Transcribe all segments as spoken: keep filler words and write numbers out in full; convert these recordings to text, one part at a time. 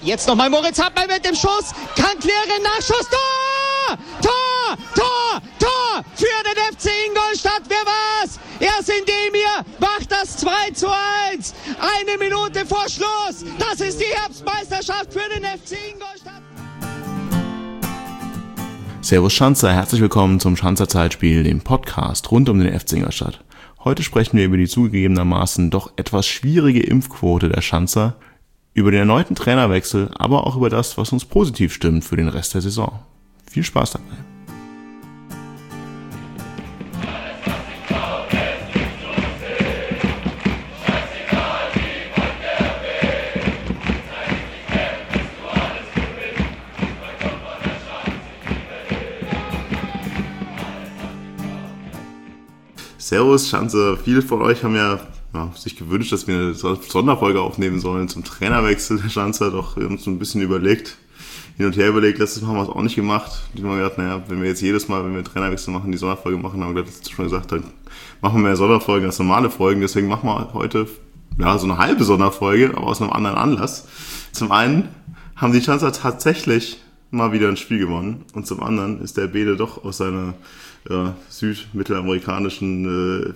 Jetzt nochmal Moritz Hartmann mit dem Schuss. Kann klären, Nachschuss. Tor! Tor! Tor! Tor! Für den F C Ingolstadt. Wer war's? Erst Indemir macht das zwei zu eins. Eine Minute vor Schluss. Das ist die Herbstmeisterschaft für den F C Ingolstadt. Servus Schanzer, herzlich willkommen zum Schanzer Zeitspiel, dem Podcast rund um den F C Ingolstadt. Heute sprechen wir über die zugegebenermaßen doch etwas schwierige Impfquote der Schanzer, über den erneuten Trainerwechsel, aber auch über das, was uns positiv stimmt für den Rest der Saison. Viel Spaß dabei. Servus Schanze, viele von euch haben ja, ja sich gewünscht, dass wir eine Sonderfolge aufnehmen sollen zum Trainerwechsel der Schanzer, doch wir haben uns ein bisschen überlegt, hin und her überlegt, letztes Mal haben wir es auch nicht gemacht. Wir haben gedacht, naja, wenn wir jetzt jedes Mal, wenn wir einen Trainerwechsel machen, die Sonderfolge machen, haben wir letztes schon gesagt, dann machen wir mehr Sonderfolgen als normale Folgen, deswegen machen wir heute ja so eine halbe Sonderfolge, aber aus einem anderen Anlass. Zum einen haben die Schanzer tatsächlich mal wieder ein Spiel gewonnen und zum anderen ist der Bede doch aus seiner ja, südmittelamerikanischen äh,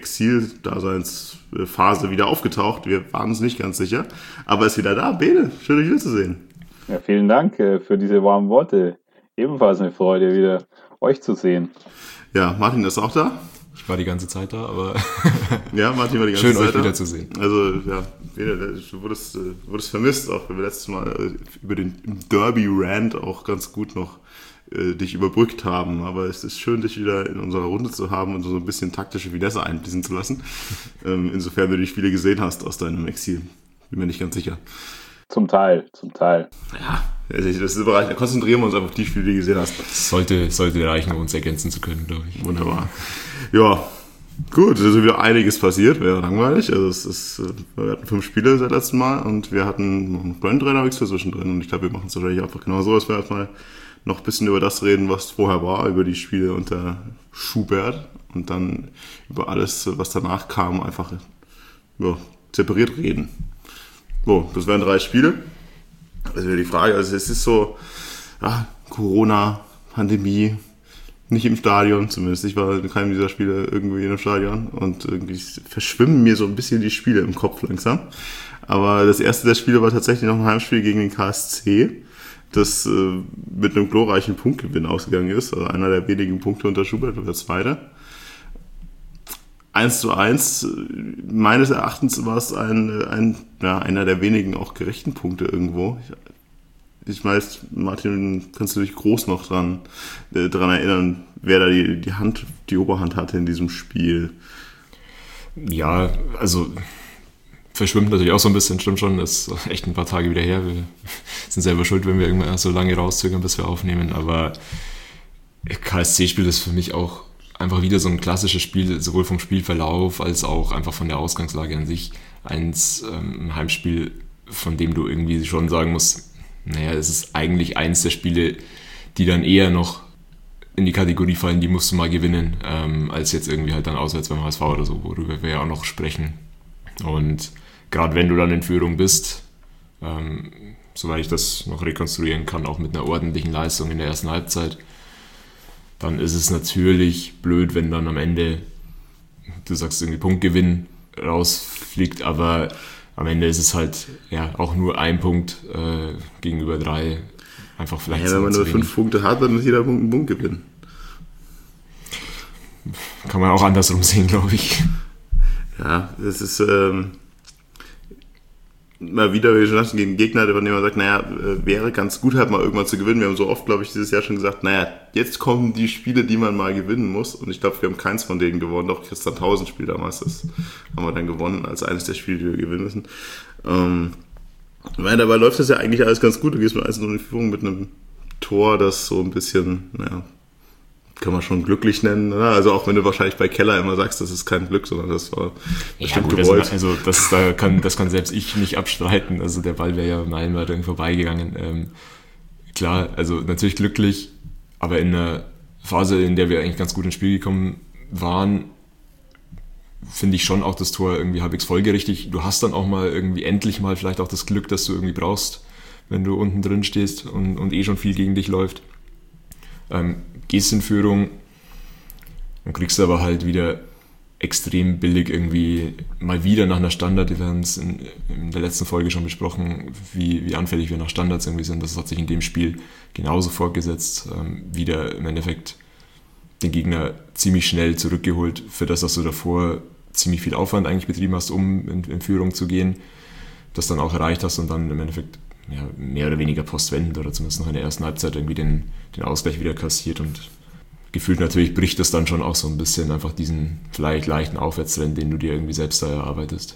Exil-Daseinsphase wieder aufgetaucht. Wir waren uns nicht ganz sicher, aber ist wieder da. Bede, schön dich wiederzusehen. Ja, vielen Dank äh, für diese warmen Worte. Ebenfalls eine Freude, wieder euch zu sehen. Ja, Martin ist auch da. Ich war die ganze Zeit da, aber ja, Martin war die ganze schön, Zeit euch da. wiederzusehen. Also, ja, Bede, du wurdest, wurdest vermisst, auch wenn wir letztes Mal über den Derby-Rant auch ganz gut noch dich überbrückt haben, aber es ist schön, dich wieder in unserer Runde zu haben und so ein bisschen taktische Finesse einfließen zu lassen. Ähm, insofern du die Spiele gesehen hast aus deinem Exil. Bin mir nicht ganz sicher. Zum Teil, zum Teil. Ja, das ist der Bereich, da konzentrieren wir uns einfach auf die Spiele, die du gesehen hast. Das sollte, sollte reichen, um uns ergänzen zu können, glaube ich. Wunderbar. Ja, gut, es ist wieder einiges passiert, wäre langweilig. Also es ist, wir hatten fünf Spiele seit letztem Mal und wir hatten einen Brand-Trainerwechsel zwischendrin und ich glaube, wir machen es wahrscheinlich einfach genau so, dass wir erstmal noch ein bisschen über das reden, was vorher war, über die Spiele unter Schubert und dann über alles, was danach kam, einfach ja, separiert reden. So, das wären drei Spiele. Das wäre die Frage. Also es ist so, ja, Corona, Pandemie, nicht im Stadion, zumindest ich war in keinem dieser Spiele irgendwie in einem Stadion und irgendwie verschwimmen mir so ein bisschen die Spiele im Kopf langsam. Aber das erste der Spiele war tatsächlich noch ein Heimspiel gegen den K S C, das äh, mit einem glorreichen Punktgewinn ausgegangen ist, also einer der wenigen Punkte unter Schubert oder der zweite. eins zu eins, meines Erachtens war es ein, ein, ja, einer der wenigen auch gerechten Punkte irgendwo. Ich, ich weiß, Martin, kannst du dich groß noch dran, äh, dran erinnern, wer da die, die Hand, die Oberhand hatte in diesem Spiel? Ja, also verschwimmt natürlich auch so ein bisschen, stimmt schon, ist echt ein paar Tage wieder her. Wir sind selber schuld, wenn wir irgendwann so lange rauszögern, bis wir aufnehmen, aber K S C-Spiel ist für mich auch einfach wieder so ein klassisches Spiel, sowohl vom Spielverlauf als auch einfach von der Ausgangslage an sich. Eins, ähm, ein Heimspiel, von dem du irgendwie schon sagen musst, naja, es ist eigentlich eins der Spiele, die dann eher noch in die Kategorie fallen, die musst du mal gewinnen, ähm, als jetzt irgendwie halt dann auswärts beim H S V oder so, worüber wir ja auch noch sprechen. Und gerade wenn du dann in Führung bist, ähm, soweit ich das noch rekonstruieren kann, auch mit einer ordentlichen Leistung in der ersten Halbzeit, dann ist es natürlich blöd, wenn dann am Ende, du sagst irgendwie Punktgewinn rausfliegt, aber am Ende ist es halt ja auch nur ein Punkt äh, gegenüber drei. Einfach vielleicht. Ja, wenn man nur fünf Punkte hat, dann ist jeder Punkt ein Punktgewinn. Kann man auch andersrum sehen, glaube ich. Ja, es ist ähm, mal wieder, wie wir schon sagten, gegen Gegner, von dem man sagt, naja, wäre ganz gut halt mal irgendwann zu gewinnen. Wir haben so oft, glaube ich, dieses Jahr schon gesagt, naja, jetzt kommen die Spiele, die man mal gewinnen muss. Und ich glaube, wir haben keins von denen gewonnen. Doch Christian Tausend Spiel damals, das haben wir dann gewonnen als eines der Spiele, die wir gewinnen müssen. Ähm, weil dabei läuft das ja eigentlich alles ganz gut. Du gehst mit eins null in Führung mit einem Tor, das so ein bisschen, naja, kann man schon glücklich nennen, oder? Also auch wenn du wahrscheinlich bei Keller immer sagst, das ist kein Glück, sondern das war bestimmt ja, gut, gewollt. Das, also das, da kann, das kann selbst ich nicht abstreiten. Also der Ball wäre ja meilenweit irgendwie vorbeigegangen. Ähm, klar, also natürlich glücklich, aber in einer Phase, in der wir eigentlich ganz gut ins Spiel gekommen waren, finde ich schon auch das Tor irgendwie halbwegs folgerichtig. Du hast dann auch mal irgendwie endlich mal vielleicht auch das Glück, das du irgendwie brauchst, wenn du unten drin stehst und, und eh schon viel gegen dich läuft. Ähm, gehst in Führung und kriegst aber halt wieder extrem billig irgendwie mal wieder nach einer Standard. Wir haben es in, in der letzten Folge schon besprochen, wie, wie anfällig wir nach Standards irgendwie sind. Das hat sich in dem Spiel genauso fortgesetzt. Ähm, wieder im Endeffekt den Gegner ziemlich schnell zurückgeholt für das, was du davor ziemlich viel Aufwand eigentlich betrieben hast, um in, in Führung zu gehen. Das dann auch erreicht hast und dann im Endeffekt ja, mehr oder weniger postwendend oder zumindest noch in der ersten Halbzeit irgendwie den, den Ausgleich wieder kassiert und gefühlt natürlich bricht das dann schon auch so ein bisschen einfach diesen vielleicht leichten Aufwärtstrend, den du dir irgendwie selbst da erarbeitest.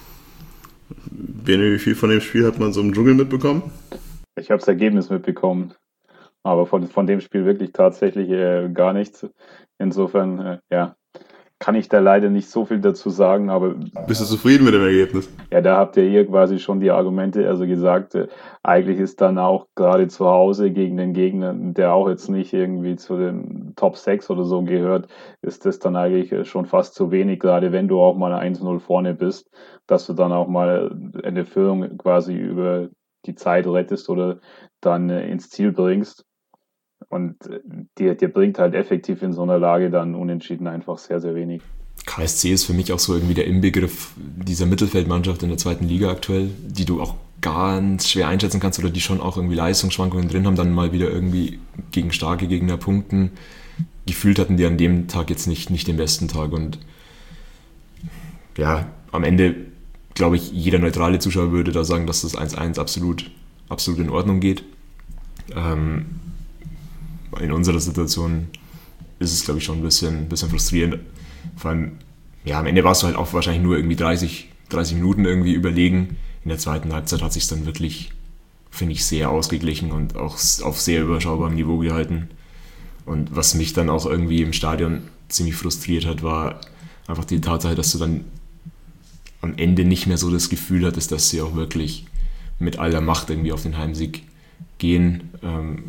Wie viel von dem Spiel hat man so im Dschungel mitbekommen? Ich habe das Ergebnis mitbekommen, aber von, von dem Spiel wirklich tatsächlich äh, gar nichts. Insofern, äh, ja, kann ich da leider nicht so viel dazu sagen, aber... Bist du zufrieden mit dem Ergebnis? Ja, da habt ihr hier quasi schon die Argumente, also gesagt, äh, eigentlich ist dann auch gerade zu Hause gegen den Gegner, der auch jetzt nicht irgendwie zu den Top sechs oder so gehört, ist das dann eigentlich äh, schon fast zu wenig, gerade wenn du auch mal eins null vorne bist, dass du dann auch mal eine Führung quasi über die Zeit rettest oder dann äh, ins Ziel bringst. Und dir, dir bringt halt effektiv in so einer Lage dann unentschieden einfach sehr, sehr wenig. K S C ist für mich auch so irgendwie der Inbegriff dieser Mittelfeldmannschaft in der zweiten Liga aktuell, die du auch ganz schwer einschätzen kannst oder die schon auch irgendwie Leistungsschwankungen drin haben, dann mal wieder irgendwie gegen starke Gegner punkten. Gefühlt hatten die an dem Tag jetzt nicht, nicht den besten Tag und ja, am Ende glaube ich, jeder neutrale Zuschauer würde da sagen, dass das eins eins absolut, absolut in Ordnung geht. Ähm, in unserer Situation ist es, glaube ich, schon ein bisschen, bisschen frustrierend. Vor allem, ja, am Ende warst du halt auch wahrscheinlich nur irgendwie dreißig, dreißig Minuten irgendwie überlegen. In der zweiten Halbzeit hat sich dann wirklich, finde ich, sehr ausgeglichen und auch auf sehr überschaubarem Niveau gehalten. Und was mich dann auch irgendwie im Stadion ziemlich frustriert hat, war einfach die Tatsache, dass du dann am Ende nicht mehr so das Gefühl hattest, dass sie auch wirklich mit aller Macht irgendwie auf den Heimsieg gehen. Ähm,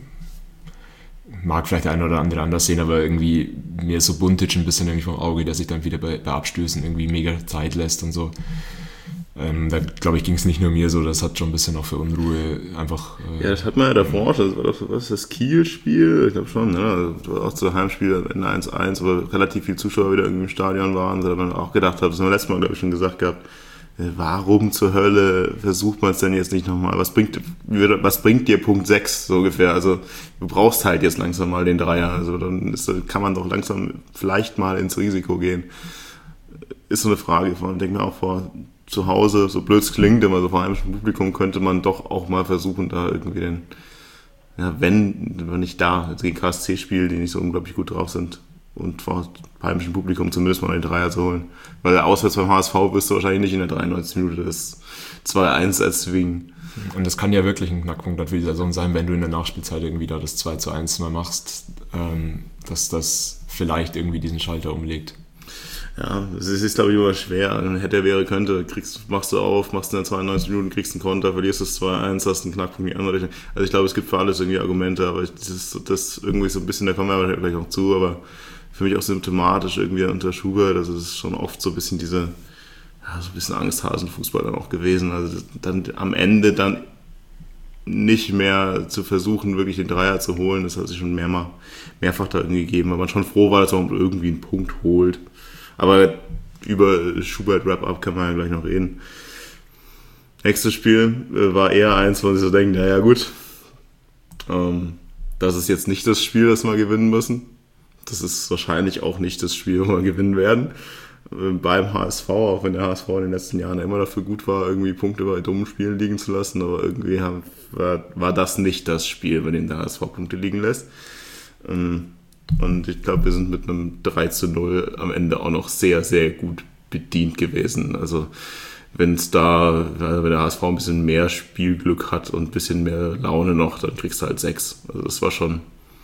mag vielleicht der eine oder andere anders sehen, aber irgendwie mir ist so Buntic ein bisschen irgendwie vom Auge, der sich dann wieder bei, bei Abstößen irgendwie mega Zeit lässt und so. Ähm, da glaube ich, ging es nicht nur mir so, das hat schon ein bisschen auch für Unruhe einfach... Äh, ja, das hat man ja davor auch, das war doch, was ist das, Kiel-Spiel? Ich glaube schon, ne? Das war auch zu Heimspiel am Ende eins eins, wo relativ viele Zuschauer wieder irgendwie im Stadion waren, so dass man auch gedacht hat, das haben wir letztes Mal, glaube ich, schon gesagt gehabt, warum zur Hölle versucht man es denn jetzt nicht nochmal? Was bringt, was bringt dir Punkt sechs so ungefähr? Also du brauchst halt jetzt langsam mal den Dreier. Also dann ist, kann man doch langsam vielleicht mal ins Risiko gehen. Ist so eine Frage. Ich denke mir auch vor, zu Hause, so blöd es klingt, immer so vor heimischem Publikum, könnte man doch auch mal versuchen, da irgendwie den, ja, wenn, wenn nicht da, jetzt gegen K S C spielen, die nicht so unglaublich gut drauf sind, und vor heimischem Publikum zumindest mal den Dreier zu holen. Weil auswärts beim H S V wirst du wahrscheinlich nicht in der dreiundneunzigsten Minute das zwei eins erzwingen. Und das kann ja wirklich ein Knackpunkt dann für die Saison sein, wenn du in der Nachspielzeit irgendwie da das zwei zu eins mal machst, ähm, dass das vielleicht irgendwie diesen Schalter umlegt. Ja, es ist, ist glaube ich, immer schwer. Hätte, wäre, könnte, kriegst, machst du auf, machst in der zweiundneunzig Minuten, kriegst einen Konter, verlierst das zwei eins, hast einen Knackpunkt in die andere Richtung. Also ich glaube, es gibt für alles irgendwie Argumente, aber das ist das irgendwie so ein bisschen, da kommen wir aber gleich auch zu, aber für mich auch symptomatisch irgendwie unter Schubert, also es ist schon oft so ein bisschen diese, ja, so ein bisschen Angsthasenfußball dann auch gewesen. Also dann am Ende dann nicht mehr zu versuchen, wirklich den Dreier zu holen, das hat sich schon mehrmal, mehrfach da irgendwie gegeben, weil man schon froh war, dass man irgendwie einen Punkt holt. Aber über Schubert Wrap-Up kann man ja gleich noch reden. Nächstes Spiel äh, war eher eins, wo sie so denken, naja gut, ähm, das ist jetzt nicht das Spiel, das wir gewinnen müssen. Das ist wahrscheinlich auch nicht das Spiel, wo wir gewinnen werden. Äh, beim H S V, auch wenn der H S V in den letzten Jahren immer dafür gut war, irgendwie Punkte bei dummen Spielen liegen zu lassen, aber irgendwie haben, war, war das nicht das Spiel, bei dem der H S V Punkte liegen lässt. Ähm, Und ich glaube, wir sind mit einem drei zu null am Ende auch noch sehr, sehr gut bedient gewesen. Also wenn es da, wenn der H S V ein bisschen mehr Spielglück hat und ein bisschen mehr Laune noch, dann kriegst du halt sechs. Also das war schon,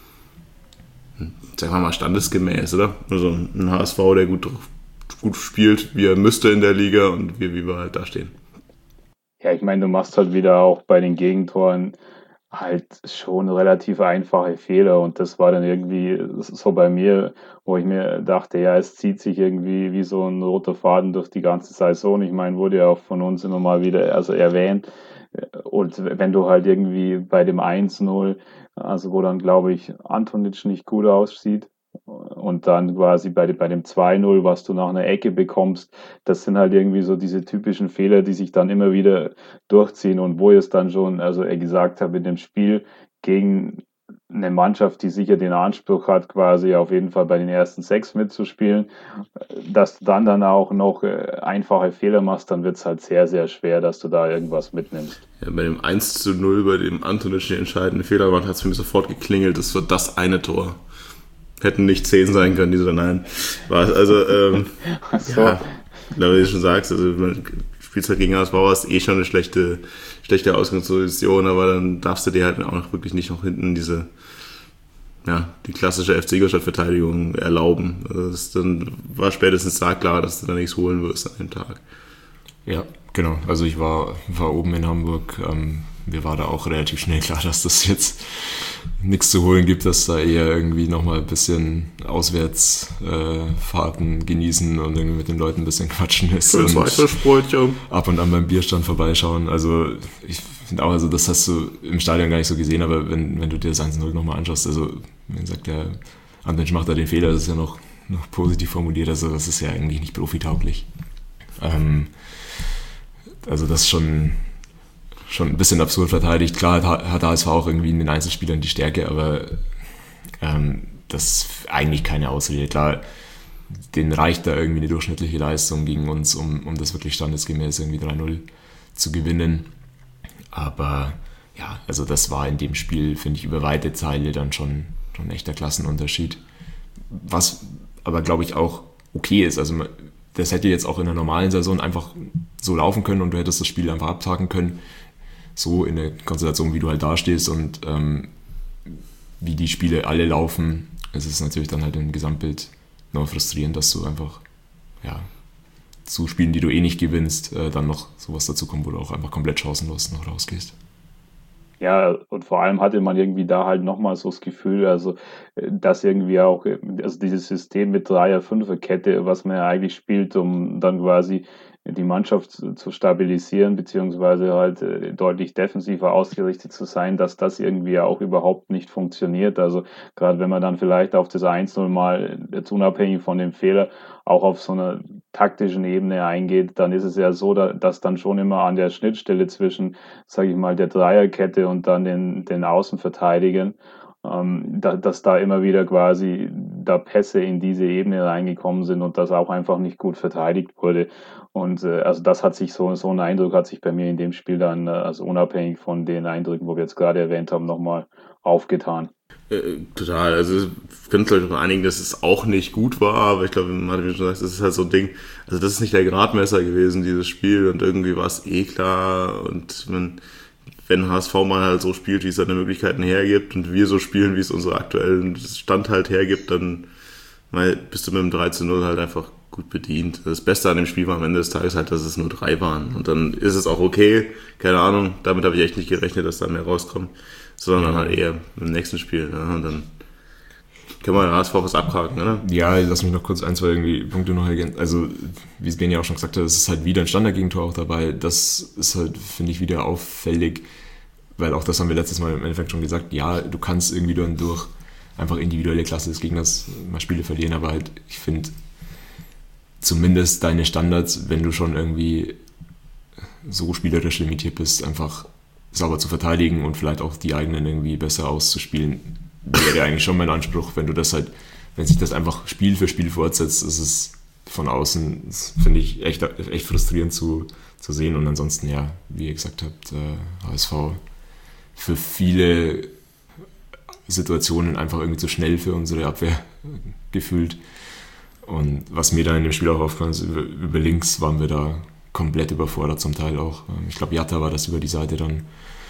sagen wir mal, standesgemäß, oder? Also ein H S V, der gut, gut spielt, wie er müsste in der Liga und wie, wie wir halt da stehen. Ja, ich meine, du machst halt wieder auch bei den Gegentoren halt schon relativ einfache Fehler und das war dann irgendwie so bei mir, wo ich mir dachte, ja, es zieht sich irgendwie wie so ein roter Faden durch die ganze Saison. Ich meine, wurde ja auch von uns immer mal wieder also erwähnt. Und wenn du halt irgendwie bei dem eins null, also wo dann, glaube ich, Antonic nicht gut aussieht, und dann quasi bei, bei dem zwei null, was du nach einer Ecke bekommst, das sind halt irgendwie so diese typischen Fehler, die sich dann immer wieder durchziehen und wo ich es dann schon, also er gesagt habe, in dem Spiel gegen eine Mannschaft, die sicher den Anspruch hat, quasi auf jeden Fall bei den ersten sechs mitzuspielen, dass du dann dann auch noch einfache Fehler machst, dann wird es halt sehr, sehr schwer, dass du da irgendwas mitnimmst. Ja, bei dem eins zu null, bei dem Antonic den entscheidenden Fehler macht, hat es für mich sofort geklingelt, das war das eine Tor. Hätten nicht zehn sein können, diese nein. War also, ähm, so. Ja, wie du schon sagst, also man spielt halt gegen H S V, ist eh schon eine schlechte, schlechte Ausgangsposition, aber dann darfst du dir halt auch noch wirklich nicht noch hinten diese, ja, die klassische F C Ingolstadt-Verteidigung erlauben. Also das dann war spätestens da klar, dass du da nichts holen wirst an dem Tag. Ja, genau. Also ich war, war oben in Hamburg, ähm, mir war da auch relativ schnell klar, dass das jetzt nichts zu holen gibt, dass da eher irgendwie nochmal ein bisschen Auswärtsfahrten äh, genießen und irgendwie mit den Leuten ein bisschen quatschen ist. Und ab und an beim Bierstand vorbeischauen. Also ich finde auch, also das hast du im Stadion gar nicht so gesehen, aber wenn, wenn du dir das eins null nochmal anschaust, also wie gesagt, der Antonic macht da den Fehler, das ist ja noch, noch positiv formuliert, also das ist ja eigentlich nicht profitauglich. Ähm, also das ist schon... schon ein bisschen absurd verteidigt. Klar hat H S V auch irgendwie in den Einzelspielern die Stärke, aber ähm, das ist eigentlich keine Ausrede. Klar, denen reicht da irgendwie eine durchschnittliche Leistung gegen uns, um, um das wirklich standesgemäß irgendwie drei null zu gewinnen. Aber ja, also das war in dem Spiel, finde ich, über weite Teile dann schon, schon ein echter Klassenunterschied. Was aber, glaube ich, auch okay ist. Also das hätte jetzt auch in der normalen Saison einfach so laufen können und du hättest das Spiel einfach abhaken können. So in der Konstellation, wie du halt dastehst und ähm, wie die Spiele alle laufen, ist es natürlich dann halt im Gesamtbild noch frustrierend, dass du einfach, ja, zu Spielen, die du eh nicht gewinnst, äh, dann noch sowas dazu kommt, wo du auch einfach komplett chancenlos noch rausgehst. Ja, und vor allem hatte man irgendwie da halt nochmal so das Gefühl, also dass irgendwie auch, also dieses System mit Dreier-Fünfer-Kette, was man ja eigentlich spielt, um dann quasi die Mannschaft zu stabilisieren, beziehungsweise halt deutlich defensiver ausgerichtet zu sein, dass das irgendwie auch überhaupt nicht funktioniert. Also gerade wenn man dann vielleicht auf das eins null mal, jetzt unabhängig von dem Fehler, auch auf so einer taktischen Ebene eingeht, dann ist es ja so, dass dann schon immer an der Schnittstelle zwischen, sage ich mal, der Dreierkette und dann den, den Außenverteidigern, ähm, da, dass da immer wieder quasi da Pässe in diese Ebene reingekommen sind und das auch einfach nicht gut verteidigt wurde. Und äh, also das hat sich so, so ein Eindruck hat sich bei mir in dem Spiel dann, äh, also unabhängig von den Eindrücken, wo wir jetzt gerade erwähnt haben, nochmal aufgetan. Äh, total, also wir können uns glaube ich einigen, dass es auch nicht gut war, aber ich glaube, man hat schon gesagt, das ist halt so ein Ding, also das ist nicht der Gradmesser gewesen, dieses Spiel, und irgendwie war es eh klar, und wenn, wenn H S V mal halt so spielt, wie es seine Möglichkeiten hergibt, und wir so spielen, wie es unsere aktuellen Stand halt hergibt, dann mal, bist du mit dem drei zu null halt einfach gut bedient. Das Beste an dem Spiel war am Ende des Tages halt, dass es nur drei waren, und dann ist es auch okay, keine Ahnung, damit habe ich echt nicht gerechnet, dass da mehr rauskommt, sondern halt eher im nächsten Spiel. Ne? Und dann können wir H S V was abhaken, oder? Ja, lass mich noch kurz ein, zwei irgendwie Punkte noch ergänzen. Also, wie es Ben ja auch schon gesagt hat, es ist halt wieder ein Standardgegentor auch dabei. Das ist halt, finde ich, wieder auffällig, weil auch das haben wir letztes Mal im Endeffekt schon gesagt, ja, du kannst irgendwie dann durch einfach individuelle Klasse des Gegners mal Spiele verlieren, aber halt, ich finde, zumindest deine Standards, wenn du schon irgendwie so spielerisch limitiert bist, einfach sauber zu verteidigen und vielleicht auch die eigenen irgendwie besser auszuspielen, wäre eigentlich schon mein Anspruch. Wenn du das halt, wenn sich das einfach Spiel für Spiel fortsetzt, ist es von außen, finde ich, echt, echt frustrierend zu, zu sehen. Und ansonsten, ja, wie ihr gesagt habt, äh, H S V für viele Situationen einfach irgendwie zu schnell für unsere Abwehr gefühlt. Und was mir dann in dem Spiel auch aufgefallen ist, über, über links waren wir da komplett überfordert zum Teil auch. Ich glaube, Jatta war das über die Seite dann.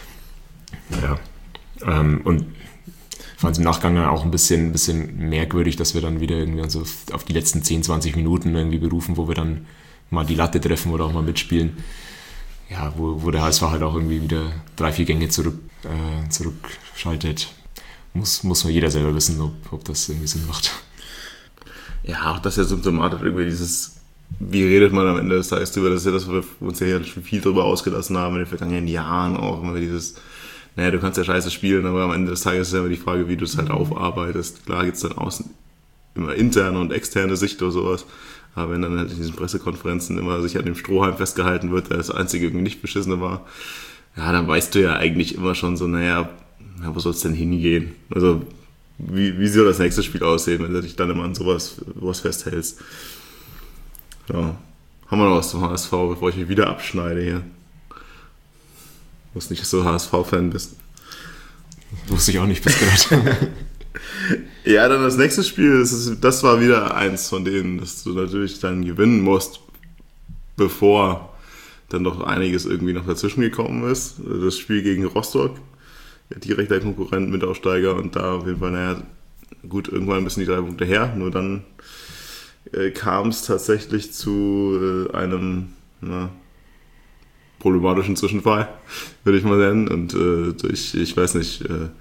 Ja. Ähm, und ich fand es im Nachgang auch ein bisschen, ein bisschen merkwürdig, dass wir dann wieder irgendwie so auf die letzten zehn, zwanzig Minuten irgendwie berufen, wo wir dann mal die Latte treffen oder auch mal mitspielen. ja, wo, wo der H S V halt auch irgendwie wieder drei, vier Gänge zurück, äh, zurückschaltet. Muss, muss nur jeder selber wissen, ob, ob das irgendwie Sinn macht. Ja, auch das ist ja symptomatisch, irgendwie dieses, wie redet man am Ende des Tages drüber, das ist ja das, wo wir uns ja hier schon viel drüber ausgelassen haben in den vergangenen Jahren auch, immer dieses, naja, du kannst ja scheiße spielen, aber am Ende des Tages ist ja immer die Frage, wie du es halt aufarbeitest. Klar gibt's dann außen immer interne und externe Sicht oder sowas, aber wenn dann halt in diesen Pressekonferenzen immer sich an dem Strohhalm festgehalten wird, der das einzige irgendwie nicht Beschissene war, ja, dann weißt du ja eigentlich immer schon so, naja, ja, wo soll es denn hingehen? Also, wie, wie soll das nächste Spiel aussehen, wenn du dich dann immer an sowas, sowas festhältst? Ja. Haben wir noch was zum H S V, bevor ich mich wieder abschneide hier? Ich wusste nicht, dass du H S V-Fan bist. Wusste ich auch nicht bis gerade. Ja, dann das nächste Spiel, das, ist, das war wieder eins von denen, dass du natürlich dann gewinnen musst, bevor dann doch einiges irgendwie noch dazwischen gekommen ist. Das Spiel gegen Rostock, der direkter Konkurrent, Mitaufsteiger, und da auf jeden Fall, naja, gut, irgendwann müssen die drei Punkte her, nur dann äh, kam es tatsächlich zu äh, einem na, problematischen Zwischenfall, würde ich mal nennen, und äh, durch, ich weiß nicht, äh,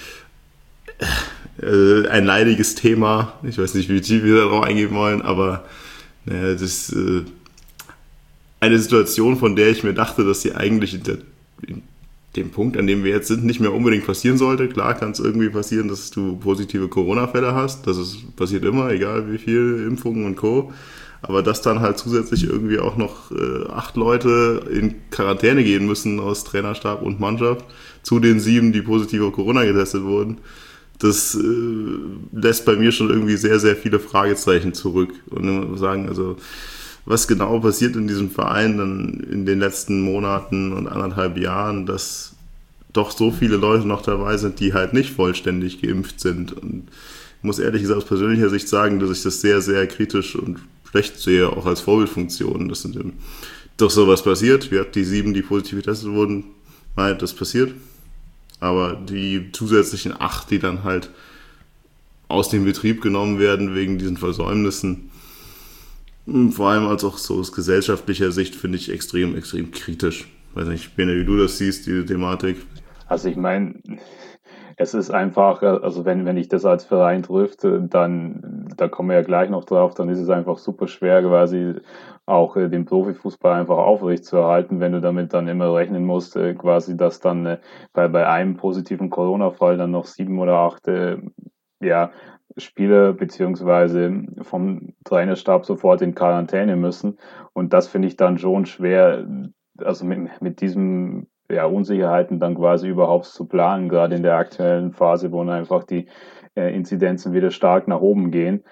äh, ein leidiges Thema, ich weiß nicht, wie tief wir darauf eingehen wollen, aber naja, das ist äh, eine Situation, von der ich mir dachte, dass sie eigentlich in, der, in dem Punkt, an dem wir jetzt sind, nicht mehr unbedingt passieren sollte. Klar kann es irgendwie passieren, dass du positive Corona-Fälle hast. Das ist, passiert immer, egal wie viel Impfungen und Co. Aber dass dann halt zusätzlich irgendwie auch noch äh, acht Leute in Quarantäne gehen müssen aus Trainerstab und Mannschaft, zu den sieben, die positiv auf Corona getestet wurden, das äh, lässt bei mir schon irgendwie sehr, sehr viele Fragezeichen zurück. Und ich muss sagen, also was genau passiert in diesem Verein dann in den letzten Monaten und anderthalb Jahren, dass doch so viele Leute noch dabei sind, die halt nicht vollständig geimpft sind. Und ich muss ehrlich gesagt aus persönlicher Sicht sagen, dass ich das sehr, sehr kritisch und schlecht sehe, auch als Vorbildfunktion. Das sind doch sowas passiert. Wir hatten die sieben, die positiv getestet wurden, mal das passiert. Aber die zusätzlichen acht, die dann halt aus dem Betrieb genommen werden wegen diesen Versäumnissen, vor allem als auch so aus gesellschaftlicher Sicht, finde ich extrem, extrem kritisch. Ich weiß nicht, Bene, wie du das siehst, diese Thematik. Also ich meine, es ist einfach, also wenn, wenn ich das als Verein trifft, dann, da kommen wir ja gleich noch drauf, dann ist es einfach super schwer, quasi auch den Profifußball einfach aufrecht zu erhalten, wenn du damit dann immer rechnen musst, quasi, dass dann bei, bei einem positiven Corona-Fall dann noch sieben oder acht, ja, Spieler beziehungsweise vom Trainerstab sofort in Quarantäne müssen. Und das finde ich dann schon schwer, also mit, mit diesem ja, Unsicherheiten dann quasi überhaupt zu planen, gerade in der aktuellen Phase, wo einfach die äh, Inzidenzen wieder stark nach oben gehen.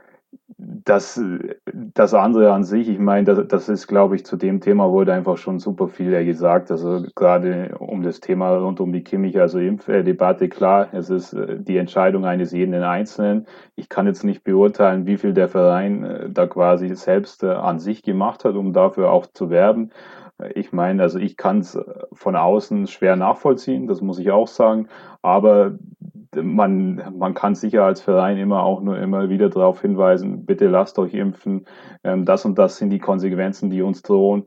Das, das andere an sich, ich meine, das, das ist, glaube ich, zu dem Thema wurde einfach schon super viel ja gesagt. Also gerade um das Thema rund um die Kimmich, also Impfdebatte, klar, es ist die Entscheidung eines jeden Einzelnen. Ich kann jetzt nicht beurteilen, wie viel der Verein da quasi selbst an sich gemacht hat, um dafür auch zu werben. Ich meine, also ich kann es von außen schwer nachvollziehen, das muss ich auch sagen, aber man, man kann sicher als Verein immer auch nur immer wieder darauf hinweisen, bitte lasst euch impfen, ähm, das und das sind die Konsequenzen, die uns drohen,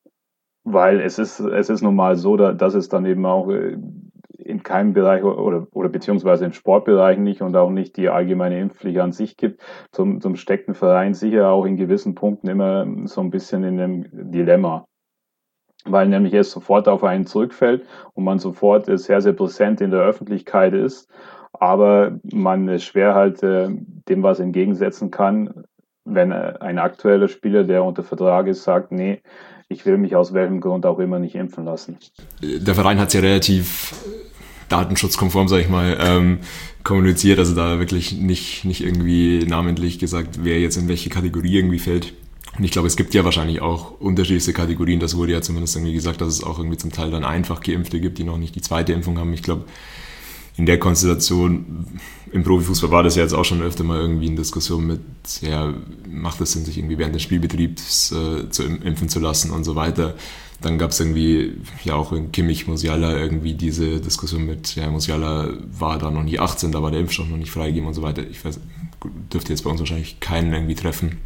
weil es ist, es ist nun mal so, dass es dann eben auch in keinem Bereich oder, oder beziehungsweise im Sportbereich nicht und auch nicht die allgemeine Impfpflicht an sich gibt. Zum, zum steckt ein Verein sicher auch in gewissen Punkten immer so ein bisschen in einem Dilemma, weil nämlich es sofort auf einen zurückfällt und man sofort sehr, sehr präsent in der Öffentlichkeit ist, aber man schwer halt äh, dem was entgegensetzen kann, wenn ein aktueller Spieler, der unter Vertrag ist, sagt, nee, ich will mich aus welchem Grund auch immer nicht impfen lassen. Der Verein hat es ja relativ datenschutzkonform, sag ich mal, ähm, kommuniziert, also da wirklich nicht, nicht irgendwie namentlich gesagt, wer jetzt in welche Kategorie irgendwie fällt. Und ich glaube, es gibt ja wahrscheinlich auch unterschiedliche Kategorien. Das wurde ja zumindest irgendwie gesagt, dass es auch irgendwie zum Teil dann einfach Geimpfte gibt, die noch nicht die zweite Impfung haben. Ich glaube, in der Konstellation im Profifußball war das ja jetzt auch schon öfter mal irgendwie in Diskussion mit, ja, macht es Sinn, sich irgendwie während des Spielbetriebs äh, zu impfen zu lassen und so weiter. Dann gab es irgendwie, ja auch in Kimmich, Musiala irgendwie diese Diskussion mit, ja, Musiala war da noch nie achtzehn, da war der Impfstoff noch nicht freigegeben und so weiter. Ich weiß, dürfte jetzt bei uns wahrscheinlich keinen irgendwie treffen.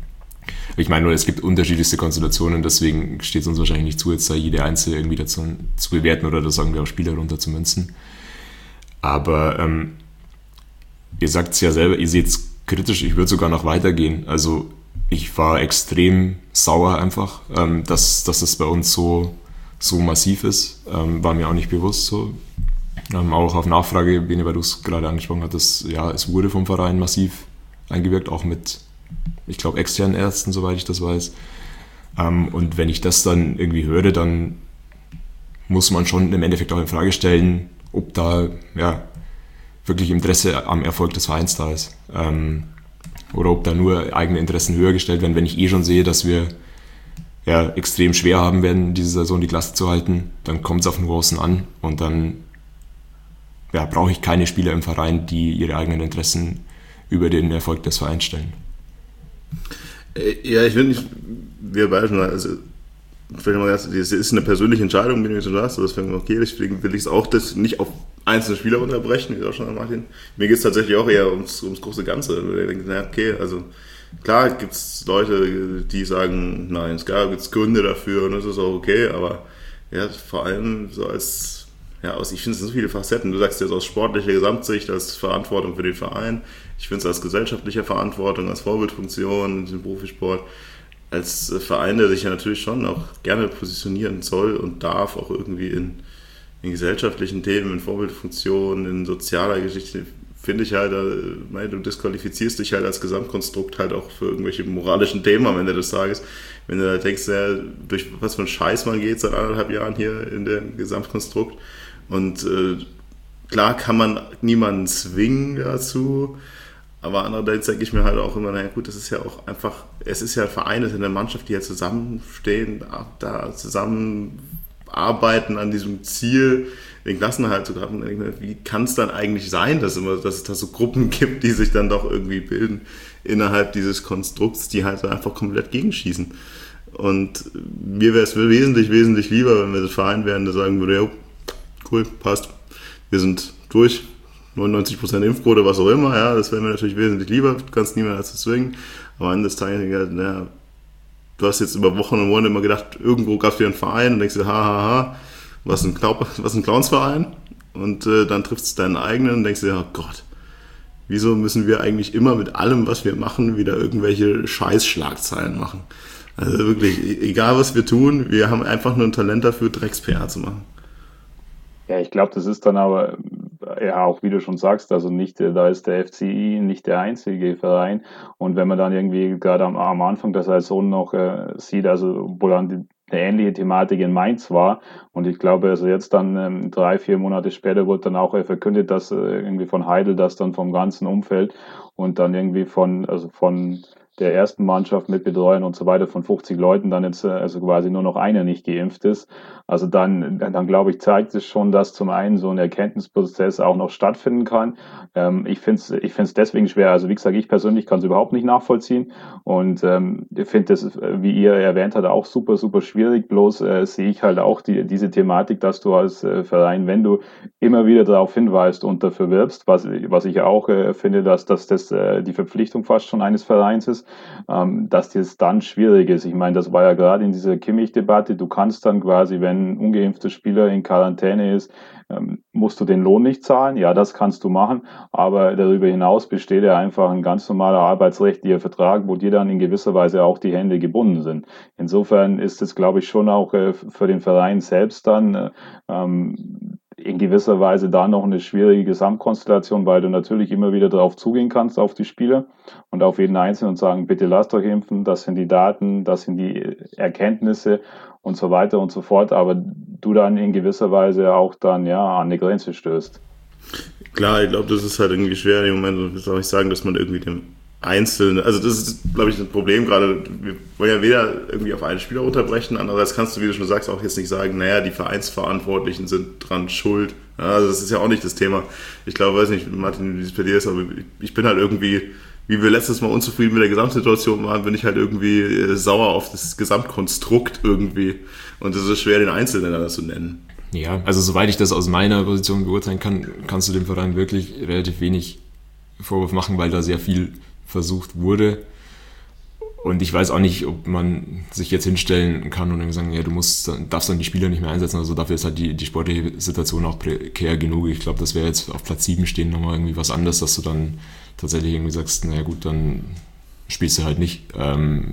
Ich meine nur, es gibt unterschiedlichste Konstellationen, deswegen steht es uns wahrscheinlich nicht zu, jetzt da jede einzelne irgendwie dazu zu bewerten oder da sagen wir auch Spieler runter zu münzen. Aber ähm, ihr sagt es ja selber, ihr seht es kritisch, ich würde sogar noch weitergehen. Also ich war extrem sauer einfach, ähm, dass, dass es bei uns so, so massiv ist. Ähm, war mir auch nicht bewusst so. Ähm, auch auf Nachfrage, Bene, weil du es gerade angesprochen hattest, ja, es wurde vom Verein massiv eingewirkt, auch mit, ich glaube, externen Ärzten, soweit ich das weiß. Ähm, und wenn ich das dann irgendwie höre, dann muss man schon im Endeffekt auch in Frage stellen, ob da ja, wirklich Interesse am Erfolg des Vereins da ist. Ähm, oder ob da nur eigene Interessen höher gestellt werden. Wenn ich eh schon sehe, dass wir ja, extrem schwer haben werden, diese Saison die Klasse zu halten, dann kommt es auf Nuancen an und dann ja, brauche ich keine Spieler im Verein, die ihre eigenen Interessen über den Erfolg des Vereins stellen. Ja, ich will nicht, wir beide schon, also vielleicht mal, das ist eine persönliche Entscheidung, wie du schon sagst, das finde ich okay, deswegen will ich es auch das nicht auf einzelne Spieler unterbrechen, wie du auch schon Martin. Mir geht es tatsächlich auch eher ums, ums große Ganze. Ich denke, na, okay, also klar gibt es Leute, die sagen, nein, es gibt Gründe dafür und das ist auch okay, aber ja, vor allem so als Ja, aus, ich finde es sind so viele Facetten. Du sagst jetzt aus sportlicher Gesamtsicht, als Verantwortung für den Verein. Ich finde es als gesellschaftliche Verantwortung, als Vorbildfunktion im Profisport, als Verein, der sich ja natürlich schon auch gerne positionieren soll und darf, auch irgendwie in, in gesellschaftlichen Themen, in Vorbildfunktionen, in sozialer Geschichte, finde ich halt, du disqualifizierst dich halt als Gesamtkonstrukt halt auch für irgendwelche moralischen Themen am Ende des Tages. Wenn du da denkst, ja, durch was für einen Scheiß man geht seit anderthalb Jahren hier in dem Gesamtkonstrukt. Und äh, klar kann man niemanden zwingen dazu, aber andererseits denke ich mir halt auch immer, naja gut, das ist ja auch einfach, es ist ja ein Verein, es ist eine Mannschaft, die ja zusammenstehen, da zusammenarbeiten an diesem Ziel, den Klassenerhalt zu haben. Wie kann es dann eigentlich sein, dass, immer, dass es da so Gruppen gibt, die sich dann doch irgendwie bilden innerhalb dieses Konstrukts, die halt einfach komplett gegenschießen. Und mir wäre es wesentlich, wesentlich lieber, wenn wir das Verein wären, der sagen würde, ja, cool, passt, wir sind durch, neunundneunzig Prozent Impfquote, was auch immer, ja, das wäre mir natürlich wesentlich lieber, du kannst niemanden dazu zwingen, aber am Ende des Tages, naja, du hast jetzt über Wochen und Monate immer gedacht, irgendwo gab es wieder einen Verein und denkst dir, ha, ha, ha, was ein, Clown, was ein Clownsverein, und äh, dann triffst du deinen eigenen und denkst dir, oh Gott, wieso müssen wir eigentlich immer mit allem, was wir machen, wieder irgendwelche Scheißschlagzeilen machen? Also wirklich, egal was wir tun, wir haben einfach nur ein Talent dafür, Drecks-P R zu machen. Ja, ich glaube, das ist dann aber, ja, auch wie du schon sagst, also nicht, da ist der F C I nicht der einzige Verein. Und wenn man dann irgendwie gerade am, am Anfang der Saison noch äh, sieht, also wo dann die, eine ähnliche Thematik in Mainz war. Und ich glaube, also jetzt dann ähm, drei, vier Monate später wurde dann auch äh, verkündet, dass äh, irgendwie von Heidel, das dann vom ganzen Umfeld und dann irgendwie von, also von der ersten Mannschaft mit Betreuern und so weiter von fünfzig Leuten dann jetzt also quasi nur noch einer nicht geimpft ist. Also dann, dann glaube ich, zeigt es schon, dass zum einen so ein Erkenntnisprozess auch noch stattfinden kann. Ähm, ich finde es ich find's deswegen schwer. Also wie gesagt, ich persönlich kann es überhaupt nicht nachvollziehen und ähm, ich finde das, wie ihr erwähnt habt, auch super, super schwierig. Bloß äh, sehe ich halt auch die, diese Thematik, dass du als äh, Verein, wenn du immer wieder darauf hinweist und dafür wirbst, was, was ich auch äh, finde, dass, dass das äh, die Verpflichtung fast schon eines Vereins ist, ähm, dass das dann schwierig ist. Ich meine, das war ja gerade in dieser Kimmich-Debatte. Du kannst dann quasi, wenn ein ungeimpfter Spieler in Quarantäne ist, ähm, musst du den Lohn nicht zahlen. Ja, das kannst du machen. Aber darüber hinaus besteht ja einfach ein ganz normaler arbeitsrechtlicher Vertrag, wo dir dann in gewisser Weise auch die Hände gebunden sind. Insofern ist es, glaube ich, schon auch äh, für den Verein selbst dann äh, ähm, in gewisser Weise da noch eine schwierige Gesamtkonstellation, weil du natürlich immer wieder darauf zugehen kannst, auf die Spieler und auf jeden Einzelnen und sagen, bitte lasst euch impfen, das sind die Daten, das sind die Erkenntnisse und so weiter und so fort, aber du dann in gewisser Weise auch dann ja an eine Grenze stößt. Klar, ich glaube, das ist halt irgendwie schwer im Moment, ich will auch nicht sagen, dass man irgendwie dem Einzelnen, also das ist, glaube ich, ein Problem gerade, wir wollen ja weder irgendwie auf einen Spieler unterbrechen, andererseits kannst du, wie du schon sagst, auch jetzt nicht sagen, naja, die Vereinsverantwortlichen sind dran schuld, ja, also das ist ja auch nicht das Thema. Ich glaube, weiß nicht, Martin, wie es bei dir ist, aber ich bin halt irgendwie, wie wir letztes Mal unzufrieden mit der Gesamtsituation waren, bin ich halt irgendwie äh, sauer auf das Gesamtkonstrukt irgendwie und es ist schwer, den Einzelnen dann zu nennen. Ja, also soweit ich das aus meiner Position beurteilen kann, kannst du dem Verein wirklich relativ wenig Vorwurf machen, weil da sehr viel versucht wurde Und ich weiß auch nicht, ob man sich jetzt hinstellen kann und dann sagen, ja, du musst, darfst dann die Spieler nicht mehr einsetzen. Also dafür ist halt die, die sportliche Situation auch prekär genug. Ich glaube, das wäre jetzt auf Platz sieben stehen nochmal irgendwie was anderes, dass du dann tatsächlich irgendwie sagst, naja gut, dann spielst du halt nicht. Ähm,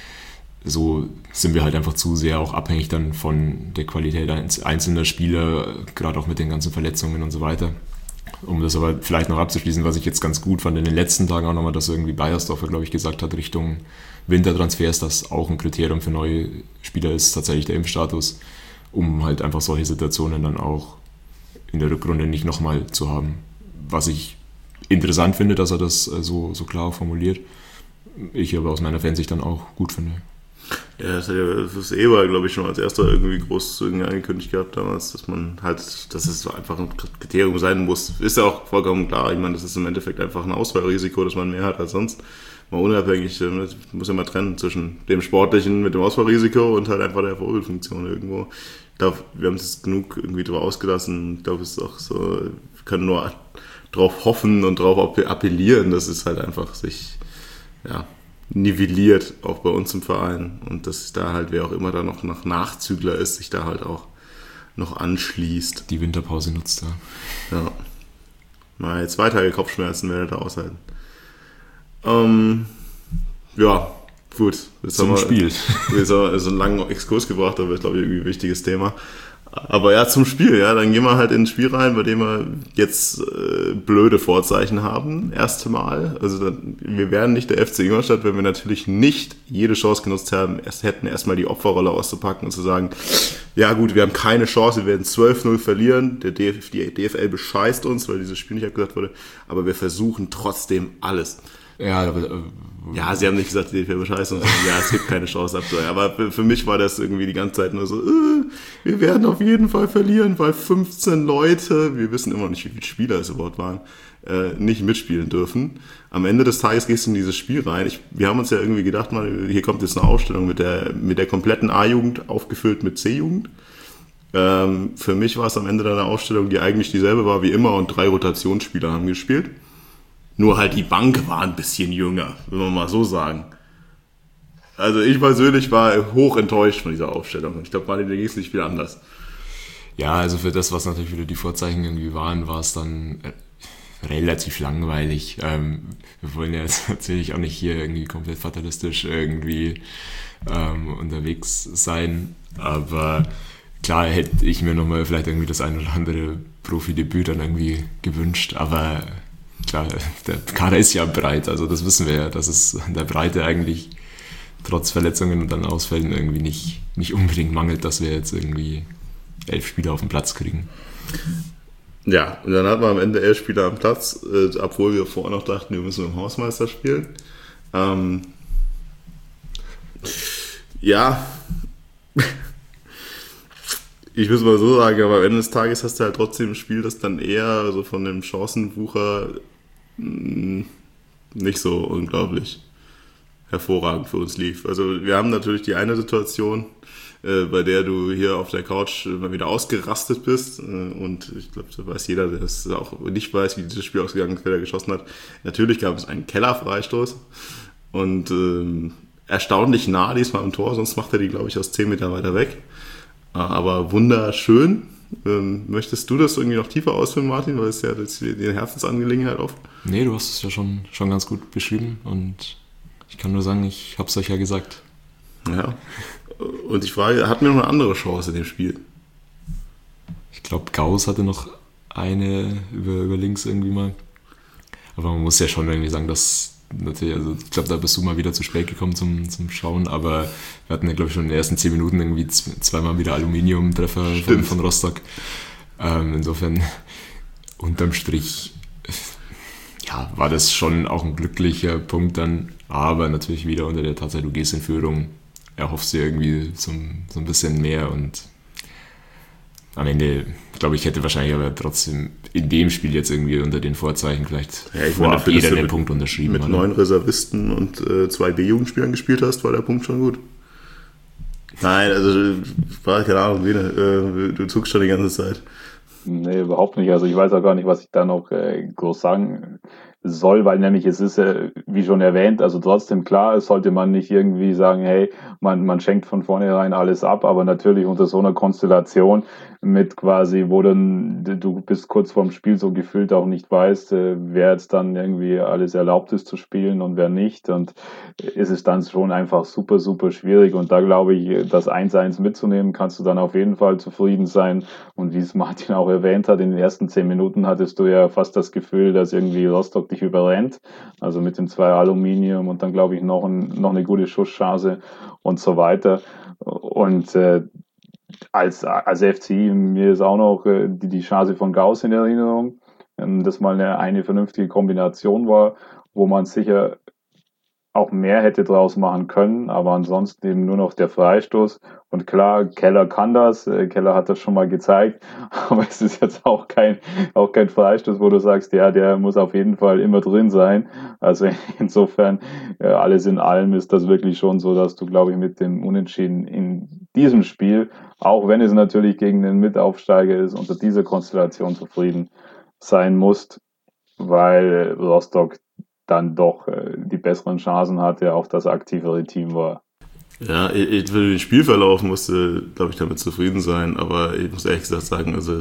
so sind wir halt einfach zu sehr auch abhängig dann von der Qualität einzelner Spieler, gerade auch mit den ganzen Verletzungen und so weiter. Um das aber vielleicht noch abzuschließen, was ich jetzt ganz gut fand in den letzten Tagen auch nochmal, dass irgendwie Beiersdorfer, glaube ich, gesagt hat, Richtung Wintertransfers, dass auch ein Kriterium für neue Spieler ist, tatsächlich der Impfstatus, um halt einfach solche Situationen dann auch in der Rückrunde nicht nochmal zu haben. Was ich interessant finde, dass er das so, so klar formuliert. Ich aber aus meiner Fansicht dann auch gut finde. Ja, das hat ja das Eber, glaube ich, schon als erster irgendwie großzügig angekündigt gehabt damals, dass man halt, dass es so einfach ein Kriterium sein muss. Ist ja auch vollkommen klar. Ich meine, das ist im Endeffekt einfach ein Ausfallrisiko, dass man mehr hat als sonst. Mal unabhängig, man muss ja mal trennen zwischen dem Sportlichen mit dem Ausfallrisiko und halt einfach der Vorbildfunktion irgendwo. Ich glaube, wir haben es genug irgendwie drüber ausgelassen. Ich glaube, es ist auch so, wir können nur drauf hoffen und drauf appellieren, dass es halt einfach sich, ja, nivelliert, auch bei uns im Verein. Und dass da halt, wer auch immer da noch nach Nachzügler ist, sich da halt auch noch anschließt. Die Winterpause nutzt da. Ja. Mal zwei Tage Kopfschmerzen werdet ihr aushalten. Ähm, ja, gut. Jetzt zum haben wir, Spiel. Jetzt haben wir so einen langen Exkurs gebracht, aber ich glaube, irgendwie ein wichtiges Thema. Aber ja, zum Spiel, ja, dann gehen wir halt ins Spiel rein, bei dem wir jetzt äh, blöde Vorzeichen haben, erste Mal. Also dann, wir wären nicht der F C Ingolstadt, wenn wir natürlich nicht jede Chance genutzt haben, erst hätten erstmal die Opferrolle auszupacken und zu sagen, ja gut, wir haben keine Chance, wir werden zwölf null verlieren, der D F, die D F L bescheißt uns, weil dieses Spiel nicht abgesagt wurde, aber wir versuchen trotzdem alles. Ja, aber, äh, ja, sie haben nicht gesagt, die D F L bescheißen uns, ja, es gibt keine Chance abzusagen. Aber für, für mich war das irgendwie die ganze Zeit nur so, äh, wir werden auf jeden Fall verlieren, weil fünfzehn Leute, wir wissen immer nicht, wie viele Spieler es überhaupt waren, äh, nicht mitspielen dürfen. Am Ende des Tages gehst du in dieses Spiel rein. Ich, wir haben uns ja irgendwie gedacht, mal, hier kommt jetzt eine Ausstellung mit der, mit der kompletten A-Jugend aufgefüllt mit C-Jugend. Ähm, für mich war es am Ende dann eine Ausstellung, die eigentlich dieselbe war wie immer und drei Rotationsspieler haben gespielt. Nur halt die Bank war ein bisschen jünger, wenn wir mal so sagen. Also ich persönlich war hoch enttäuscht von dieser Aufstellung. Ich glaube, Martin, da ging es nicht viel anders. Ja, also für das, was natürlich wieder die Vorzeichen irgendwie waren, war es dann relativ langweilig. Ähm, wir wollen ja jetzt natürlich auch nicht hier irgendwie komplett fatalistisch irgendwie ähm, unterwegs sein, aber klar hätte ich mir nochmal vielleicht irgendwie das ein oder andere Profidebüt dann irgendwie gewünscht, aber klar, der Kader ist ja breit, also das wissen wir ja, dass es an der Breite eigentlich trotz Verletzungen und dann Ausfällen irgendwie nicht, nicht unbedingt mangelt, dass wir jetzt irgendwie elf Spieler auf den Platz kriegen. Ja, und dann hatten wir am Ende elf Spieler am Platz, äh, obwohl wir vorher noch dachten, wir müssen mit dem Hausmeister spielen. Ähm, ja, ich muss mal so sagen, aber am Ende des Tages hast du halt trotzdem ein Spiel, das dann eher so von dem Chancenwucher mh, nicht so unglaublich hervorragend für uns lief. Also wir haben natürlich die eine Situation, äh, bei der du hier auf der Couch mal wieder ausgerastet bist, äh, und ich glaube, da weiß jeder, der es auch nicht weiß, wie dieses Spiel ausgegangen ist, wer da geschossen hat. Natürlich gab es einen Kellerfreistoß und äh, erstaunlich nah diesmal am Tor, sonst macht er die, glaube ich, aus zehn Meter weiter weg. Aber wunderschön. Ähm, möchtest du das irgendwie noch tiefer ausführen, Martin, weil es ja jetzt die Herzensangelegenheit oft? Nee, du hast es ja schon, schon ganz gut beschrieben und ich kann nur sagen, ich hab's euch ja gesagt. Ja. Und ich frage, hatten wir noch eine andere Chance in dem Spiel? Ich glaube, Gauss hatte noch eine über, über links irgendwie mal. Aber man muss ja schon irgendwie sagen, dass natürlich, also ich glaube, da bist du mal wieder zu spät gekommen zum, zum Schauen, aber wir hatten ja, glaube ich, schon in den ersten zehn Minuten irgendwie zweimal wieder Aluminiumtreffer von, von Rostock. Ähm, insofern, unterm Strich, ja, war das schon auch ein glücklicher Punkt dann, aber natürlich wieder unter der Tatsache, du gehst in Führung, erhoffst dir irgendwie so, so ein bisschen mehr und am Ende, glaube ich, hätte wahrscheinlich aber trotzdem in dem Spiel jetzt irgendwie unter den Vorzeichen vielleicht ja, ich vorab meine, jeder den mit, Punkt unterschrieben. Mit oder? neun Reservisten und äh, zwei B-Jugendspielern gespielt hast, war der Punkt schon gut. Nein, also war keine Ahnung, Bene, äh, du zuckst schon die ganze Zeit. Nee, überhaupt nicht. Also ich weiß auch gar nicht, was ich da noch äh, groß sagen soll, weil nämlich es ist, äh, wie schon erwähnt, also trotzdem klar, es sollte man nicht irgendwie sagen, hey, man, man schenkt von vornherein alles ab, aber natürlich unter so einer Konstellation mit quasi, wo dann du bist kurz vorm Spiel so gefühlt auch nicht weißt, äh, wer jetzt dann irgendwie alles erlaubt ist zu spielen und wer nicht, und ist es dann schon einfach super, super schwierig, und da glaube ich, das eins eins mitzunehmen, kannst du dann auf jeden Fall zufrieden sein, und wie es Martin auch erwähnt hat, in den ersten zehn Minuten hattest du ja fast das Gefühl, dass irgendwie Rostock dich überrennt, also mit den zwei Aluminium und dann glaube ich noch, ein, noch eine gute Schusschance und so weiter. Und äh, als, als F C I, mir ist auch noch äh, die, die Chance von Gauss in Erinnerung, ähm, das mal eine, eine vernünftige Kombination war, wo man sicher auch mehr hätte draus machen können, aber ansonsten eben nur noch der Freistoß. Und klar, Keller kann das, Keller hat das schon mal gezeigt, aber es ist jetzt auch kein, auch kein Freistoß, wo du sagst, ja, der muss auf jeden Fall immer drin sein. Also insofern, alles in allem ist das wirklich schon so, dass du, glaube ich, mit dem Unentschieden in diesem Spiel, auch wenn es natürlich gegen den Mitaufsteiger ist, unter dieser Konstellation zufrieden sein musst, weil Rostock dann doch äh, die besseren Chancen hatte, auch das aktivere Team war. Ja, ich, für den Spielverlauf musste, glaube ich, damit zufrieden sein, aber ich muss ehrlich gesagt sagen, also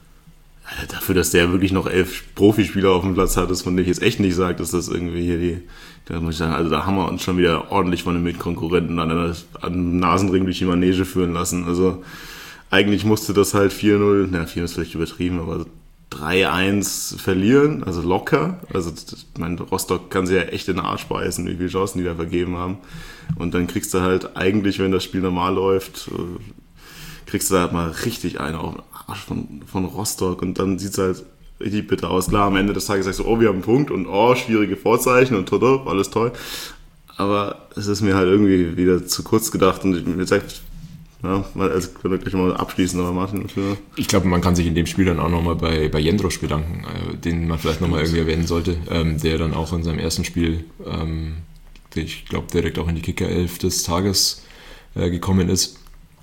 dafür, dass der wirklich noch elf Profispieler auf dem Platz hat, das von dem ich jetzt echt nicht sage, dass das irgendwie hier die, da muss ich sagen, also da haben wir uns schon wieder ordentlich von den Mitkonkurrenten an den Nasenring durch die Manege führen lassen. Also eigentlich musste das halt vier null, na vier null ist vielleicht übertrieben, aber drei eins verlieren, also locker. Also ich meine, Rostock kann sich ja echt in den Arsch beißen, wie viele Chancen die da vergeben haben. Und dann kriegst du halt eigentlich, wenn das Spiel normal läuft, kriegst du halt mal richtig einen auf den Arsch von, von Rostock, und dann sieht's halt richtig bitter aus. Klar, am Ende des Tages sagst du, oh, wir haben einen Punkt und oh, schwierige Vorzeichen und toto, alles toll. Aber es ist mir halt irgendwie wieder zu kurz gedacht, und ich mir sagt, ja, also können wir gleich mal abschließen, aber Martin. Für ich glaube, man kann sich in dem Spiel dann auch nochmal bei, bei Jendrosch bedanken, äh, den man vielleicht nochmal irgendwie erwähnen sollte, ähm, der dann auch in seinem ersten Spiel, ähm, ich glaube, direkt auch in die Kicker-Elf des Tages äh, gekommen ist,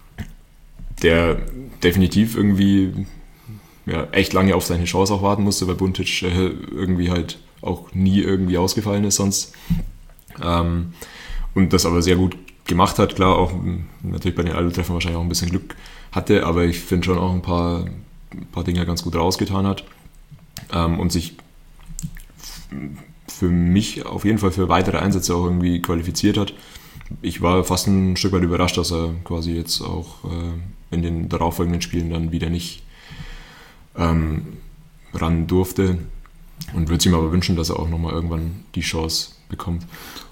der definitiv irgendwie ja, echt lange auf seine Chance auch warten musste, weil Buntic äh, irgendwie halt auch nie irgendwie ausgefallen ist sonst. Ähm, und das aber sehr gut gemacht hat, klar, auch natürlich bei den Alu-Treffern wahrscheinlich auch ein bisschen Glück hatte, aber ich finde schon auch ein paar, ein paar Dinge ganz gut rausgetan hat, ähm, und sich f- für mich auf jeden Fall für weitere Einsätze auch irgendwie qualifiziert hat. Ich war fast ein Stück weit überrascht, dass er quasi jetzt auch äh, in den darauffolgenden Spielen dann wieder nicht ähm, ran durfte, und würde ihm aber wünschen, dass er auch nochmal irgendwann die Chance bekommt.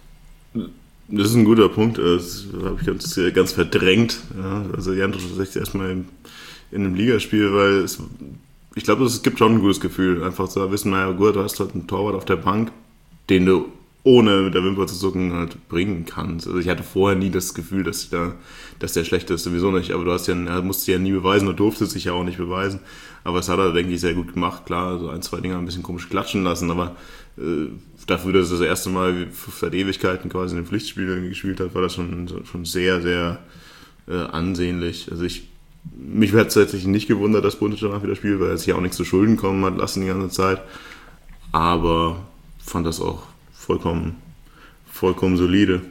Das ist ein guter Punkt, das habe ich ganz, ganz verdrängt. Ja, also Jandrosch ist echt erstmal in, in einem Ligaspiel, weil es, ich glaube, es gibt schon ein gutes Gefühl, einfach zu wissen, naja gut, du hast halt einen Torwart auf der Bank, den du ohne mit der Wimper zu zucken halt bringen kannst. Also ich hatte vorher nie das Gefühl, dass, ich da, dass der schlecht ist, sowieso nicht, aber du hast ja, er musste ja nie beweisen und durfte sich ja auch nicht beweisen, aber das hat er, denke ich, sehr gut gemacht. Klar, so ein, zwei Dinge ein bisschen komisch klatschen lassen, aber äh, dafür, dass er das erste Mal seit Ewigkeiten quasi in den Pflichtspielen gespielt hat, war das schon, schon sehr, sehr äh, ansehnlich. Also ich, mich hätte es tatsächlich nicht gewundert, dass Buntic danach wieder spielt, weil er sich ja auch nichts zu Schulden kommen hat lassen die ganze Zeit, aber fand das auch vollkommen, vollkommen solide.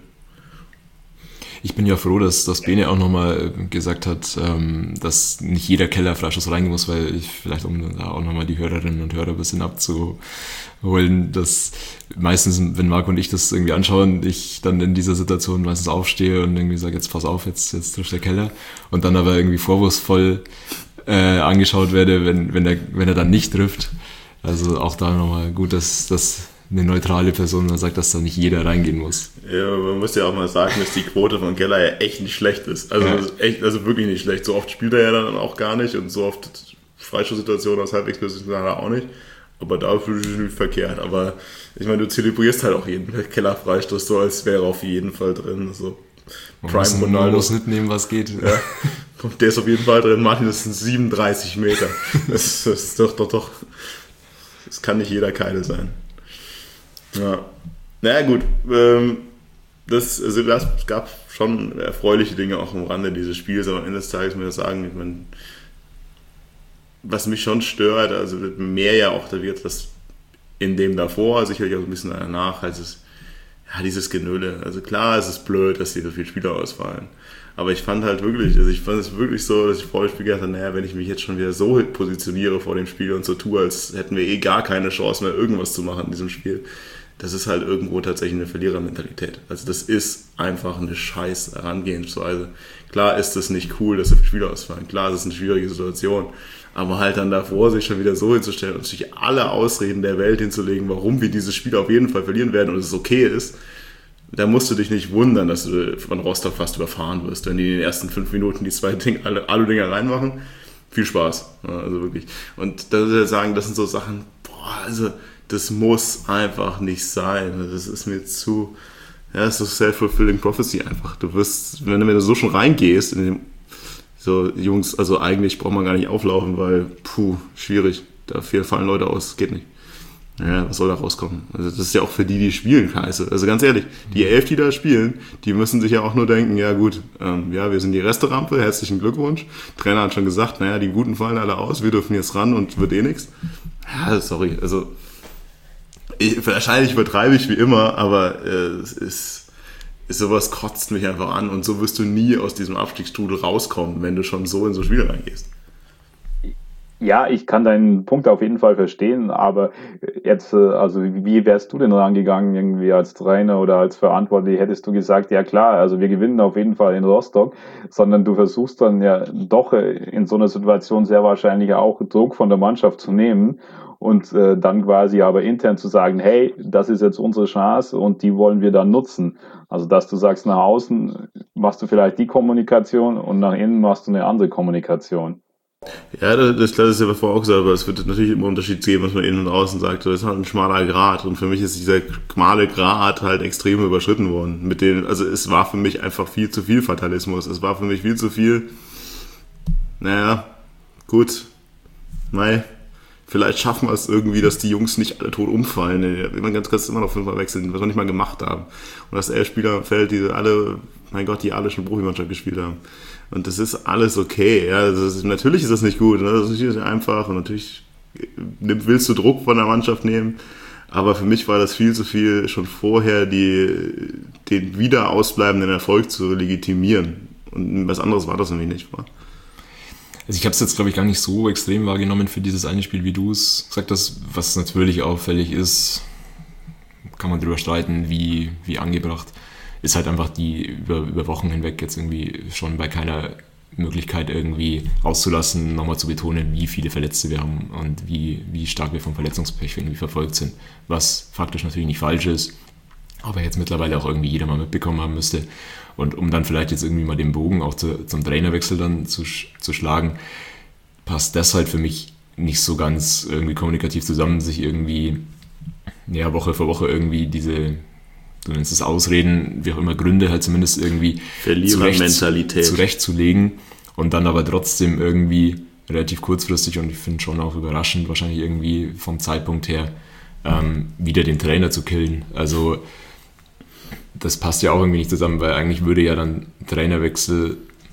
Ich bin ja froh, dass, dass Bene auch nochmal gesagt hat, ähm, dass nicht jeder Keller-Freischuss reingehen muss, weil ich vielleicht, um da auch nochmal die Hörerinnen und Hörer ein bisschen abzuholen, dass meistens, wenn Marco und ich das irgendwie anschauen, ich dann in dieser Situation meistens aufstehe und irgendwie sage, jetzt pass auf, jetzt, jetzt trifft der Keller, und dann aber irgendwie vorwurfsvoll äh, angeschaut werde, wenn, wenn, der, wenn er dann nicht trifft. Also auch da nochmal gut, dass das eine neutrale Person dann sagt, dass da nicht jeder reingehen muss. Ja, man muss ja auch mal sagen, dass die Quote von Keller ja echt nicht schlecht ist. Also, ja. ist echt, also wirklich nicht schlecht. So oft spielt er ja dann auch gar nicht, und so oft Freistoßsituationen aus halbwegs bis hat er auch nicht. Aber da fühle ich mich nicht verkehrt. Aber ich meine, du zelebrierst halt auch jeden Keller-Freistoß so, als wäre er auf jeden Fall drin. So man Prime muss, Ronaldo. Man muss mitnehmen, was geht. Ja. Der ist auf jeden Fall drin. Martin, das sind siebenunddreißig Meter. Das, das ist doch, doch, doch. Das kann nicht jeder Keile sein. Ja, naja gut, ähm, das, also das, es gab schon erfreuliche Dinge auch am Rande dieses Spiels, aber am Ende des Tages muss ich sagen, ich meine, was mich schon stört, also mehr ja auch, da wird das in dem davor, sicherlich auch ein bisschen danach, halt es, ja, dieses Genöle. Also klar, es ist blöd, dass hier so viele Spieler ausfallen. Aber ich fand halt wirklich, also ich fand es wirklich so, dass ich vor dem Spiel gedacht habe, naja, wenn ich mich jetzt schon wieder so positioniere vor dem Spiel und so tue, als hätten wir eh gar keine Chance mehr, irgendwas zu machen in diesem Spiel, das ist halt irgendwo tatsächlich eine Verlierermentalität. Also das ist einfach eine scheiß Herangehensweise. Klar ist es nicht cool, dass so viele Spieler ausfallen. Klar, es ist eine schwierige Situation. Aber halt dann davor sich schon wieder so hinzustellen und sich alle Ausreden der Welt hinzulegen, warum wir dieses Spiel auf jeden Fall verlieren werden und es okay ist, da musst du dich nicht wundern, dass du von Rostock fast überfahren wirst, wenn die in den ersten fünf Minuten die zwei Ding, alle Alu-Dinger reinmachen. Viel Spaß. Ja, also wirklich. Und da würde ich sagen, das sind so Sachen, boah, also das muss einfach nicht sein. Das ist mir zu, ja, das ist so self-fulfilling prophecy einfach. Du wirst, wenn du so schon reingehst, in dem, so, Jungs, also eigentlich braucht man gar nicht auflaufen, weil, puh, schwierig. Da fallen Leute aus, geht nicht. Ja, was soll da rauskommen? Also das ist ja auch für die, die spielen, scheiße. Also ganz ehrlich, die elf, die da spielen, die müssen sich ja auch nur denken, ja gut, ähm, ja, wir sind die Resterampe, herzlichen Glückwunsch. Trainer hat schon gesagt, naja, die Guten fallen alle aus, wir dürfen jetzt ran und wird eh nichts. Ja, sorry, also ich, wahrscheinlich übertreibe ich wie immer, aber äh, es ist, ist sowas kotzt mich einfach an und so wirst du nie aus diesem Abstiegsstrudel rauskommen, wenn du schon so in so Spiele reingehst. Ja, ich kann deinen Punkt auf jeden Fall verstehen, aber jetzt, also wie wärst du denn rangegangen irgendwie als Trainer oder als Verantwortlich? Hättest du gesagt, ja klar, also wir gewinnen auf jeden Fall in Rostock, sondern du versuchst dann ja doch in so einer Situation sehr wahrscheinlich auch Druck von der Mannschaft zu nehmen und äh, dann quasi aber intern zu sagen, hey, das ist jetzt unsere Chance und die wollen wir dann nutzen. Also dass du sagst, nach außen machst du vielleicht die Kommunikation und nach innen machst du eine andere Kommunikation. Ja, das, das ist ja vorher auch gesagt, aber es wird natürlich immer Unterschied geben, was man innen und außen sagt. Das ist halt ein schmaler Grat und für mich ist dieser schmale Grat halt extrem überschritten worden. Mit den, also es war für mich einfach viel zu viel Fatalismus. Es war für mich viel zu viel, naja, gut, mei, vielleicht schaffen wir es irgendwie, dass die Jungs nicht alle tot umfallen. Man ganz kurz immer noch fünfmal wechseln, was wir nicht mal gemacht haben. Und dass elf Spieler im Feld, die alle, mein Gott, die alle schon Profimannschaft gespielt haben. Und das ist alles okay. Ja, das ist, natürlich ist das nicht gut, ne? Das ist nicht einfach und natürlich willst du Druck von der Mannschaft nehmen. Aber für mich war das viel zu viel, schon vorher die, den wieder ausbleibenden Erfolg zu legitimieren. Und was anderes war das nämlich nicht. War. Also ich habe es jetzt, glaube ich, gar nicht so extrem wahrgenommen für dieses eine Spiel, wie du es gesagt hast. Was natürlich auffällig ist, kann man drüber streiten, wie, wie angebracht, ist halt einfach die über, über Wochen hinweg jetzt irgendwie schon bei keiner Möglichkeit irgendwie auszulassen, nochmal zu betonen, wie viele Verletzte wir haben und wie, wie stark wir vom Verletzungspech irgendwie verfolgt sind. Was faktisch natürlich nicht falsch ist, aber jetzt mittlerweile auch irgendwie jeder mal mitbekommen haben müsste. Und um dann vielleicht jetzt irgendwie mal den Bogen auch zu, zum Trainerwechsel dann zu, zu schlagen, passt das halt für mich nicht so ganz irgendwie kommunikativ zusammen, sich irgendwie ja, Woche für Woche irgendwie diese, du nennst es Ausreden, wie auch immer, Gründe halt zumindest irgendwie Verlierermentalität zurechtzulegen und dann aber trotzdem irgendwie relativ kurzfristig und ich finde schon auch überraschend, wahrscheinlich irgendwie vom Zeitpunkt her, ähm, wieder den Trainer zu killen. Also das passt ja auch irgendwie nicht zusammen, weil eigentlich würde ja dann Trainerwechsel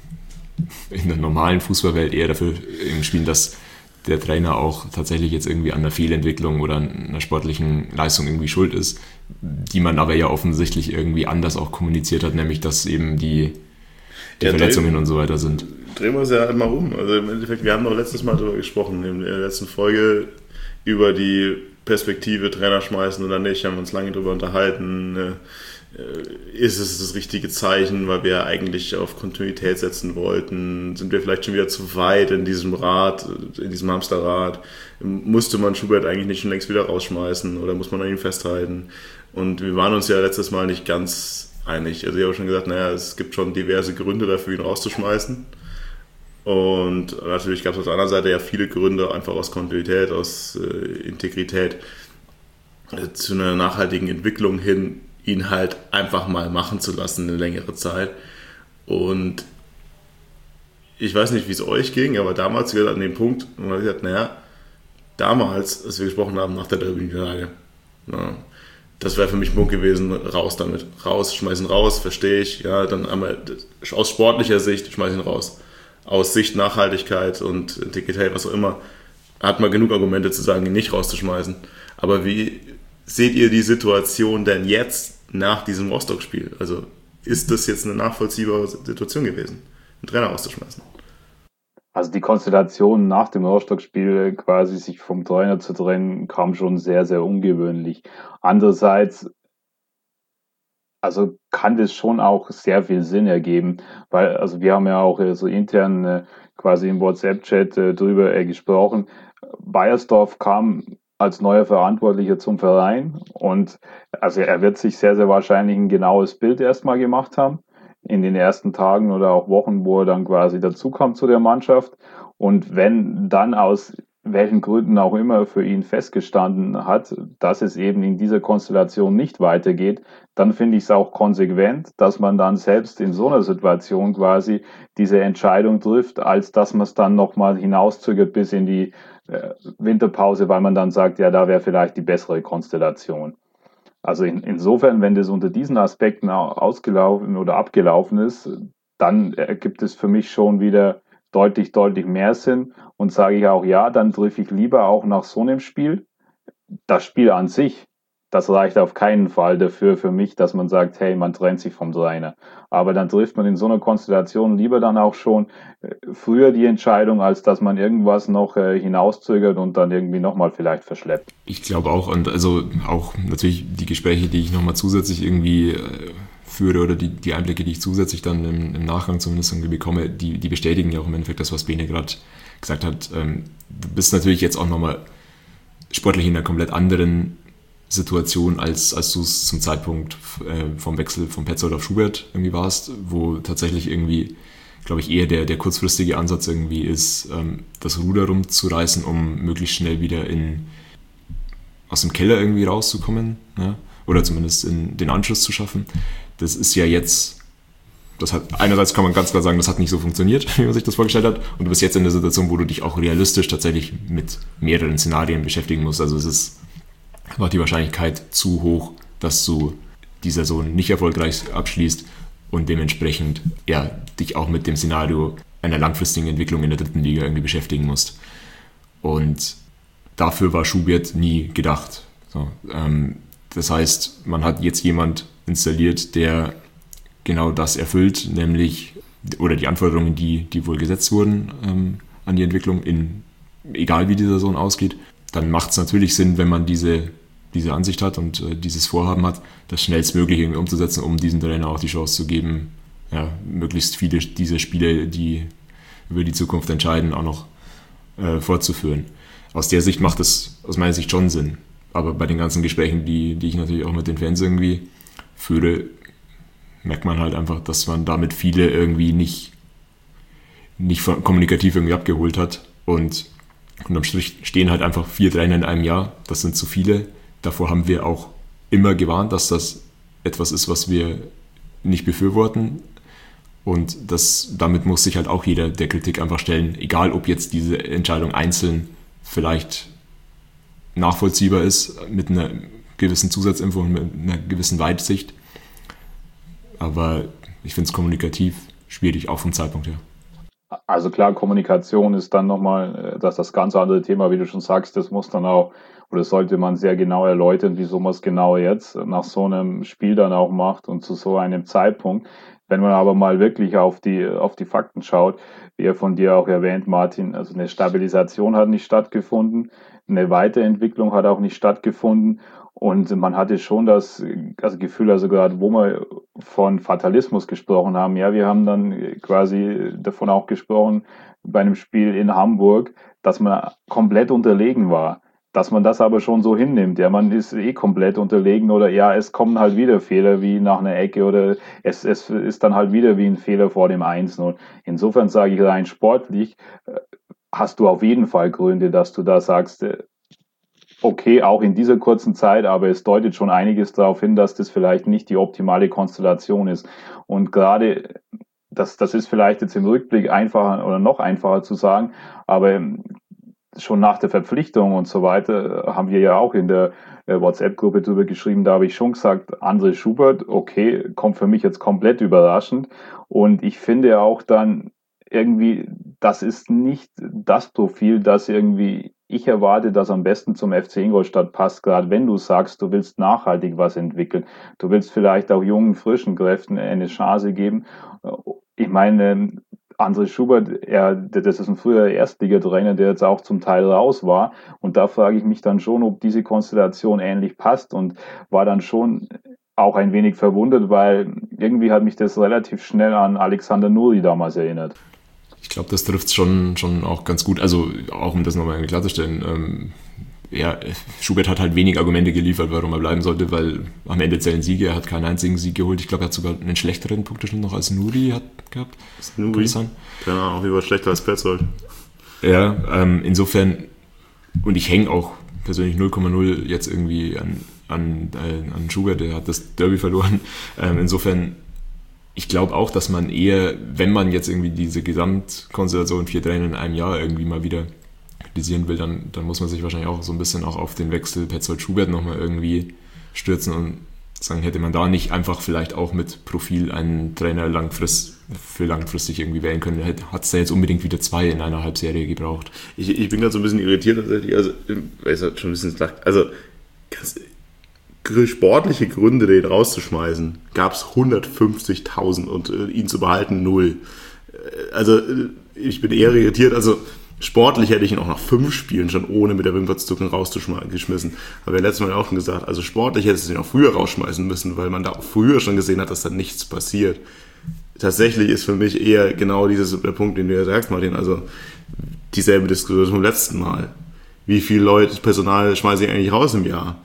in der normalen Fußballwelt eher dafür spielen, dass der Trainer auch tatsächlich jetzt irgendwie an einer Fehlentwicklung oder einer sportlichen Leistung irgendwie schuld ist, die man aber ja offensichtlich irgendwie anders auch kommuniziert hat, nämlich dass eben die, die ja, Verletzungen drehen, und so weiter sind. Drehen wir es ja halt mal um. Also im Endeffekt, wir haben doch letztes Mal darüber gesprochen, in der letzten Folge über die Perspektive Trainer schmeißen oder nicht, haben wir uns lange darüber unterhalten. Ist es das richtige Zeichen, weil wir eigentlich auf Kontinuität setzen wollten? Sind wir vielleicht schon wieder zu weit in diesem Rad, in diesem Hamsterrad? Musste man Schubert eigentlich nicht schon längst wieder rausschmeißen oder muss man an ihm festhalten? Und wir waren uns ja letztes Mal nicht ganz einig. Also ich habe schon gesagt, naja, es gibt schon diverse Gründe dafür, ihn rauszuschmeißen. Und natürlich gab es auf der anderen Seite ja viele Gründe, einfach aus Kontinuität, aus äh, Integrität, äh, zu einer nachhaltigen Entwicklung hin, ihn halt einfach mal machen zu lassen eine längere Zeit. Und ich weiß nicht, wie es euch ging, aber damals wieder an dem Punkt, wo man gesagt hat, naja, damals, als wir gesprochen haben nach der Derby-Niederlage, ja, das wäre für mich ein Punkt gewesen, raus damit. Raus, schmeißen raus, verstehe ich. Ja, dann einmal aus sportlicher Sicht, schmeißen raus. Aus Sicht Nachhaltigkeit und Integrität, was auch immer, hat man genug Argumente zu sagen, ihn nicht rauszuschmeißen. Aber wie seht ihr die Situation denn jetzt nach diesem Rostock-Spiel? Also ist das jetzt eine nachvollziehbare Situation gewesen, einen Trainer rauszuschmeißen? Also die Konstellation nach dem Rostock-Spiel quasi sich vom Trainer zu trennen, kam schon sehr, sehr ungewöhnlich. Andererseits, also kann das schon auch sehr viel Sinn ergeben, weil also wir haben ja auch äh, so intern äh, quasi im WhatsApp-Chat äh, drüber äh, gesprochen. Beiersdorf kam als neuer Verantwortlicher zum Verein und also er wird sich sehr, sehr wahrscheinlich ein genaues Bild erstmal gemacht haben in den ersten Tagen oder auch Wochen, wo er dann quasi dazukam zu der Mannschaft. Und wenn dann aus welchen Gründen auch immer für ihn festgestanden hat, dass es eben in dieser Konstellation nicht weitergeht, dann finde ich es auch konsequent, dass man dann selbst in so einer Situation quasi diese Entscheidung trifft, als dass man es dann nochmal hinauszögert bis in die äh, Winterpause, weil man dann sagt, ja, da wäre vielleicht die bessere Konstellation. Also in, insofern, wenn das unter diesen Aspekten ausgelaufen oder abgelaufen ist, dann ergibt es für mich schon wieder deutlich, deutlich mehr Sinn und sage ich auch, ja, dann treffe ich lieber auch nach so einem Spiel. Das Spiel an sich, das reicht auf keinen Fall dafür für mich, dass man sagt, hey, man trennt sich vom Trainer. Aber dann trifft man in so einer Konstellation lieber dann auch schon äh, früher die Entscheidung, als dass man irgendwas noch äh, hinauszögert und dann irgendwie nochmal vielleicht verschleppt. Ich glaube auch, und also auch natürlich die Gespräche, die ich nochmal zusätzlich irgendwie äh, führe oder die, die Einblicke, die ich zusätzlich dann im, im Nachgang zumindest irgendwie bekomme, die, die bestätigen ja auch im Endeffekt das, was Bene gerade gesagt hat. Ähm, du bist natürlich jetzt auch nochmal sportlich in einer komplett anderen Situation, als, als du es zum Zeitpunkt äh, vom Wechsel von Petzold auf Schubert irgendwie warst, wo tatsächlich irgendwie, glaube ich, eher der, der kurzfristige Ansatz irgendwie ist, ähm, das Ruder rumzureißen, um möglichst schnell wieder in, aus dem Keller irgendwie rauszukommen, ne? Oder zumindest in den Anschluss zu schaffen. Das ist ja jetzt, das hat, einerseits kann man ganz klar sagen, das hat nicht so funktioniert, wie man sich das vorgestellt hat, und du bist jetzt in der Situation, wo du dich auch realistisch tatsächlich mit mehreren Szenarien beschäftigen musst. Also es ist war die Wahrscheinlichkeit zu hoch, dass du die Saison nicht erfolgreich abschließt und dementsprechend ja, dich auch mit dem Szenario einer langfristigen Entwicklung in der dritten Liga irgendwie beschäftigen musst. Und dafür war Schubert nie gedacht. So, ähm, das heißt, man hat jetzt jemand installiert, der genau das erfüllt, nämlich oder die Anforderungen, die, die wohl gesetzt wurden ähm, an die Entwicklung, in, egal wie die Saison ausgeht. Dann macht es natürlich Sinn, wenn man diese, diese Ansicht hat und äh, dieses Vorhaben hat, das schnellstmöglich irgendwie umzusetzen, um diesem Trainer auch die Chance zu geben, ja, möglichst viele dieser Spiele, die über die Zukunft entscheiden, auch noch äh, fortzuführen. Aus der Sicht macht es aus meiner Sicht schon Sinn. Aber bei den ganzen Gesprächen, die, die ich natürlich auch mit den Fans irgendwie führe, merkt man halt einfach, dass man damit viele irgendwie nicht, nicht kommunikativ irgendwie abgeholt hat. Und unterm Strich stehen halt einfach vier Trainer in einem Jahr. Das sind zu viele. Davor haben wir auch immer gewarnt, dass das etwas ist, was wir nicht befürworten. Und das, damit muss sich halt auch jeder der Kritik einfach stellen, egal ob jetzt diese Entscheidung einzeln vielleicht nachvollziehbar ist, mit einer gewissen Zusatzinfo und mit einer gewissen Weitsicht. Aber ich finde es kommunikativ schwierig, auch vom Zeitpunkt her. Also klar, Kommunikation ist dann nochmal das, das ganz andere Thema, wie du schon sagst, das muss dann auch, oder sollte man sehr genau erläutern, wieso man es genau jetzt nach so einem Spiel dann auch macht und zu so einem Zeitpunkt. Wenn man aber mal wirklich auf die, auf die Fakten schaut, wie er von dir auch erwähnt, Martin, also eine Stabilisation hat nicht stattgefunden, eine Weiterentwicklung hat auch nicht stattgefunden. Und man hatte schon das also Gefühl, also gerade wo wir von Fatalismus gesprochen haben, ja, wir haben dann quasi davon auch gesprochen bei einem Spiel in Hamburg, dass man komplett unterlegen war. Dass man das aber schon so hinnimmt, ja, man ist eh komplett unterlegen oder ja, es kommen halt wieder Fehler wie nach einer Ecke oder es, es ist dann halt wieder wie ein Fehler vor dem eins null. Insofern sage ich rein sportlich, hast du auf jeden Fall Gründe, dass du da sagst, okay, auch in dieser kurzen Zeit, aber es deutet schon einiges darauf hin, dass das vielleicht nicht die optimale Konstellation ist. Und gerade, das, das ist vielleicht jetzt im Rückblick einfacher oder noch einfacher zu sagen, aber schon nach der Verpflichtung und so weiter haben wir ja auch in der WhatsApp-Gruppe drüber geschrieben, da habe ich schon gesagt, André Schubert, okay, kommt für mich jetzt komplett überraschend. Und ich finde auch dann irgendwie, das ist nicht das Profil, das irgendwie ich erwarte, dass am besten zum F C Ingolstadt passt, gerade wenn du sagst, du willst nachhaltig was entwickeln. Du willst vielleicht auch jungen, frischen Kräften eine Chance geben. Ich meine, André Schubert, er, das ist ein früher Erstligatrainer, der jetzt auch zum Teil raus war. Und da frage ich mich dann schon, ob diese Konstellation ähnlich passt, und war dann schon auch ein wenig verwundert, weil irgendwie hat mich das relativ schnell an Alexander Nuri damals erinnert. Ich glaube, das trifft schon, schon auch ganz gut. Also auch um das nochmal klarzustellen, ähm, ja, Schubert hat halt wenig Argumente geliefert, warum er bleiben sollte, weil am Ende zählen Siege. Er hat keinen einzigen Sieg geholt. Ich glaube, er hat sogar einen schlechteren Punkteschnitt noch als Nuri hat gehabt. Das Nuri? Keine Ahnung, wie war schlechter als Petzold. Ja, ähm, insofern, und ich hänge auch persönlich null Komma null jetzt irgendwie an, an, äh, an Schubert, der hat das Derby verloren. Ähm, insofern, ich glaube auch, dass man eher, wenn man jetzt irgendwie diese Gesamtkonstellation vier Trainer in einem Jahr irgendwie mal wieder kritisieren will, dann, dann muss man sich wahrscheinlich auch so ein bisschen auch auf den Wechsel Petzold-Schubert nochmal irgendwie stürzen und sagen, hätte man da nicht einfach vielleicht auch mit Profil einen Trainer langfrist, für langfristig irgendwie wählen können, hat es da jetzt unbedingt wieder zwei in einer Halbserie gebraucht. Ich, ich bin gerade so ein bisschen irritiert tatsächlich, also, weil es schon ein bisschen lacht, also ganz sportliche Gründe, den rauszuschmeißen, gab es hundertfünfzigtausend und äh, ihn zu behalten, null. Also ich bin eher irritiert, also sportlich hätte ich ihn auch nach fünf Spielen schon ohne mit der Wimper zu zucken rausgeschmissen. Aber wir haben letztes Mal auch schon gesagt, also sportlich hätte es ihn auch früher rausschmeißen müssen, weil man da auch früher schon gesehen hat, dass da nichts passiert. Tatsächlich ist für mich eher genau dieses der Punkt, den du ja sagst, Martin, also dieselbe Diskussion vom letzten Mal. Wie viele Leute, Personal schmeiße ich eigentlich raus im Jahr?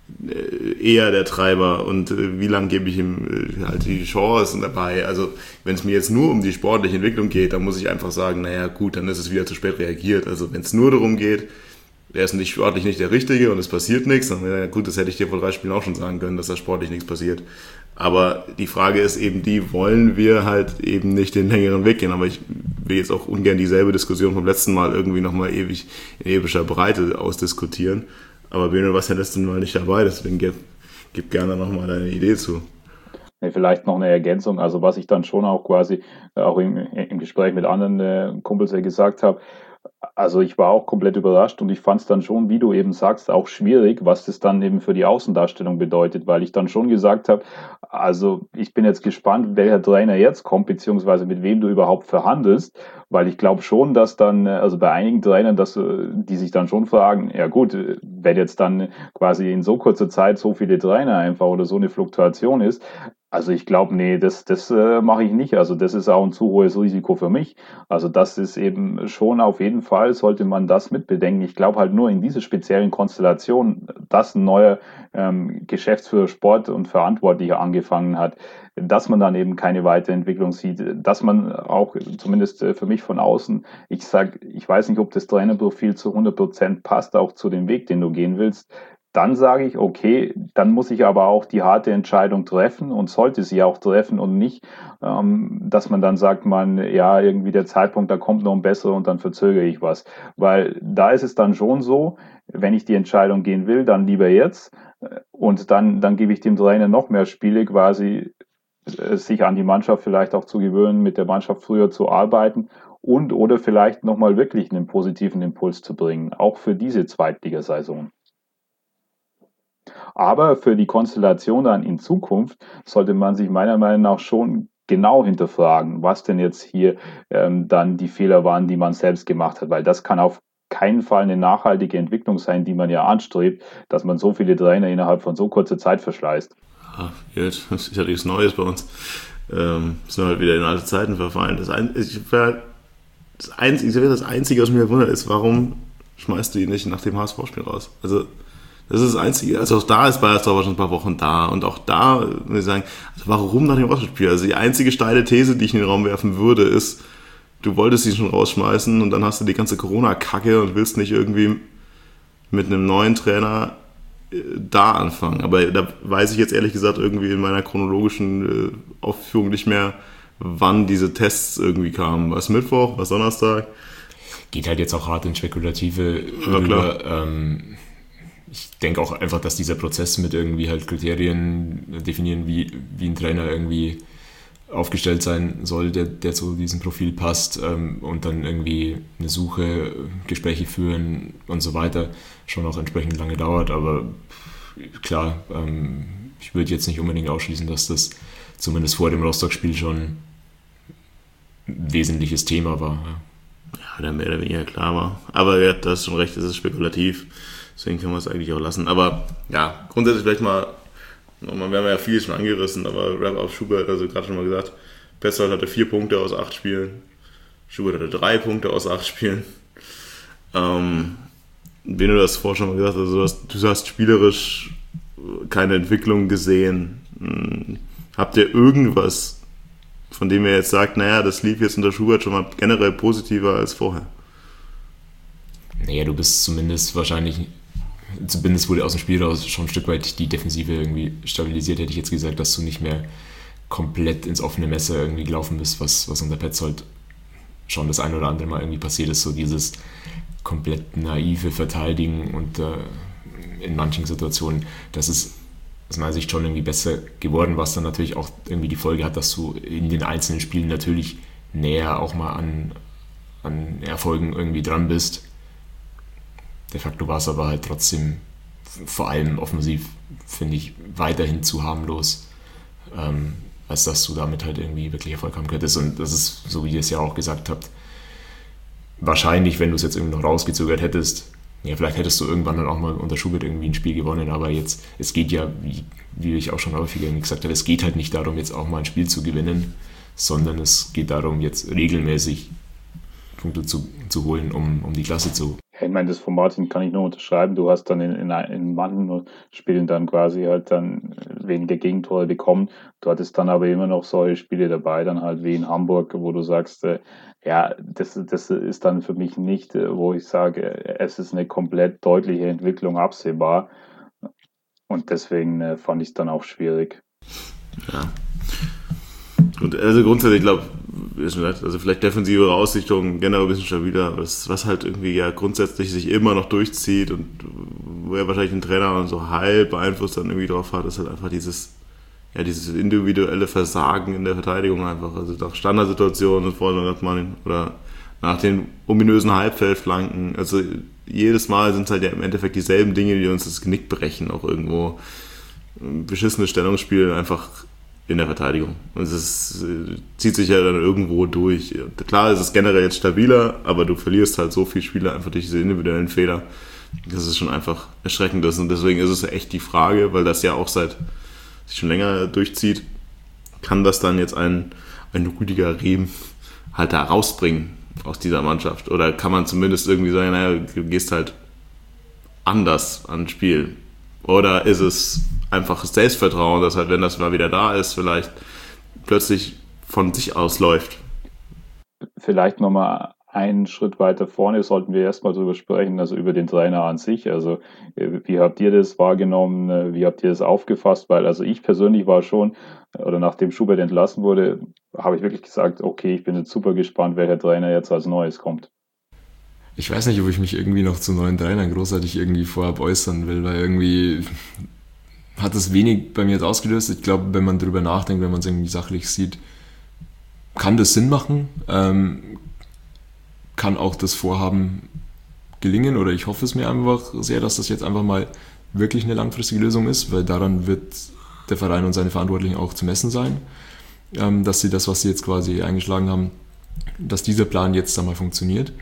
Eher der Treiber, und wie lange gebe ich ihm halt die Chancen dabei. Also wenn es mir jetzt nur um die sportliche Entwicklung geht, dann muss ich einfach sagen, naja gut, dann ist es wieder zu spät reagiert. Also wenn es nur darum geht, er ist nicht sportlich nicht der Richtige und es passiert nichts, dann ja gut, das hätte ich dir vor drei Spielen auch schon sagen können, dass da sportlich nichts passiert. Aber die Frage ist eben die, wollen wir halt eben nicht den längeren Weg gehen. Aber ich will jetzt auch ungern dieselbe Diskussion vom letzten Mal irgendwie nochmal ewig in epischer Breite ausdiskutieren. Aber Bene, du warst ja letztes Mal nicht dabei, deswegen gib, gib gerne nochmal deine Idee zu. Vielleicht noch eine Ergänzung, also was ich dann schon auch quasi auch im, im Gespräch mit anderen äh, Kumpels ja gesagt habe, also ich war auch komplett überrascht, und ich fand es dann schon, wie du eben sagst, auch schwierig, was das dann eben für die Außendarstellung bedeutet, weil ich dann schon gesagt habe, also ich bin jetzt gespannt, welcher Trainer jetzt kommt, beziehungsweise mit wem du überhaupt verhandelst, weil ich glaube schon, dass dann, also bei einigen Trainern, dass die sich dann schon fragen, ja gut, wenn jetzt dann quasi in so kurzer Zeit so viele Trainer einfach oder so eine Fluktuation ist, also ich glaube, nee, das, das äh, mache ich nicht. Also das ist auch ein zu hohes Risiko für mich. Also das ist eben schon auf jeden Fall, sollte man das mitbedenken. Ich glaube halt nur in dieser speziellen Konstellation, dass ein neuer ähm, Geschäftsführer Sport und Verantwortlicher angefangen hat, dass man dann eben keine Weiterentwicklung sieht, dass man auch, zumindest für mich von außen, ich sag, ich weiß nicht, ob das Trainerprofil zu hundert Prozent passt, auch zu dem Weg, den du gehen willst. Dann sage ich, okay, dann muss ich aber auch die harte Entscheidung treffen und sollte sie auch treffen, und nicht, ähm, dass man dann sagt, man, ja, irgendwie der Zeitpunkt, da kommt noch ein besserer und dann verzögere ich was. Weil da ist es dann schon so, wenn ich die Entscheidung gehen will, dann lieber jetzt, und dann, dann gebe ich dem Trainer noch mehr Spiele, quasi sich an die Mannschaft vielleicht auch zu gewöhnen, mit der Mannschaft früher zu arbeiten und oder vielleicht nochmal wirklich einen positiven Impuls zu bringen, auch für diese Zweitligasaison. Aber für die Konstellation dann in Zukunft sollte man sich meiner Meinung nach schon genau hinterfragen, was denn jetzt hier ähm, dann die Fehler waren, die man selbst gemacht hat, weil das kann auf keinen Fall eine nachhaltige Entwicklung sein, die man ja anstrebt, dass man so viele Trainer innerhalb von so kurzer Zeit verschleißt. Ja, jetzt, das ist ja nichts Neues bei uns. Ähm, sind halt wieder in alte Zeiten verfallen. Das, ein, ich, das, Einzige, das Einzige, was mich wundert, ist, warum schmeißt du ihn nicht nach dem H S V-Spiel raus? Also das ist das Einzige. Also auch da ist Beiersdorfer schon ein paar Wochen da. Und auch da, muss ich sagen, also warum nach dem Rostock-Spiel? Also die einzige steile These, die ich in den Raum werfen würde, ist, du wolltest ihn schon rausschmeißen und dann hast du die ganze Corona-Kacke und willst nicht irgendwie mit einem neuen Trainer da anfangen. Aber da weiß ich jetzt ehrlich gesagt irgendwie in meiner chronologischen Aufführung nicht mehr, wann diese Tests irgendwie kamen. Was Mittwoch, was Donnerstag? Geht halt jetzt auch hart in Spekulative ja, rüber. Ähm, ich denke auch einfach, dass dieser Prozess mit irgendwie halt Kriterien definieren, wie, wie ein Trainer irgendwie aufgestellt sein soll, der, der zu diesem Profil passt, ähm, und dann irgendwie eine Suche, Gespräche führen und so weiter schon auch entsprechend lange dauert. Aber klar, ähm, ich würde jetzt nicht unbedingt ausschließen, dass das zumindest vor dem Rostock-Spiel schon ein wesentliches Thema war. Ja, ja der mehr oder weniger klar war. Aber ja, du hast schon recht, es ist spekulativ. Deswegen können wir es eigentlich auch lassen. Aber ja, grundsätzlich vielleicht mal, wir haben ja viel schon angerissen, aber Wrap auf Schubert, also gerade schon mal gesagt, Petzold hatte vier Punkte aus acht Spielen, Schubert hatte drei Punkte aus acht Spielen. Ähm, wenn du das vorher schon mal gesagt hast, also du hast, du hast spielerisch keine Entwicklung gesehen. Hm, habt ihr irgendwas, von dem ihr jetzt sagt, naja, das lief jetzt unter Schubert schon mal generell positiver als vorher? Naja, du bist zumindest wahrscheinlich, zumindest wurde aus dem Spiel raus schon ein Stück weit die Defensive irgendwie stabilisiert, hätte ich jetzt gesagt, dass du nicht mehr komplett ins offene Messer irgendwie gelaufen bist, was, was unter Petzold schon das ein oder andere Mal irgendwie passiert ist, so dieses komplett naive Verteidigen und äh, in manchen Situationen, das ist aus meiner Sicht schon irgendwie besser geworden, was dann natürlich auch irgendwie die Folge hat, dass du in den einzelnen Spielen natürlich näher auch mal an, an Erfolgen irgendwie dran bist. De facto war es aber halt trotzdem vor allem offensiv, finde ich, weiterhin zu harmlos, ähm, als dass du damit halt irgendwie wirklich Erfolg haben könntest. Und das ist, so wie ihr es ja auch gesagt habt, wahrscheinlich, wenn du es jetzt irgendwie noch rausgezögert hättest, ja, vielleicht hättest du irgendwann dann auch mal unter Schubert irgendwie ein Spiel gewonnen, aber jetzt, es geht ja, wie, wie ich auch schon häufiger gesagt habe, es geht halt nicht darum, jetzt auch mal ein Spiel zu gewinnen, sondern es geht darum, jetzt regelmäßig Punkte zu, zu holen, um, um die Klasse zu. Ja, ich meine, das von Martin kann ich nur unterschreiben. Du hast dann in, in, in manchen Spielen dann quasi halt dann weniger Gegentore bekommen. Du hattest dann aber immer noch solche Spiele dabei, dann halt wie in Hamburg, wo du sagst, äh, ja, das, das ist dann für mich nicht, äh, wo ich sage, es ist eine komplett deutliche Entwicklung absehbar. Und deswegen äh, fand ich es dann auch schwierig. Ja. Und also grundsätzlich, ich glaube, also vielleicht defensivere Ausrichtung, generell ein bisschen stabiler, was, was halt irgendwie ja grundsätzlich sich immer noch durchzieht und wo er wahrscheinlich den Trainer so halb Einfluss dann irgendwie drauf hat, ist halt einfach dieses, ja, dieses individuelle Versagen in der Verteidigung einfach. Also nach Standardsituationen, vorne hat man, oder nach den ominösen Halbfeldflanken, also jedes Mal sind es halt ja im Endeffekt dieselben Dinge, die uns das Genick brechen, auch irgendwo. Beschissenes Stellungsspiel einfach in der Verteidigung. Und es ist, zieht sich ja dann irgendwo durch. Klar, es ist generell jetzt stabiler, aber du verlierst halt so viele Spiele einfach durch diese individuellen Fehler. Das ist schon einfach erschreckend. Und deswegen ist es echt die Frage, weil das ja auch seit sich schon länger durchzieht, kann das dann jetzt ein, ein Rüdiger Rehm halt da rausbringen aus dieser Mannschaft? Oder kann man zumindest irgendwie sagen, naja, du gehst halt anders ans Spiel? Oder ist es einfach Selbstvertrauen, dass halt, wenn das mal wieder da ist, vielleicht plötzlich von sich aus läuft? Vielleicht nochmal einen Schritt weiter vorne sollten wir erstmal drüber sprechen, also über den Trainer an sich. Also wie habt ihr das wahrgenommen? Wie habt ihr das aufgefasst? Weil also ich persönlich war schon, oder nachdem Schubert entlassen wurde, habe ich wirklich gesagt, okay, ich bin jetzt super gespannt, welcher Trainer jetzt als Neues kommt. Ich weiß nicht, ob ich mich irgendwie noch zu neuen Trainern großartig irgendwie vorab äußern will, weil irgendwie hat es wenig bei mir jetzt ausgelöst. Ich glaube, wenn man drüber nachdenkt, wenn man es irgendwie sachlich sieht, kann das Sinn machen, ähm, kann auch das Vorhaben gelingen, oder ich hoffe es mir einfach sehr, dass das jetzt einfach mal wirklich eine langfristige Lösung ist, weil daran wird der Verein und seine Verantwortlichen auch zu messen sein, ähm, dass sie das, was sie jetzt quasi eingeschlagen haben, dass dieser Plan jetzt einmal funktioniert.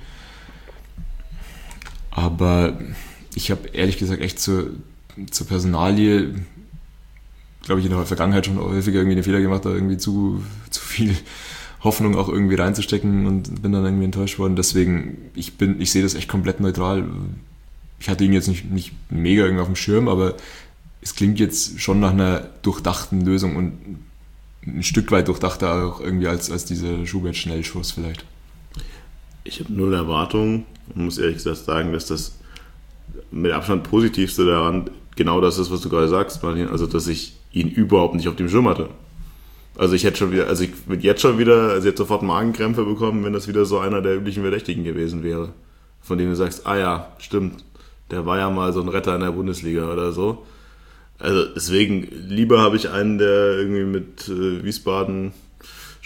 Aber ich habe ehrlich gesagt echt zur, zur Personalie, glaube ich, in der Vergangenheit schon häufiger irgendwie den Fehler gemacht, da irgendwie zu, zu viel Hoffnung auch irgendwie reinzustecken und bin dann irgendwie enttäuscht worden. Deswegen, ich bin, ich sehe das echt komplett neutral. Ich hatte ihn jetzt nicht, nicht mega irgendwie auf dem Schirm, aber es klingt jetzt schon nach einer durchdachten Lösung und ein Stück weit durchdachter auch irgendwie als, als dieser Schubert-Schnellschuss vielleicht. Ich habe null Erwartungen und muss ehrlich gesagt sagen, dass das mit Abstand Positivste daran genau das ist, was du gerade sagst, Martin. Also, dass ich ihn überhaupt nicht auf dem Schirm hatte. Also ich hätte schon wieder, also ich würde jetzt schon wieder, also jetzt sofort Magenkrämpfe bekommen, wenn das wieder so einer der üblichen Verdächtigen gewesen wäre. Von dem du sagst, ah ja, stimmt, der war ja mal so ein Retter in der Bundesliga oder so. Also deswegen, lieber habe ich einen, der irgendwie mit äh, Wiesbaden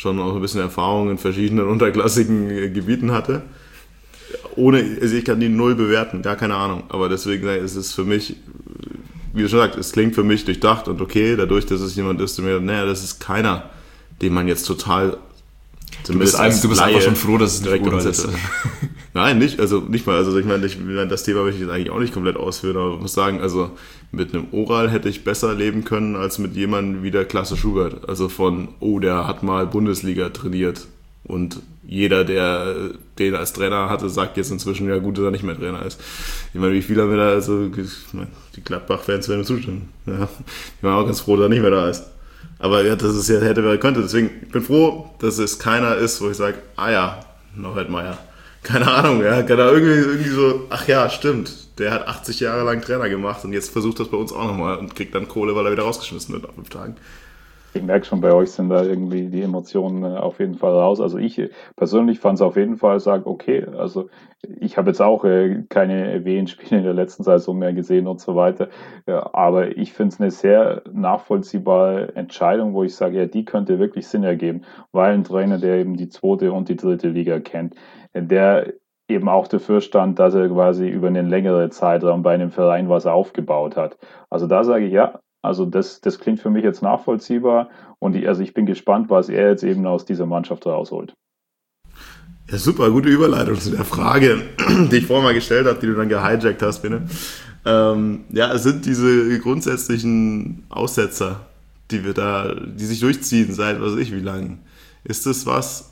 schon auch ein bisschen Erfahrung in verschiedenen unterklassigen Gebieten hatte. Ohne, also ich kann die null bewerten, gar keine Ahnung. Aber deswegen ist es für mich, wie du schon sagst, es klingt für mich durchdacht und okay, dadurch, dass es jemand ist, der mir, naja, das ist keiner, den man jetzt total, du bist, ein, du bist einfach schon froh, dass es direkt Oral ist. Nein, nicht, also nicht mal, also ich meine, ich, das Thema möchte ich jetzt eigentlich auch nicht komplett ausführen, aber ich muss sagen, also mit einem Oral hätte ich besser leben können, als mit jemandem wie der Klasse Schubert. Also von, oh, der hat mal Bundesliga trainiert und jeder, der den als Trainer hatte, sagt jetzt inzwischen, ja gut, dass er nicht mehr Trainer ist. Ich meine, wie viele haben wir da, also die Gladbach-Fans werden mir zustimmen. Ja, ich war auch ganz froh, dass er nicht mehr da ist. Aber ja, das ist ja, hätte wer könnte. Deswegen, ich bin froh, dass es keiner ist, wo ich sage, ah ja, Norbert Meyer. Keine Ahnung, ja, kann da irgendwie, irgendwie so, ach ja, stimmt, der hat achtzig Jahre lang Trainer gemacht und jetzt versucht das bei uns auch nochmal und kriegt dann Kohle, weil er wieder rausgeschmissen wird nach fünf Tagen. Ich merke schon, bei euch sind da irgendwie die Emotionen auf jeden Fall raus. Also ich persönlich fand es auf jeden Fall, sage, okay, also ich habe jetzt auch äh, keine W M-Spiele in der letzten Saison mehr gesehen und so weiter. Ja, aber ich finde es eine sehr nachvollziehbare Entscheidung, wo ich sage, ja, die könnte wirklich Sinn ergeben, weil ein Trainer, der eben die zweite und die dritte Liga kennt, der eben auch dafür stand, dass er quasi über einen längeren Zeitraum bei einem Verein was aufgebaut hat. Also da sage ich, ja, also das, das klingt für mich jetzt nachvollziehbar und ich, also ich bin gespannt, was er jetzt eben aus dieser Mannschaft rausholt. Ja, super, gute Überleitung zu der Frage, die ich vorher mal gestellt habe, die du dann gehijackt hast, bitte. Ähm, ja, es sind diese grundsätzlichen Aussetzer, die wir da, die sich durchziehen seit was weiß ich wie lange. Ist das was,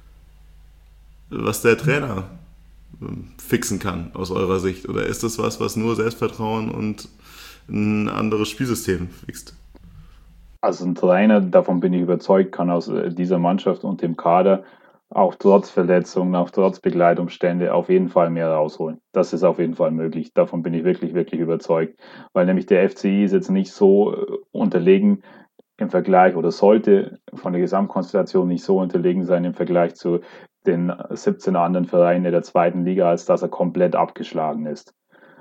was der Trainer fixen kann aus eurer Sicht? Oder ist das was, was nur Selbstvertrauen und ein anderes Spielsystem fixt? Also ein Trainer, davon bin ich überzeugt, kann aus dieser Mannschaft und dem Kader auch trotz Verletzungen, auch trotz Begleitumstände auf jeden Fall mehr rausholen. Das ist auf jeden Fall möglich. Davon bin ich wirklich, wirklich überzeugt. Weil nämlich der F C I ist jetzt nicht so unterlegen im Vergleich oder sollte von der Gesamtkonstellation nicht so unterlegen sein im Vergleich zu den siebzehn anderen Vereinen in der zweiten Liga, als dass er komplett abgeschlagen ist.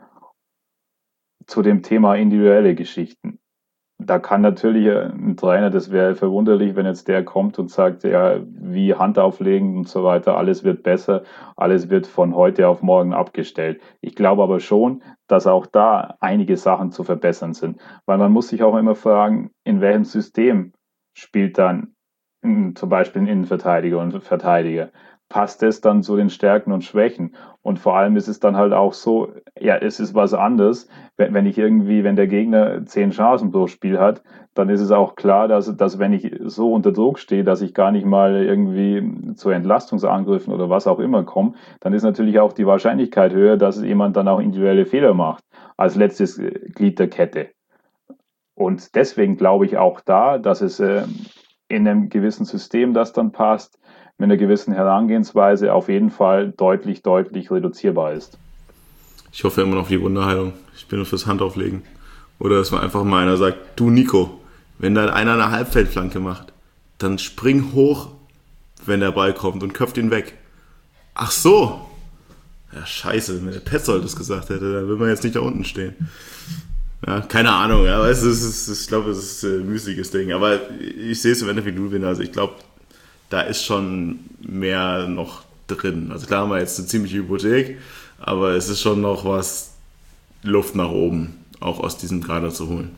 Zu dem Thema individuelle Geschichten. Da kann natürlich ein Trainer, das wäre verwunderlich, wenn jetzt der kommt und sagt, ja, wie Hand auflegen und so weiter, alles wird besser, alles wird von heute auf morgen abgestellt. Ich glaube aber schon, dass auch da einige Sachen zu verbessern sind, weil man muss sich auch immer fragen, in welchem System spielt dann zum Beispiel ein Innenverteidiger und ein Verteidiger. Passt es dann zu den Stärken und Schwächen? Und vor allem ist es dann halt auch so, ja, es ist was anderes, wenn, wenn ich irgendwie, wenn der Gegner zehn Chancen pro Spiel hat, dann ist es auch klar, dass, dass wenn ich so unter Druck stehe, dass ich gar nicht mal irgendwie zu Entlastungsangriffen oder was auch immer komme, dann ist natürlich auch die Wahrscheinlichkeit höher, dass jemand dann auch individuelle Fehler macht, als letztes Glied der Kette. Und deswegen glaube ich auch da, dass es äh, in einem gewissen System, das dann passt, mit einer gewissen Herangehensweise auf jeden Fall deutlich, deutlich reduzierbar ist. Ich hoffe immer noch auf die Wunderheilung. Ich bin nur fürs Handauflegen. Oder dass man einfach mal einer sagt, du Nico, wenn da einer eine Halbfeldflanke macht, dann spring hoch, wenn der Ball kommt und köpft ihn weg. Ach so. Ja, scheiße, wenn der Petzold das gesagt hätte, dann würde man jetzt nicht da unten stehen. Ja, keine Ahnung, ja, weißt du, es ist, ich glaube, es ist ein müßiges Ding. Aber ich sehe es im Endeffekt wie du, also ich glaube, da ist schon mehr noch drin. Also klar haben wir jetzt eine ziemliche Hypothek, aber es ist schon noch was Luft nach oben, auch aus diesem Kader zu holen.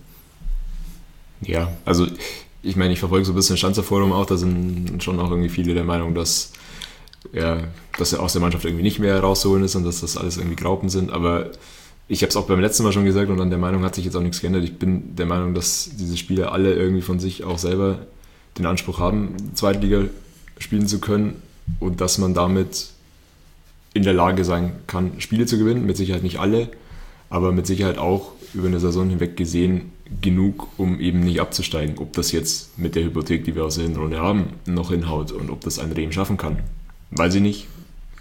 Ja, also ich meine, ich verfolge so ein bisschen Schanzer-Forum auch, da sind schon auch irgendwie viele der Meinung, dass, ja, dass er aus der Mannschaft irgendwie nicht mehr rauszuholen ist und dass das alles irgendwie Graupen sind, aber ich habe es auch beim letzten Mal schon gesagt und an der Meinung hat sich jetzt auch nichts geändert. Ich bin der Meinung, dass diese Spieler alle irgendwie von sich auch selber den Anspruch haben, Zweitliga spielen zu können und dass man damit in der Lage sein kann, Spiele zu gewinnen. Mit Sicherheit nicht alle, aber mit Sicherheit auch über eine Saison hinweg gesehen genug, um eben nicht abzusteigen. Ob das jetzt mit der Hypothek, die wir aus der Hinrunde haben, noch hinhaut und ob das ein Rehm schaffen kann. Weiß ich nicht.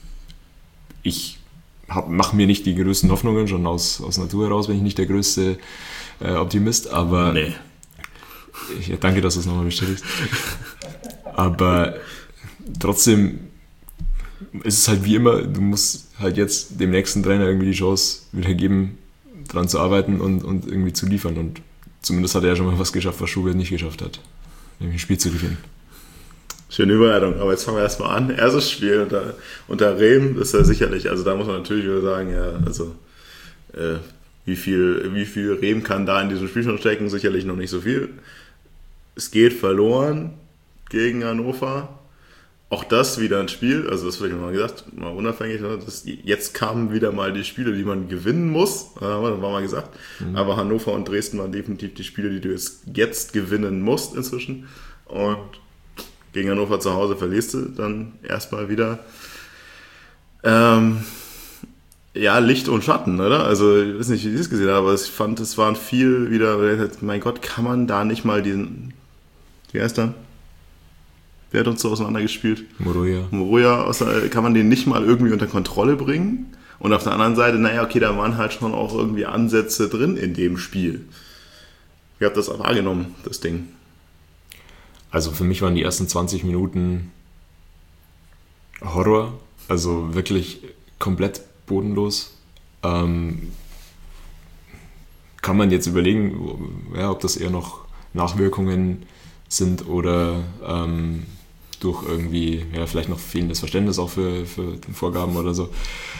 Ich mache mir nicht die größten Hoffnungen, schon aus, aus Natur heraus bin ich nicht der größte äh, Optimist, aber nee. Ich, danke, dass du es nochmal bestätigst. Aber trotzdem ist es halt wie immer, du musst halt jetzt dem nächsten Trainer irgendwie die Chance wieder geben, dran zu arbeiten und, und irgendwie zu liefern. Und zumindest hat er ja schon mal was geschafft, was Schubert nicht geschafft hat. Nämlich ein Spiel zu gewinnen. Schöne Überleitung, aber jetzt fangen wir erstmal an. Erstes Spiel unter, unter Rehm ist ja sicherlich, also da muss man natürlich wieder sagen, ja, also äh, wie viel, wie viel Rehm kann da in diesem Spiel schon stecken? Sicherlich noch nicht so viel. Es geht verloren gegen Hannover. Auch das wieder ein Spiel, also das habe ich mal gesagt, mal unabhängig, ne? Das, jetzt kamen wieder mal die Spiele, die man gewinnen muss, äh, das war mal gesagt, mhm. aber Hannover und Dresden waren definitiv die Spiele, die du jetzt, jetzt gewinnen musst inzwischen, und gegen Hannover zu Hause verlierst du dann erstmal wieder ähm, ja, Licht und Schatten, oder? Also ich weiß nicht, wie ihr es gesehen habt, aber ich fand, es waren viel wieder, mein Gott, kann man da nicht mal diesen, wie heißt der? Wer hat uns so auseinandergespielt? Moruya. Moruya, kann man den nicht mal irgendwie unter Kontrolle bringen? Und auf der anderen Seite, naja, okay, da waren halt schon auch irgendwie Ansätze drin in dem Spiel. Wie habt ihr das wahrgenommen, das Ding? Also für mich waren die ersten zwanzig Minuten Horror. Also wirklich komplett bodenlos. Ähm, kann man jetzt überlegen, ja, ob das eher noch Nachwirkungen sind oder ähm, durch irgendwie, ja, vielleicht noch fehlendes Verständnis auch für, für Vorgaben oder so.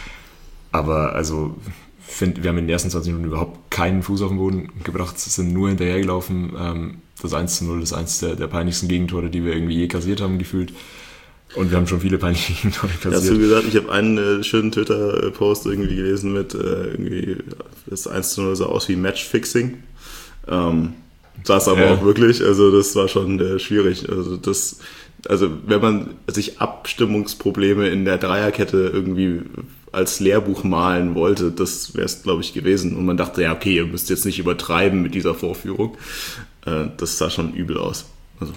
Aber also, find, wir haben in den ersten zwanzig Minuten überhaupt keinen Fuß auf den Boden gebracht, sind nur hinterhergelaufen. Ähm, das eins zu null ist eins der, der peinlichsten Gegentore, die wir irgendwie je kassiert haben, gefühlt. Und wir haben schon viele peinliche Gegentore kassiert. Hast du gesagt, ich habe einen äh, schönen Twitter-Post irgendwie gelesen mit, äh, irgendwie, das eins zu null sah aus wie Matchfixing. Ähm, saß aber ja auch wirklich, also das war schon äh, schwierig. Also das, also wenn man sich Abstimmungsprobleme in der Dreierkette irgendwie als Lehrbuch malen wollte, das wäre es, glaube ich, gewesen. Und man dachte, ja, okay, ihr müsst jetzt nicht übertreiben mit dieser Vorführung. Äh, das sah schon übel aus. Also.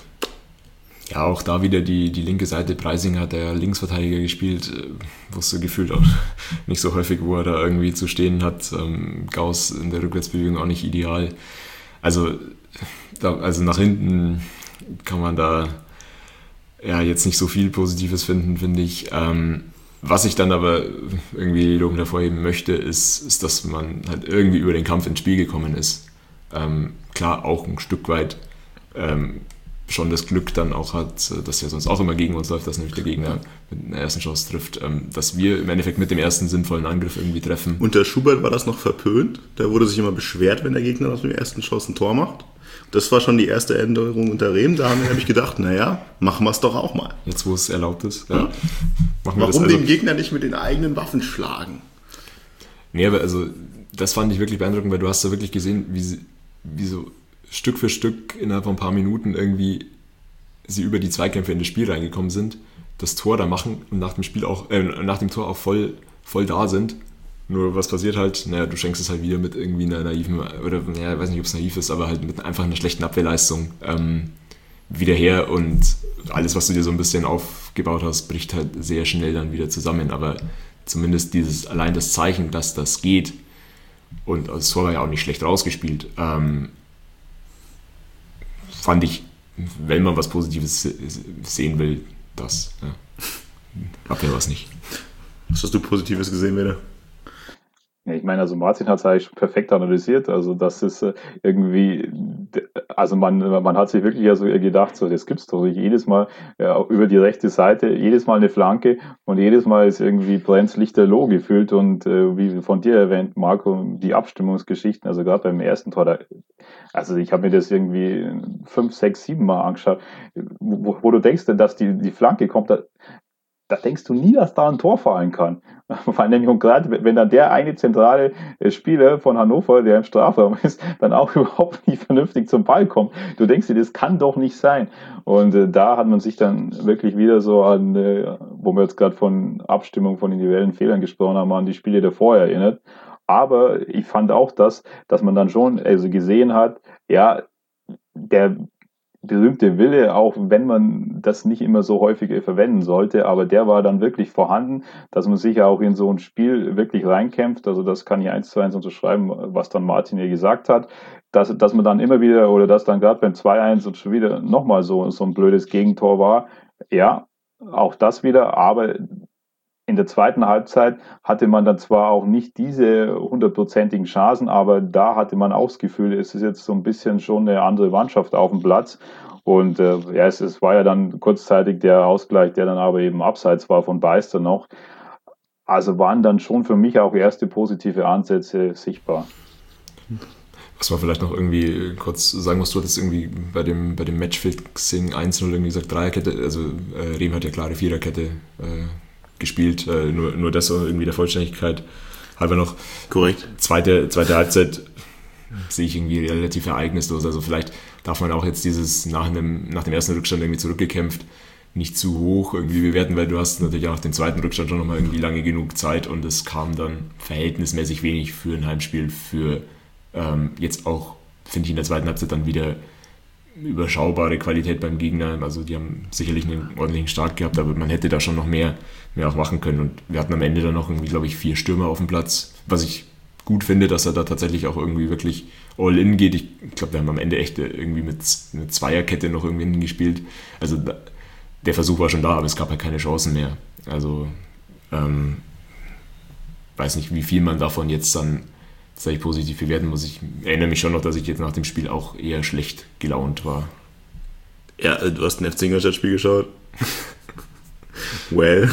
Ja, auch da wieder die, die linke Seite. Preising hat der Linksverteidiger gespielt, wusste gefühlt auch nicht so häufig, wo er da irgendwie zu stehen hat. Ähm, Gauss in der Rückwärtsbewegung auch nicht ideal. Also, da, also nach hinten kann man da ja jetzt nicht so viel Positives finden, finde ich. Ähm, was ich dann aber irgendwie lobend hervorheben möchte, ist, ist, dass man halt irgendwie über den Kampf ins Spiel gekommen ist. Ähm, klar, auch ein Stück weit ähm, schon das Glück dann auch hat, das ja sonst auch immer gegen uns läuft, dass nämlich der Gegner mit einer ersten Chance trifft, ähm, dass wir im Endeffekt mit dem ersten sinnvollen Angriff irgendwie treffen. Unter Schubert war das noch verpönt. Der wurde sich immer beschwert, wenn der Gegner aus der ersten Chance ein Tor macht. Das war schon die erste Änderung unter Rehm. Da haben wir nämlich gedacht, naja, machen wir es doch auch mal. Jetzt, wo es erlaubt ist. Ja. Ja. Machen wir Warum das also den Gegner nicht mit den eigenen Waffen schlagen? Nee, aber also das fand ich wirklich beeindruckend, weil du hast da wirklich gesehen, wie, sie, wie so Stück für Stück innerhalb von ein paar Minuten irgendwie sie über die Zweikämpfe in das Spiel reingekommen sind, das Tor da machen und nach dem Spiel auch, äh, nach dem Tor auch voll, voll da sind. Nur was passiert halt, naja, du schenkst es halt wieder mit irgendwie einer naiven, oder naja, ich weiß nicht, ob es naiv ist, aber halt mit einfach einer schlechten Abwehrleistung ähm, wieder her, und alles, was du dir so ein bisschen aufgebaut hast, bricht halt sehr schnell dann wieder zusammen. Aber zumindest dieses, allein das Zeichen, dass das geht, und das Tor war ja auch nicht schlecht rausgespielt, ähm, fand ich, wenn man was Positives sehen will, das. Ja. Abwehr war es nicht. Was hast du Positives gesehen, Wede? Ja, ich meine, also Martin hat es eigentlich perfekt analysiert. Also das ist äh, irgendwie, also man, man hat sich wirklich also gedacht, so das gibt's doch nicht. Jedes Mal äh, auch über die rechte Seite, jedes Mal eine Flanke, und jedes Mal ist irgendwie Brenz Lichterloh gefüllt. Und äh, wie von dir erwähnt, Marco, die Abstimmungsgeschichten, also gerade beim ersten Tor, da, also ich habe mir das irgendwie fünf, sechs, sieben Mal angeschaut, wo, wo du denkst, dass die, die Flanke kommt, da, da denkst du nie, dass da ein Tor fallen kann. Vor allem, und gerade wenn dann der eine zentrale Spieler von Hannover, der im Strafraum ist, dann auch überhaupt nicht vernünftig zum Ball kommt. Du denkst dir, das kann doch nicht sein. Und äh, da hat man sich dann wirklich wieder so an, äh, wo wir jetzt gerade von Abstimmung, von individuellen Fehlern gesprochen haben, an die Spiele davor erinnert. Aber ich fand auch das, dass man dann schon also gesehen hat, ja, der berühmte Wille, auch wenn man das nicht immer so häufig verwenden sollte, aber der war dann wirklich vorhanden, dass man sich ja auch in so ein Spiel wirklich reinkämpft. Also das kann ich eins zu eins unterschreiben, was dann Martin hier gesagt hat, dass, dass man dann immer wieder, oder dass dann gerade beim zwei eins und schon wieder nochmal so, so ein blödes Gegentor war. Ja, auch das wieder, aber in der zweiten Halbzeit hatte man dann zwar auch nicht diese hundertprozentigen Chancen, aber da hatte man auch das Gefühl, es ist jetzt so ein bisschen schon eine andere Mannschaft auf dem Platz. Und äh, ja, es, es war ja dann kurzzeitig der Ausgleich, der dann aber eben abseits war von Beister noch. Also waren dann schon für mich auch erste positive Ansätze sichtbar. Was man vielleicht noch irgendwie kurz sagen muss, du hattest irgendwie bei dem, bei dem Matchfixing eins null irgendwie gesagt, Dreierkette, also äh, Rehm hat ja klare Viererkette äh, gespielt, äh, nur, nur das irgendwie der Vollständigkeit halber noch. Korrekt. Zweite, zweite Halbzeit sehe ich irgendwie relativ ereignislos, also vielleicht darf man auch jetzt dieses nach, einem, nach dem ersten Rückstand irgendwie zurückgekämpft nicht zu hoch irgendwie bewerten, weil du hast natürlich auch nach dem zweiten Rückstand schon nochmal irgendwie lange genug Zeit und es kam dann verhältnismäßig wenig für ein Heimspiel, für ähm, jetzt auch, finde ich, in der zweiten Halbzeit dann wieder überschaubare Qualität beim Gegner, also die haben sicherlich einen ordentlichen Start gehabt, aber man hätte da schon noch mehr, mehr auch machen können und wir hatten am Ende dann noch irgendwie, glaube ich, vier Stürmer auf dem Platz, was ich gut finde, dass er da tatsächlich auch irgendwie wirklich all in geht. Ich glaube, wir haben am Ende echt irgendwie mit einer Zweierkette noch irgendwie hingespielt, also da, der Versuch war schon da, aber es gab halt keine Chancen mehr. Also, ähm, weiß nicht, wie viel man davon jetzt dann tatsächlich positiv bewerten muss. Ich erinnere mich schon noch, dass ich jetzt nach dem Spiel auch eher schlecht gelaunt war. Ja, du hast ein F C Ingolstadt-Spiel geschaut. Well.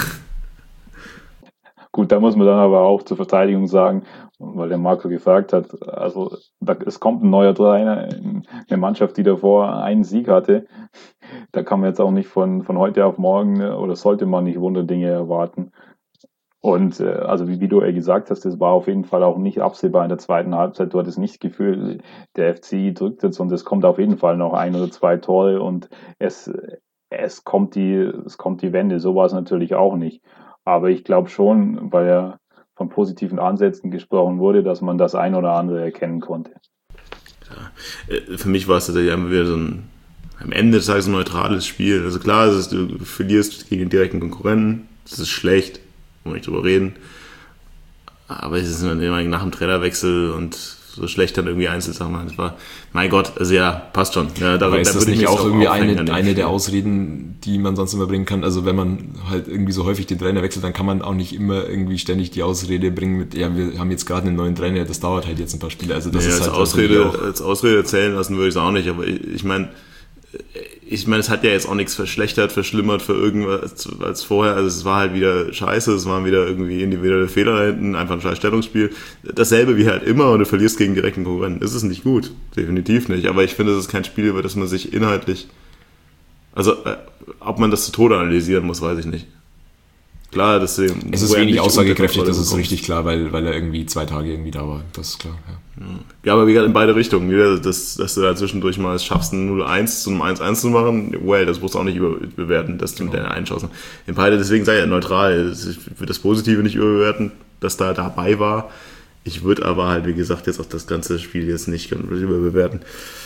Gut, da muss man dann aber auch zur Verteidigung sagen, weil der Marco gefragt hat, also da, es kommt ein neuer Trainer, eine Mannschaft, die davor einen Sieg hatte, da kann man jetzt auch nicht von, von heute auf morgen oder sollte man nicht Wunderdinge erwarten. Und äh, also wie, wie du ja gesagt hast, das war auf jeden Fall auch nicht absehbar in der zweiten Halbzeit. Du hattest nicht das Gefühl, der F C drückt jetzt und es kommt auf jeden Fall noch ein oder zwei Tore und es, es, kommt, die, es kommt die Wende. So war es natürlich auch nicht. Aber ich glaube schon, weil ja von positiven Ansätzen gesprochen wurde, dass man das ein oder andere erkennen konnte. Ja, für mich war es tatsächlich einfach wieder so ein, am Ende des Tages ein neutrales Spiel. Also klar, es ist, du verlierst gegen den direkten Konkurrenten, das ist schlecht, muss nicht drüber reden. Aber es ist immer nach dem Trainerwechsel und so schlecht dann irgendwie Einzelsachen. Das war, mein Gott, also ja, passt schon. Ja, da, aber ist da das nicht auch irgendwie eine, eine der Spiel. Ausreden, die man sonst immer bringen kann? Also wenn man halt irgendwie so häufig den Trainer wechselt, dann kann man auch nicht immer irgendwie ständig die Ausrede bringen mit, ja, wir haben jetzt gerade einen neuen Trainer, das dauert halt jetzt ein paar Spiele. Also das ja, ist als halt Ausrede, auch als Ausrede zählen lassen würde ich es auch nicht, aber ich, ich meine, ich meine, es hat ja jetzt auch nichts verschlechtert, verschlimmert für irgendwas als vorher. Also es war halt wieder scheiße, es waren wieder irgendwie individuelle Fehler da hinten, einfach ein scheiß Stellungsspiel. Dasselbe wie halt immer und du verlierst gegen direkten Konkurrenten. Das ist nicht gut, definitiv nicht. Aber ich finde, es ist kein Spiel, über das man sich inhaltlich, also äh, ob man das zu Tode analysieren muss, weiß ich nicht. Klar, deswegen. Es ist wenig aussagekräftig, das ist richtig klar, weil, weil er irgendwie zwei Tage irgendwie da war. Das ist klar, ja. Ja, aber wie gesagt, in beide Richtungen. Wieder, dass, dass du da zwischendurch mal es schaffst, ein null eins zu einem eins eins zu machen, well, das musst du auch nicht überbewerten, dass du genau. mit deiner Einchancen. In beide, deswegen sei ja neutral. Ich würde das Positive nicht überbewerten, dass da dabei war. Ich würde aber halt, wie gesagt, jetzt auch das ganze Spiel jetzt nicht überbewerten.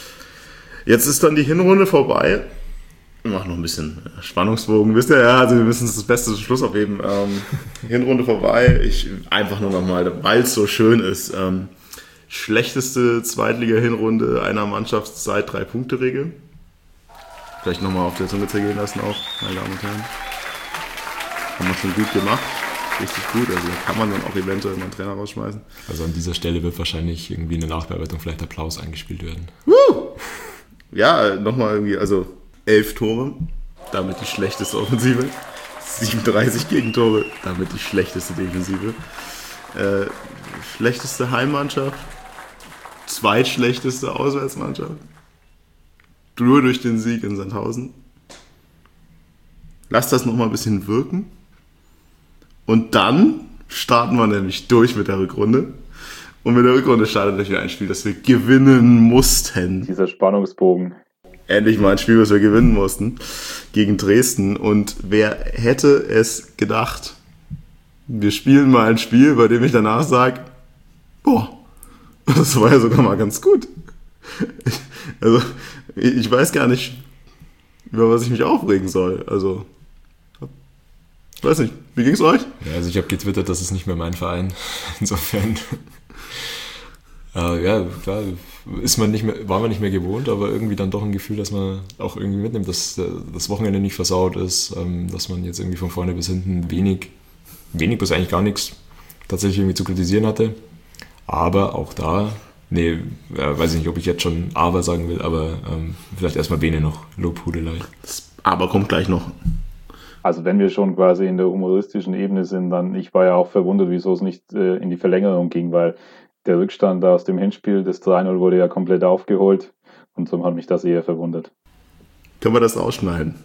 Jetzt ist dann die Hinrunde vorbei. Wir machen noch ein bisschen Spannungsbogen, wisst ihr, ja, also wir müssen das Beste zum Schluss aufheben. Ähm, Hinrunde vorbei, ich einfach nur nochmal, weil es so schön ist, ähm, schlechteste Zweitliga-Hinrunde einer Mannschaft seit Drei-Punkte-Regel. Vielleicht nochmal auf der Zunge zergehen lassen auch, meine Damen und Herren. Haben wir schon gut gemacht, richtig gut, also kann man dann auch eventuell mal einen Trainer rausschmeißen. Also an dieser Stelle wird wahrscheinlich irgendwie eine Nachbearbeitung, vielleicht Applaus eingespielt werden. Woo! Ja, nochmal irgendwie, also elf Tore, damit die schlechteste Offensive. siebenunddreißig Gegentore, damit die schlechteste Defensive. Äh, schlechteste Heimmannschaft, zweitschlechteste Auswärtsmannschaft. Nur durch den Sieg in Sandhausen. Lass das nochmal ein bisschen wirken. Und dann starten wir nämlich durch mit der Rückrunde. Und mit der Rückrunde startet natürlich ein Spiel, das wir gewinnen mussten. Dieser Spannungsbogen. Endlich mal ein Spiel, was wir gewinnen mussten, gegen Dresden. Und wer hätte es gedacht, wir spielen mal ein Spiel, bei dem ich danach sage, boah, das war ja sogar mal ganz gut. Also, ich weiß gar nicht, über was ich mich aufregen soll. Also, ich weiß nicht, wie ging's euch? Ja, also ich habe getwittert, das ist nicht mehr mein Verein. Insofern, äh, ja, klar, ist man nicht mehr, war man nicht mehr gewohnt, aber irgendwie dann doch ein Gefühl, dass man auch irgendwie mitnimmt, dass das Wochenende nicht versaut ist, dass man jetzt irgendwie von vorne bis hinten wenig wenig bis eigentlich gar nichts tatsächlich irgendwie zu kritisieren hatte. Aber auch da, nee, äh, weiß ich nicht, ob ich jetzt schon aber sagen will, aber ähm, vielleicht erstmal Bene noch Lobhudelei. Das aber kommt gleich noch. Also wenn wir schon quasi in der humoristischen Ebene sind, dann, ich war ja auch verwundert, wieso es nicht äh, in die Verlängerung ging, weil der Rückstand aus dem Hinspiel, das drei null, wurde ja komplett aufgeholt und so hat mich das eher verwundert. Können wir das ausschneiden?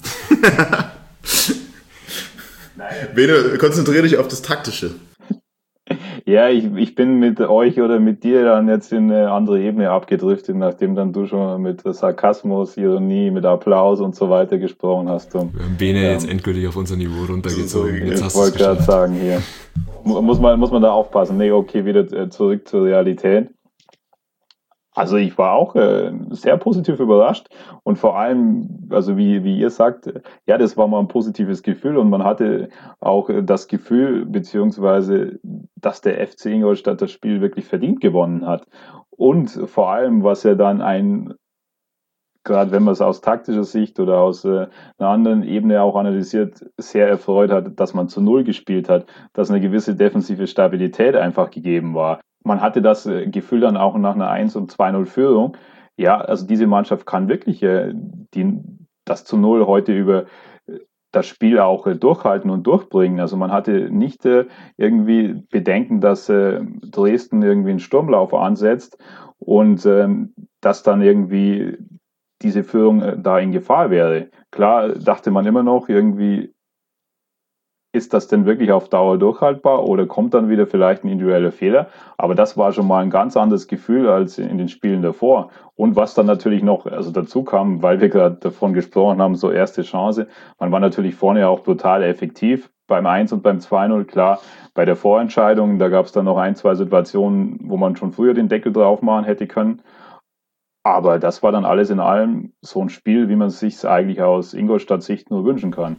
Bene, konzentriere dich auf das Taktische. Ja, ich, ich bin mit euch oder mit dir dann jetzt in eine andere Ebene abgedriftet, nachdem dann du schon mit Sarkasmus, Ironie, mit Applaus und so weiter gesprochen hast. Und, wir haben Bene ähm, jetzt endgültig auf unser Niveau runtergezogen. Jetzt ich wollte gerade sagen, hier muss man, muss man da aufpassen. Nee, okay, wieder zurück zur Realität. Also ich war auch äh, sehr positiv überrascht und vor allem, also wie, wie ihr sagt, ja, das war mal ein positives Gefühl und man hatte auch äh, das Gefühl, beziehungsweise, dass der F C Ingolstadt das Spiel wirklich verdient gewonnen hat. Und vor allem, was ja dann ein, gerade wenn man es aus taktischer Sicht oder aus äh, einer anderen Ebene auch analysiert, sehr erfreut hat, dass man zu Null gespielt hat, dass eine gewisse defensive Stabilität einfach gegeben war. Man hatte das Gefühl dann auch nach einer eins und zwei null Führung. Ja, also diese Mannschaft kann wirklich äh, die, das zu Null heute über das Spiel auch äh, durchhalten und durchbringen. Also man hatte nicht äh, irgendwie Bedenken, dass äh, Dresden irgendwie einen Sturmlauf ansetzt und ähm, dass dann irgendwie diese Führung äh, da in Gefahr wäre. Klar dachte man immer noch irgendwie, ist das denn wirklich auf Dauer durchhaltbar oder kommt dann wieder vielleicht ein individueller Fehler? Aber das war schon mal ein ganz anderes Gefühl als in den Spielen davor. Und was dann natürlich noch also dazu kam, weil wir gerade davon gesprochen haben, so erste Chance, man war natürlich vorne auch total effektiv. Beim eins und beim zwei null, klar, bei der Vorentscheidung, da gab es dann noch ein, zwei Situationen, wo man schon früher den Deckel drauf machen hätte können. Aber das war dann alles in allem so ein Spiel, wie man es sich eigentlich aus Ingolstadt-Sicht nur wünschen kann.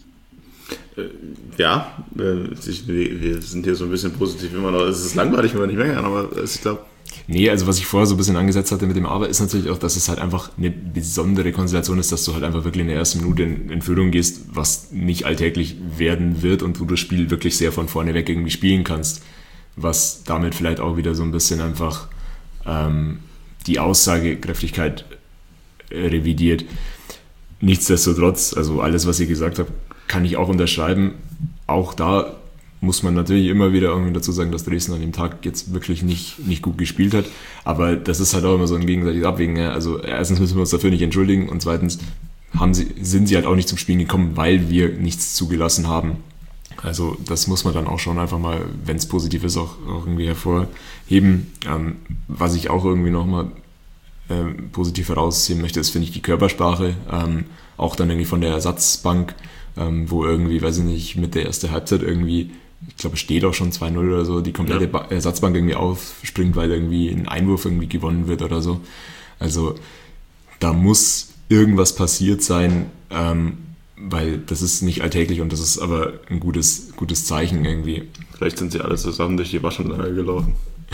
Ja, wir sind hier so ein bisschen positiv immer noch. Es ist langweilig, wenn wir nicht mehr kann, aber ich glaube. Nee, also was ich vorher so ein bisschen angesetzt hatte mit dem Aber, ist natürlich auch, dass es halt einfach eine besondere Konstellation ist, dass du halt einfach wirklich in der ersten Minute in, in Führung gehst, was nicht alltäglich werden wird und wo du das Spiel wirklich sehr von vorne weg irgendwie spielen kannst. Was damit vielleicht auch wieder so ein bisschen einfach ähm, die Aussagekräftigkeit äh, revidiert. Nichtsdestotrotz, also alles, was ihr gesagt habt, kann ich auch unterschreiben. Auch da muss man natürlich immer wieder irgendwie dazu sagen, dass Dresden an dem Tag jetzt wirklich nicht, nicht gut gespielt hat. Aber das ist halt auch immer so ein gegenseitiges Abwägen. Ja? Also erstens müssen wir uns dafür nicht entschuldigen und zweitens haben sie, sind sie halt auch nicht zum Spielen gekommen, weil wir nichts zugelassen haben. Also das muss man dann auch schon einfach mal, wenn es positiv ist, auch, auch irgendwie hervorheben. Ähm, was ich auch irgendwie nochmal ähm, positiv herausheben möchte, ist, finde ich, die Körpersprache. Ähm, auch dann irgendwie von der Ersatzbank, ähm, wo irgendwie, weiß ich nicht, mit der ersten Halbzeit irgendwie, ich glaube, es steht auch schon zwei null oder so, die komplette ja. ba- Ersatzbank irgendwie aufspringt, weil irgendwie ein Einwurf irgendwie gewonnen wird oder so. Also da muss irgendwas passiert sein, ähm, weil das ist nicht alltäglich und das ist aber ein gutes, gutes Zeichen irgendwie. Vielleicht sind sie alle zusammen durch die Waschanlage gelaufen.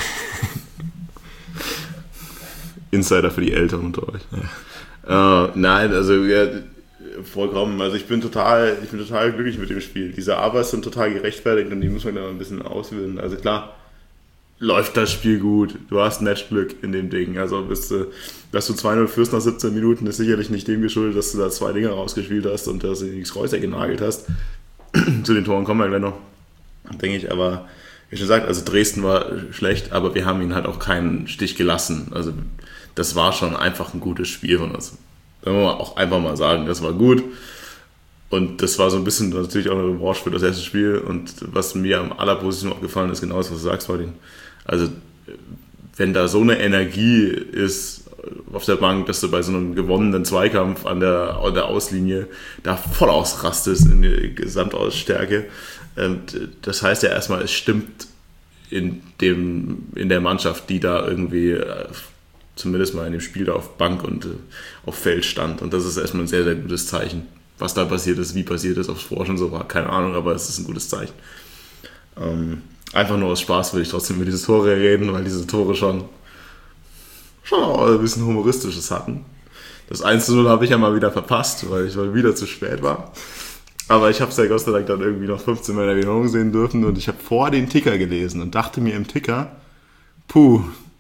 Insider für die Älteren unter euch. Ja. Äh, nein, also ja, vollkommen. Also ich bin total, ich bin total glücklich mit dem Spiel. Diese Arbeit sind total gerechtfertigt und die muss man dann ein bisschen auswählen. Also klar, läuft das Spiel gut. Du hast Matchglück in dem Ding. Also bist du, dass du zwei null führst nach siebzehn Minuten, ist sicherlich nicht dem geschuldet, dass du da zwei Dinger rausgespielt hast und dass du die Kreuzer genagelt hast. Zu den Toren kommen wir gleich noch, denke ich. Aber wie schon gesagt, also Dresden war schlecht, aber wir haben ihn halt auch keinen Stich gelassen. Also das war schon einfach ein gutes Spiel von uns. Da muss man auch einfach mal sagen, das war gut. Und das war so ein bisschen natürlich auch eine Revanche für das erste Spiel. Und was mir am allerpositivsten aufgefallen ist, genau das, was du sagst, Martin. Also, wenn da so eine Energie ist auf der Bank, dass du bei so einem gewonnenen Zweikampf an der, an der Auslinie da voll ausrastest in die Gesamtausstärke. Das heißt ja erstmal, es stimmt in, dem, in der Mannschaft, die da irgendwie zumindest mal in dem Spiel da auf Bank und auf Feld stand. Und das ist erstmal ein sehr, sehr gutes Zeichen. Was da passiert ist, wie passiert ist, ob es vorher schon so war, keine Ahnung, aber es ist ein gutes Zeichen. Ähm, einfach nur aus Spaß will ich trotzdem über diese Tore reden, weil diese Tore schon, schon auch ein bisschen Humoristisches hatten. Das eins zu null habe ich ja mal wieder verpasst, weil ich mal wieder zu spät war. Aber ich habe es ja Gott sei Dank dann irgendwie noch fünfzehn Mal in der Wiederholung sehen dürfen und ich habe vor den Ticker gelesen und dachte mir im Ticker, puh,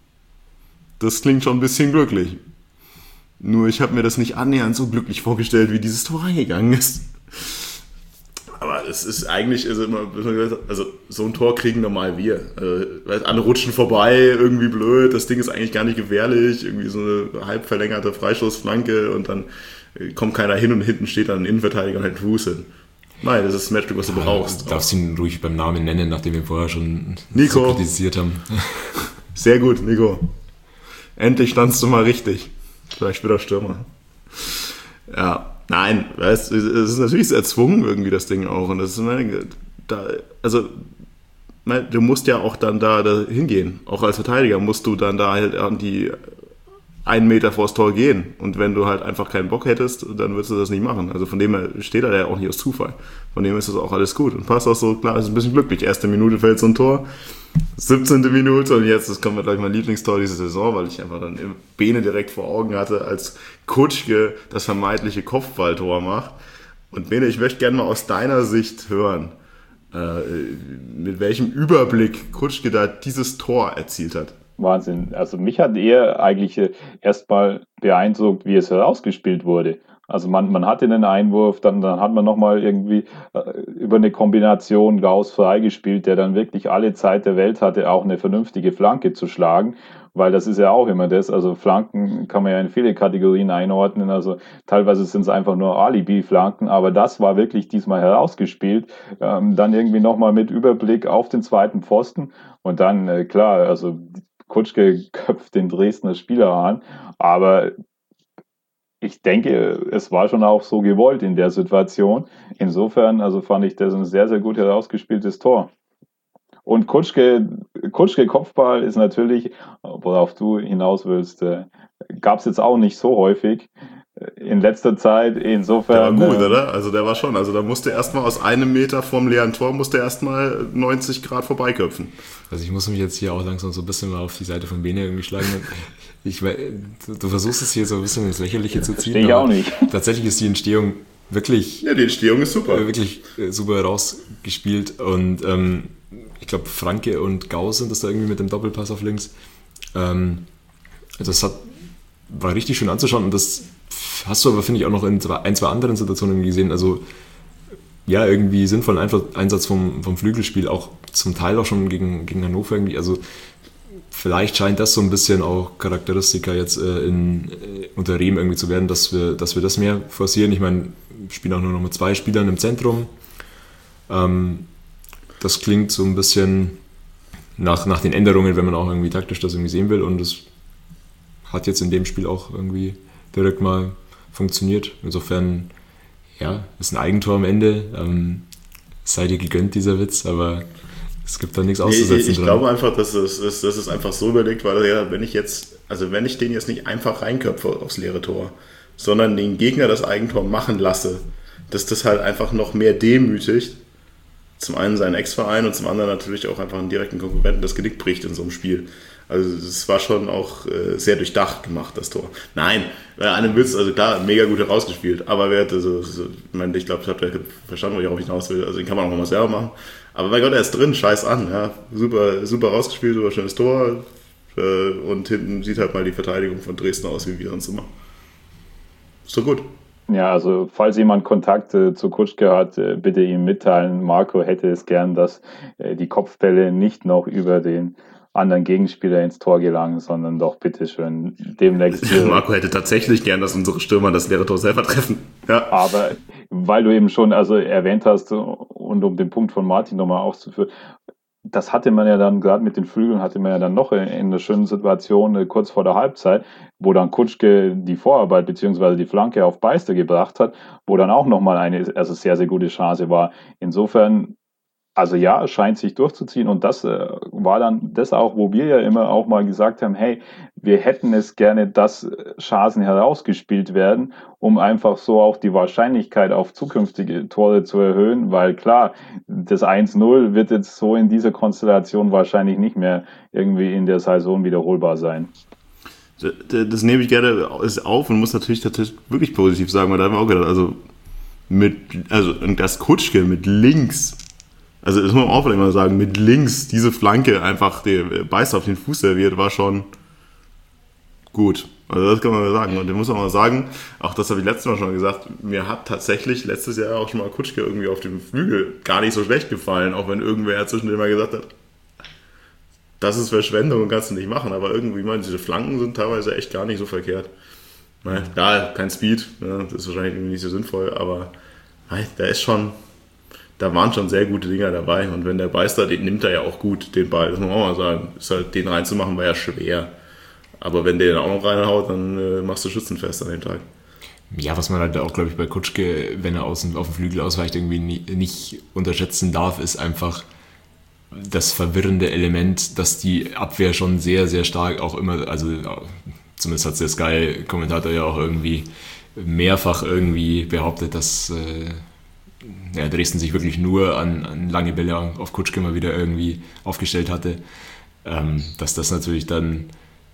das klingt schon ein bisschen glücklich. Nur ich habe mir das nicht annähernd so glücklich vorgestellt, wie dieses Tor reingegangen ist. Aber es ist eigentlich, also, immer, also so ein Tor kriegen normal wir. Also, alle rutschen vorbei, irgendwie blöd, das Ding ist eigentlich gar nicht gefährlich, irgendwie so eine halb verlängerte Freistoßflanke und dann kommt keiner hin und hinten steht dann ein Innenverteidiger und hält den Fuß hin. Nein, das ist das Matchstück, was du brauchst. Du darfst ihn ruhig beim Namen nennen, nachdem wir vorher schon Nico. so kritisiert haben. Sehr gut, Nico. Endlich standst du mal richtig. Vielleicht wieder Stürmer. Ja, nein, weißt, es ist natürlich sehr erzwungen irgendwie das Ding auch. Und das ist, da, also, du musst ja auch dann da, da hingehen. Auch als Verteidiger musst du dann da halt an die einen Meter vors Tor gehen. Und wenn du halt einfach keinen Bock hättest, dann würdest du das nicht machen. Also von dem her steht er ja auch nicht aus Zufall. Von dem her ist das auch alles gut. Und passt auch so, klar, ist ein bisschen glücklich. Erste Minute fällt so ein Tor. siebzehnte Minute und jetzt, das kommt mir gleich mein Lieblingstor diese Saison, weil ich einfach dann Bene direkt vor Augen hatte, als Kutschke das vermeintliche Kopfballtor macht. Und Bene, ich möchte gerne mal aus deiner Sicht hören, äh, mit welchem Überblick Kutschke da dieses Tor erzielt hat. Wahnsinn. Also mich hat eher eigentlich erstmal beeindruckt, wie es herausgespielt wurde. Also man, man hatte einen Einwurf, dann, dann hat man nochmal irgendwie äh, über eine Kombination Gauss freigespielt, der dann wirklich alle Zeit der Welt hatte, auch eine vernünftige Flanke zu schlagen, weil das ist ja auch immer das, also Flanken kann man ja in viele Kategorien einordnen, also teilweise sind es einfach nur Alibi-Flanken, aber das war wirklich diesmal herausgespielt, ähm, dann irgendwie nochmal mit Überblick auf den zweiten Pfosten und dann, äh, klar, also Kutschke köpft den Dresdner Spieler an, aber ich denke, es war schon auch so gewollt in der Situation. Insofern, also fand ich das ein sehr, sehr gut herausgespieltes Tor. Und Kutschke, Kutschke Kopfball ist natürlich, worauf du hinaus willst, äh, gab es jetzt auch nicht so häufig in letzter Zeit. Insofern. Der war gut, äh, oder? Also der war schon. Also da musste erstmal aus einem Meter vom leeren Tor musste erstmal neunzig Grad vorbeiköpfen. Also ich muss mich jetzt hier auch langsam so ein bisschen mal auf die Seite von Bene irgendwie schlagen. Ich, du, du versuchst es hier so ein bisschen ins Lächerliche zu ziehen. Verstehe ich auch nicht. Tatsächlich ist die Entstehung wirklich, Ja, die Entstehung ist super. wirklich super rausgespielt und ähm, ich glaube Franke und Gauss sind das da irgendwie mit dem Doppelpass auf links. Ähm, das hat, war richtig schön anzuschauen und das hast du aber, finde ich, auch noch in zwei, ein, zwei anderen Situationen gesehen. Also ja, irgendwie sinnvollen Einsatz vom, vom Flügelspiel, auch zum Teil auch schon gegen, gegen Hannover irgendwie. Also vielleicht scheint das so ein bisschen auch Charakteristika jetzt äh, in, äh, unter Rehm irgendwie zu werden, dass wir, dass wir das mehr forcieren. Ich meine, wir spielen auch nur noch mit zwei Spielern im Zentrum. Ähm, das klingt so ein bisschen nach, nach den Änderungen, wenn man auch irgendwie taktisch das irgendwie sehen will. Und das hat jetzt in dem Spiel auch irgendwie direkt mal funktioniert. Insofern, ja, ist ein Eigentor am Ende. Ähm, sei dir gegönnt, dieser Witz, aber es gibt da nichts auszusetzen. Nee, ich ich dran. glaube einfach, dass es, dass es einfach so überlegt, weil ja, wenn ich jetzt, also wenn ich den jetzt nicht einfach reinköpfe aufs leere Tor, sondern den Gegner das Eigentor machen lasse, dass das halt einfach noch mehr demütigt, zum einen seinen Ex-Verein und zum anderen natürlich auch einfach einen direkten Konkurrenten das Genick bricht in so einem Spiel. Also es war schon auch äh, sehr durchdacht gemacht, das Tor. Nein, bei einem Witz, also klar, mega gut herausgespielt, aber wer hätte so, so, ich meine, ich glaube, ich habe verstanden, worauf ich hinaus will, also den kann man auch mal selber machen. Aber mein Gott, er ist drin, scheiß an, ja. Super, super rausgespielt, super schönes Tor äh, und hinten sieht halt mal die Verteidigung von Dresden aus, wie wir sonst immer. Ist doch gut. Ja, also falls jemand Kontakt äh, zu Kutschke hat, äh, bitte ihm mitteilen. Marco hätte es gern, dass äh, die Kopfbälle nicht noch über den anderen Gegenspieler ins Tor gelangen, sondern doch bitteschön demnächst. Marco hätte tatsächlich gern, dass unsere Stürmer das leere Tor selber treffen. Ja. Aber weil du eben schon also erwähnt hast und um den Punkt von Martin nochmal auszuführen, das hatte man ja dann, gerade mit den Flügeln, hatte man ja dann noch in, in einer schönen Situation äh, kurz vor der Halbzeit, wo dann Kutschke die Vorarbeit bzw. die Flanke auf Beister gebracht hat, wo dann auch nochmal eine also sehr, sehr gute Chance war. Insofern, also ja, es scheint sich durchzuziehen und das äh, war dann das auch, wo wir ja immer auch mal gesagt haben, hey, wir hätten es gerne, dass Chancen herausgespielt werden, um einfach so auch die Wahrscheinlichkeit auf zukünftige Tore zu erhöhen, weil klar, das eins null wird jetzt so in dieser Konstellation wahrscheinlich nicht mehr irgendwie in der Saison wiederholbar sein. Das, das nehme ich gerne auf und muss natürlich tatsächlich wirklich positiv sagen, weil da haben wir auch gedacht, also mit, also und das Kutschke mit links, also das muss man auch vielleicht mal sagen, mit links diese Flanke einfach der Beißer auf den Fuß serviert, war schon gut. Also das kann man mal sagen. Und den muss man mal sagen, auch das habe ich letztes Mal schon gesagt, mir hat tatsächlich letztes Jahr auch schon mal Kutschke irgendwie auf dem Flügel gar nicht so schlecht gefallen, auch wenn irgendwer zwischendurch mal gesagt hat, das ist Verschwendung und kannst du nicht machen. Aber irgendwie, ich meine, diese Flanken sind teilweise echt gar nicht so verkehrt. Ja, kein Speed, ja, das ist wahrscheinlich irgendwie nicht so sinnvoll, aber da ist schon, da waren schon sehr gute Dinger dabei. Und wenn der Beister, den nimmt er ja auch gut, den Ball, das muss man auch mal sagen. Ist halt, den reinzumachen war ja schwer. Aber wenn der den auch noch reinhaut, dann äh, machst du Schützenfest an dem Tag. Ja, was man halt auch, glaube ich, bei Kutschke, wenn er außen auf den Flügel ausweicht, irgendwie nie, nicht unterschätzen darf, ist einfach das verwirrende Element, dass die Abwehr schon sehr, sehr stark auch immer, also zumindest hat der Sky-Kommentator ja auch irgendwie mehrfach irgendwie behauptet, dass äh, ja, Dresden sich wirklich nur an, an lange Bälle auf Kutschke mal wieder irgendwie aufgestellt hatte, ähm, dass das natürlich dann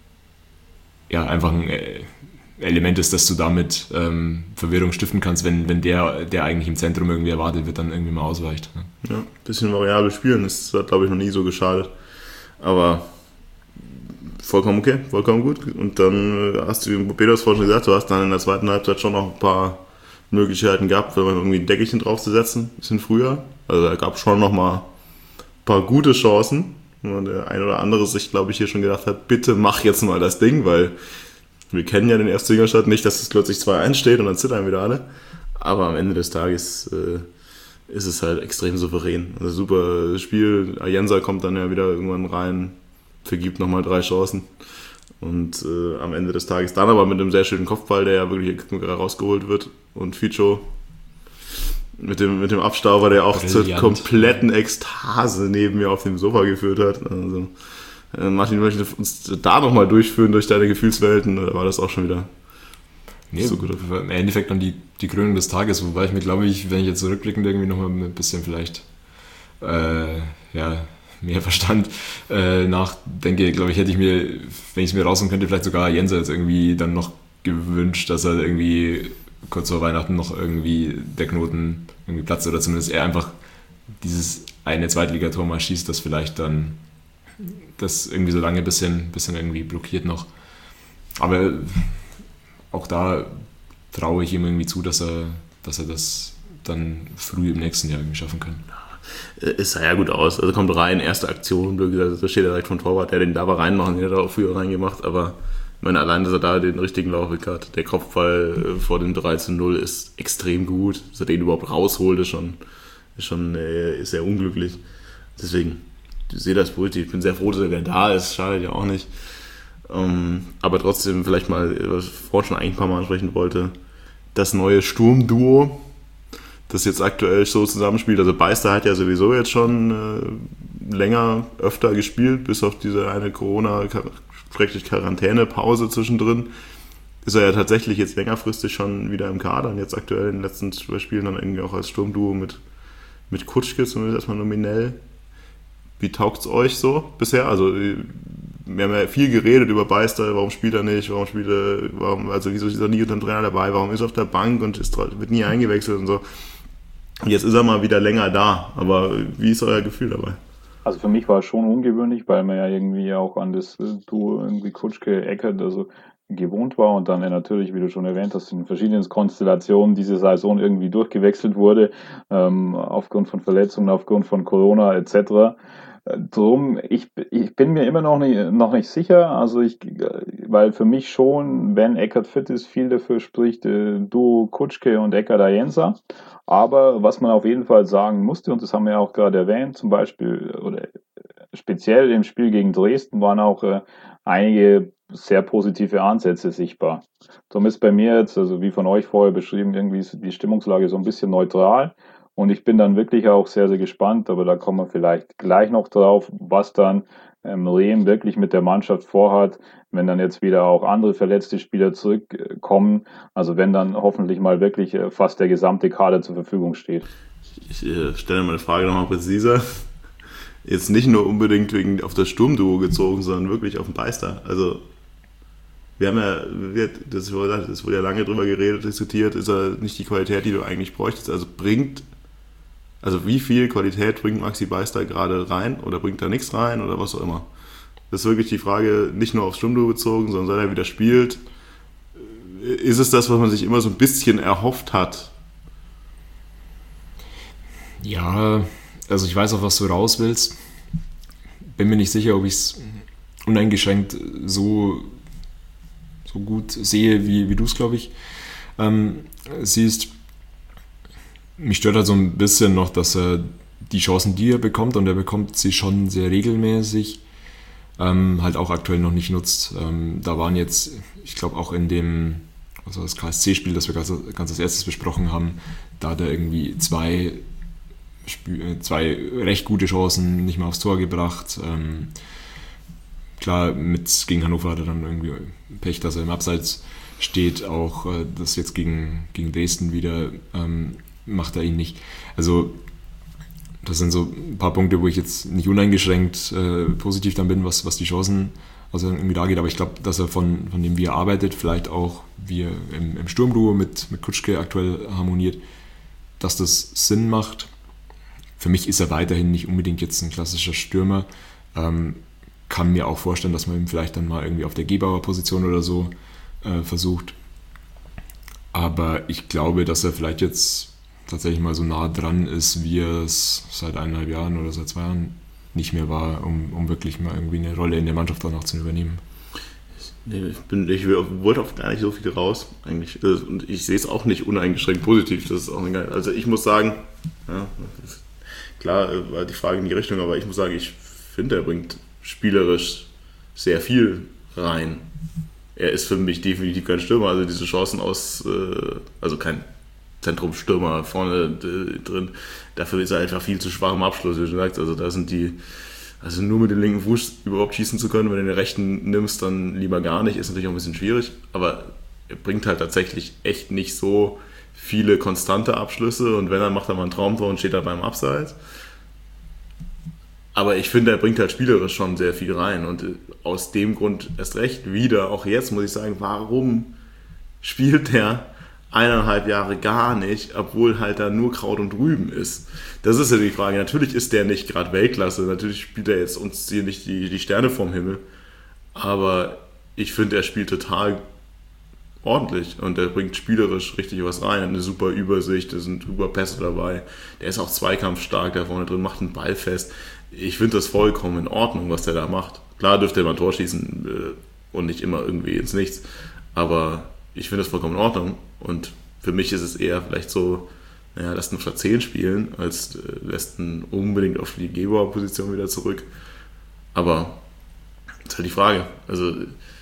ja einfach ein Element ist, dass du damit ähm, Verwirrung stiften kannst, wenn, wenn der, der eigentlich im Zentrum irgendwie erwartet wird, dann irgendwie mal ausweicht. Ne? Ja, ein bisschen variabel spielen, das hat, glaube ich, noch nie so geschadet. Aber vollkommen okay, vollkommen gut. Und dann hast du, wie Peters vorhin schon gesagt, du hast dann in der zweiten Halbzeit schon noch ein paar Möglichkeiten gehabt, wenn man irgendwie ein Deckelchen draufzusetzen, ein bisschen früher. Also da gab es schon noch mal ein paar gute Chancen. Und der ein oder andere sich, glaube ich, hier schon gedacht hat, bitte mach jetzt mal das Ding, weil wir kennen ja den F C Ingolstadt nicht, dass es plötzlich zwei eins steht und dann zittern wieder alle. Aber am Ende des Tages äh, ist es halt extrem souverän. Also super Spiel. Ayensa kommt dann ja wieder irgendwann rein, vergibt nochmal drei Chancen. Und äh, am Ende des Tages dann aber mit einem sehr schönen Kopfball, der ja wirklich rausgeholt wird. Und Fico mit dem, mit dem Abstauber, der auch Brilliant. Zur kompletten Ekstase neben mir auf dem Sofa geführt hat. Also, äh, Martin, möchte uns da nochmal durchführen durch deine Gefühlswelten, oder war das auch schon wieder nee, so gut? Im Endeffekt dann die, die Krönung des Tages, wobei ich mir, glaube ich, wenn ich jetzt zurückblickend irgendwie nochmal ein bisschen vielleicht äh, ja, mehr Verstand äh, nachdenke, glaube ich, hätte ich mir, wenn ich es mir rausholen könnte, vielleicht sogar Jenser jetzt irgendwie dann noch gewünscht, dass er irgendwie kurz vor Weihnachten noch irgendwie der Knoten irgendwie platzt oder zumindest er einfach dieses eine Zweitligator mal schießt, das vielleicht dann das irgendwie so lange ein bisschen, bisschen irgendwie blockiert noch. Aber auch da traue ich ihm irgendwie zu, dass er, dass er das dann früh im nächsten Jahr irgendwie schaffen kann. Es sah ja gut aus. Also kommt rein, erste Aktion, da steht er direkt vom Torwart, der den da war reinmachen, den hat er auch früher reingemacht, aber ich meine, allein, dass er da den richtigen Laufweg hat. Der Kopfball vor dem drei zu null ist extrem gut. Dass er den überhaupt rausholt, ist schon, ist schon ist sehr unglücklich. Deswegen, ich sehe das positiv. Ich bin sehr froh, dass er wieder da ist. Schadet ja auch nicht. Um, aber trotzdem vielleicht mal, was ich vorhin schon eigentlich ein paar Mal ansprechen wollte, das neue Sturmduo, das jetzt aktuell so zusammenspielt. Also Beister hat ja sowieso jetzt schon äh, länger, öfter gespielt, bis auf diese eine Corona- Quarantänepause zwischendrin, ist er ja tatsächlich jetzt längerfristig schon wieder im Kader und jetzt aktuell in den letzten zwei Spielen dann irgendwie auch als Sturmduo mit, mit Kutschke, zumindest erstmal nominell. Wie taugt es euch so bisher? Also wir haben ja viel geredet über Beister, warum spielt er nicht, warum spielt er, warum, also wieso ist er nie unter dem Trainer dabei, warum ist er auf der Bank und ist, wird nie eingewechselt und so. Und jetzt ist er mal wieder länger da, aber wie ist euer Gefühl dabei? Also für mich war es schon ungewöhnlich, weil man ja irgendwie auch an das Duo irgendwie Kutschke-Eckert also gewohnt war und dann ja natürlich, wie du schon erwähnt hast, in verschiedenen Konstellationen diese Saison irgendwie durchgewechselt wurde, ähm, aufgrund von Verletzungen, aufgrund von Corona et cetera. Drum, ich, ich bin mir immer noch nicht, noch nicht sicher, also ich, weil für mich schon, wenn Eckert fit ist, viel dafür spricht, äh, Duo Kutschke und Eckert Ayensa. Aber was man auf jeden Fall sagen musste, und das haben wir ja auch gerade erwähnt, zum Beispiel, oder speziell im Spiel gegen Dresden waren auch äh, einige sehr positive Ansätze sichtbar. Darum ist bei mir jetzt, also wie von euch vorher beschrieben, irgendwie ist die Stimmungslage so ein bisschen neutral. Und ich bin dann wirklich auch sehr, sehr gespannt, aber da kommen wir vielleicht gleich noch drauf, was dann ähm, Rehm wirklich mit der Mannschaft vorhat, wenn dann jetzt wieder auch andere verletzte Spieler zurückkommen. Also wenn dann hoffentlich mal wirklich äh, fast der gesamte Kader zur Verfügung steht. Ich äh, stelle meine Frage nochmal präziser. Jetzt nicht nur unbedingt wegen auf das Sturmduo gezogen, sondern wirklich auf den Beister. Also wir haben ja, das wurde, das wurde ja lange drüber geredet, diskutiert, ist er nicht die Qualität, die du eigentlich bräuchtest. Also bringt, also wie viel Qualität bringt Maxi Beister gerade rein oder bringt da nichts rein oder was auch immer? Das ist wirklich die Frage, nicht nur aufs Sturmduo bezogen, sondern seit er wieder spielt, ist es das, was man sich immer so ein bisschen erhofft hat? Ja, also ich weiß auch, was du raus willst. Bin mir nicht sicher, ob ich es uneingeschränkt so, so gut sehe, wie, wie du es, glaube ich, ähm, siehst. Mich stört halt so ein bisschen noch, dass er die Chancen, die er bekommt, und er bekommt sie schon sehr regelmäßig, ähm, halt auch aktuell noch nicht nutzt. Ähm, da waren jetzt, ich glaube auch in dem, also das K S C-Spiel, das wir ganz, ganz als erstes besprochen haben, da hat er irgendwie zwei, zwei recht gute Chancen nicht mehr aufs Tor gebracht. Ähm, klar, mit, gegen Hannover hat er dann irgendwie Pech, dass er im Abseits steht. Auch äh, das jetzt gegen, gegen Dresden wieder ähm, macht er ihn nicht. Also das sind so ein paar Punkte, wo ich jetzt nicht uneingeschränkt äh, positiv dann bin, was, was die Chancen also irgendwie da geht. Aber ich glaube, dass er von, von dem, wie er arbeitet, vielleicht auch wie er im, im Sturmduo mit, mit Kutschke aktuell harmoniert, dass das Sinn macht. Für mich ist er weiterhin nicht unbedingt jetzt ein klassischer Stürmer. Ähm, kann mir auch vorstellen, dass man ihn vielleicht dann mal irgendwie auf der Gebauer-Position oder so äh, versucht. Aber ich glaube, dass er vielleicht jetzt tatsächlich mal so nah dran ist, wie er es seit eineinhalb Jahren oder seit zwei Jahren nicht mehr war, um, um wirklich mal irgendwie eine Rolle in der Mannschaft danach zu übernehmen. Nee, ich, bin, ich wollte auch gar nicht so viel raus, eigentlich. Und ich sehe es auch nicht uneingeschränkt positiv. Das ist auch geil. Also ich muss sagen, ja, klar war die Frage in die Richtung, aber ich muss sagen, ich finde, er bringt spielerisch sehr viel rein. Er ist für mich definitiv kein Stürmer, also diese Chancen aus, also kein Zentrumstürmer vorne drin, dafür ist er einfach viel zu schwach im Abschluss, wie du sagst. Also da sind die, also nur mit dem linken Fuß überhaupt schießen zu können, wenn du den rechten nimmst, dann lieber gar nicht, ist natürlich auch ein bisschen schwierig, aber er bringt halt tatsächlich echt nicht so viele konstante Abschlüsse, und wenn, dann macht er mal ein Traumtor und steht da beim Abseits. Aber ich finde, er bringt halt spielerisch schon sehr viel rein, und aus dem Grund erst recht wieder, auch jetzt muss ich sagen, warum spielt der eineinhalb Jahre gar nicht, obwohl halt da nur Kraut und Rüben ist. Das ist ja die Frage. Natürlich ist der nicht gerade Weltklasse, natürlich spielt er jetzt uns hier nicht die, die Sterne vom Himmel, aber ich finde, er spielt total ordentlich und er bringt spielerisch richtig was rein, hat eine super Übersicht, da sind super Pässe dabei, der ist auch zweikampfstark da vorne drin, macht einen Ball fest. Ich finde das vollkommen in Ordnung, was der da macht. Klar dürfte er mal ein Tor schießen äh, und nicht immer irgendwie ins Nichts, aber ich finde das vollkommen in Ordnung, und für mich ist es eher vielleicht so, naja, lässt ihn auf der zehn spielen, als äh, lässt ihn unbedingt auf die Gebauer-Position wieder zurück. Aber das ist halt die Frage. Also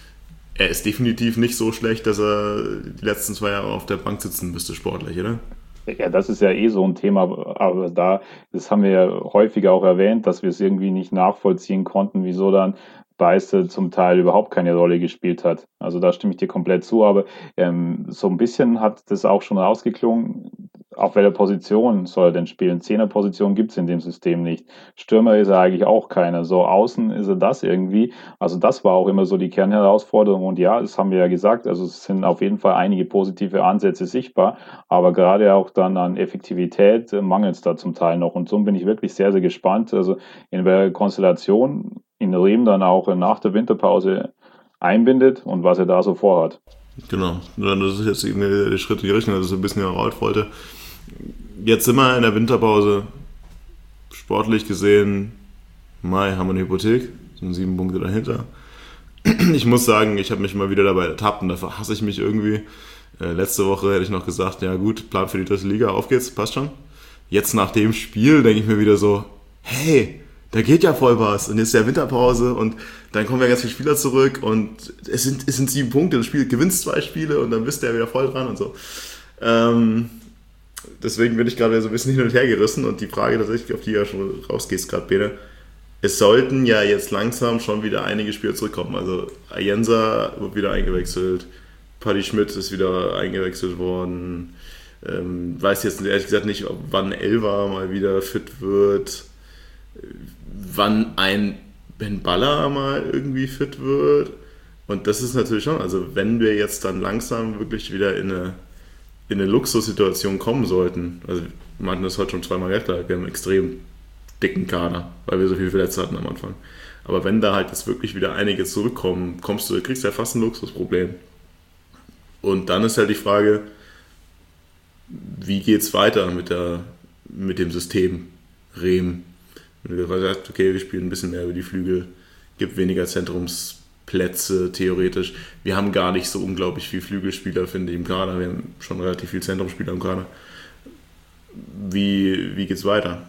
er ist definitiv nicht so schlecht, dass er die letzten zwei Jahre auf der Bank sitzen müsste, sportlich, oder? Ja, das ist ja eh so ein Thema, aber da, das haben wir ja häufiger auch erwähnt, dass wir es irgendwie nicht nachvollziehen konnten, wieso dann Beister zum Teil überhaupt keine Rolle gespielt hat. Also da stimme ich dir komplett zu, aber ähm, so ein bisschen hat das auch schon rausgeklungen, auf welcher Position soll er denn spielen? Zehnerposition gibt es in dem System nicht. Stürmer ist er eigentlich auch keiner. So außen ist er das irgendwie. Also das war auch immer so die Kernherausforderung, und ja, das haben wir ja gesagt, also es sind auf jeden Fall einige positive Ansätze sichtbar, aber gerade auch dann an Effektivität äh, mangelt es da zum Teil noch, und so bin ich wirklich sehr, sehr gespannt, also in welcher Konstellation in Riem dann auch nach der Winterpause einbindet und was er da so vorhat. Genau, das ist jetzt eben der Schritt in die Richtung, also so ein bisschen heraus wollte. Jetzt sind wir in der Winterpause, sportlich gesehen, Mai haben wir eine Hypothek, sind sieben Punkte dahinter. Ich muss sagen, ich habe mich mal wieder dabei ertappt, und dafür hasse ich mich irgendwie. Äh, letzte Woche hätte ich noch gesagt, ja gut, Plan für die dritte Liga, auf geht's, passt schon. Jetzt nach dem Spiel denke ich mir wieder so, hey, da geht ja voll was, und jetzt ist ja Winterpause und dann kommen ja ganz viele Spieler zurück und es sind, es sind sieben Punkte, das Spiel gewinnst zwei Spiele und dann bist du ja wieder voll dran und so. Ähm, deswegen bin ich gerade so ein bisschen hin und her gerissen, und die Frage tatsächlich, auf die ja schon rausgehst gerade, Bene, es sollten ja jetzt langsam schon wieder einige Spieler zurückkommen. Also Ayensa wird wieder eingewechselt, Paddy Schmidt ist wieder eingewechselt worden, ähm, weiß jetzt ehrlich gesagt nicht, wann Elva mal wieder fit wird, wann ein Ben Baller mal irgendwie fit wird. Und das ist natürlich schon, also wenn wir jetzt dann langsam wirklich wieder in eine, in eine Luxussituation kommen sollten, also wir hatten das heute schon zweimal gesagt, wir haben einen extrem dicken Kader, weil wir so viele Verletzte hatten am Anfang. Aber wenn da halt jetzt wirklich wieder einige zurückkommen, kommst du, kriegst du ja fast ein Luxusproblem. Und dann ist halt die Frage, wie geht's weiter mit, der, mit dem System Rehm? Wenn du sagst, okay, wir spielen ein bisschen mehr über die Flügel, gibt weniger Zentrumsplätze theoretisch. Wir haben gar nicht so unglaublich viele Flügelspieler, finde ich, im Kader. Wir haben schon relativ viele Zentrumspieler im Kader. Wie, wie geht's weiter?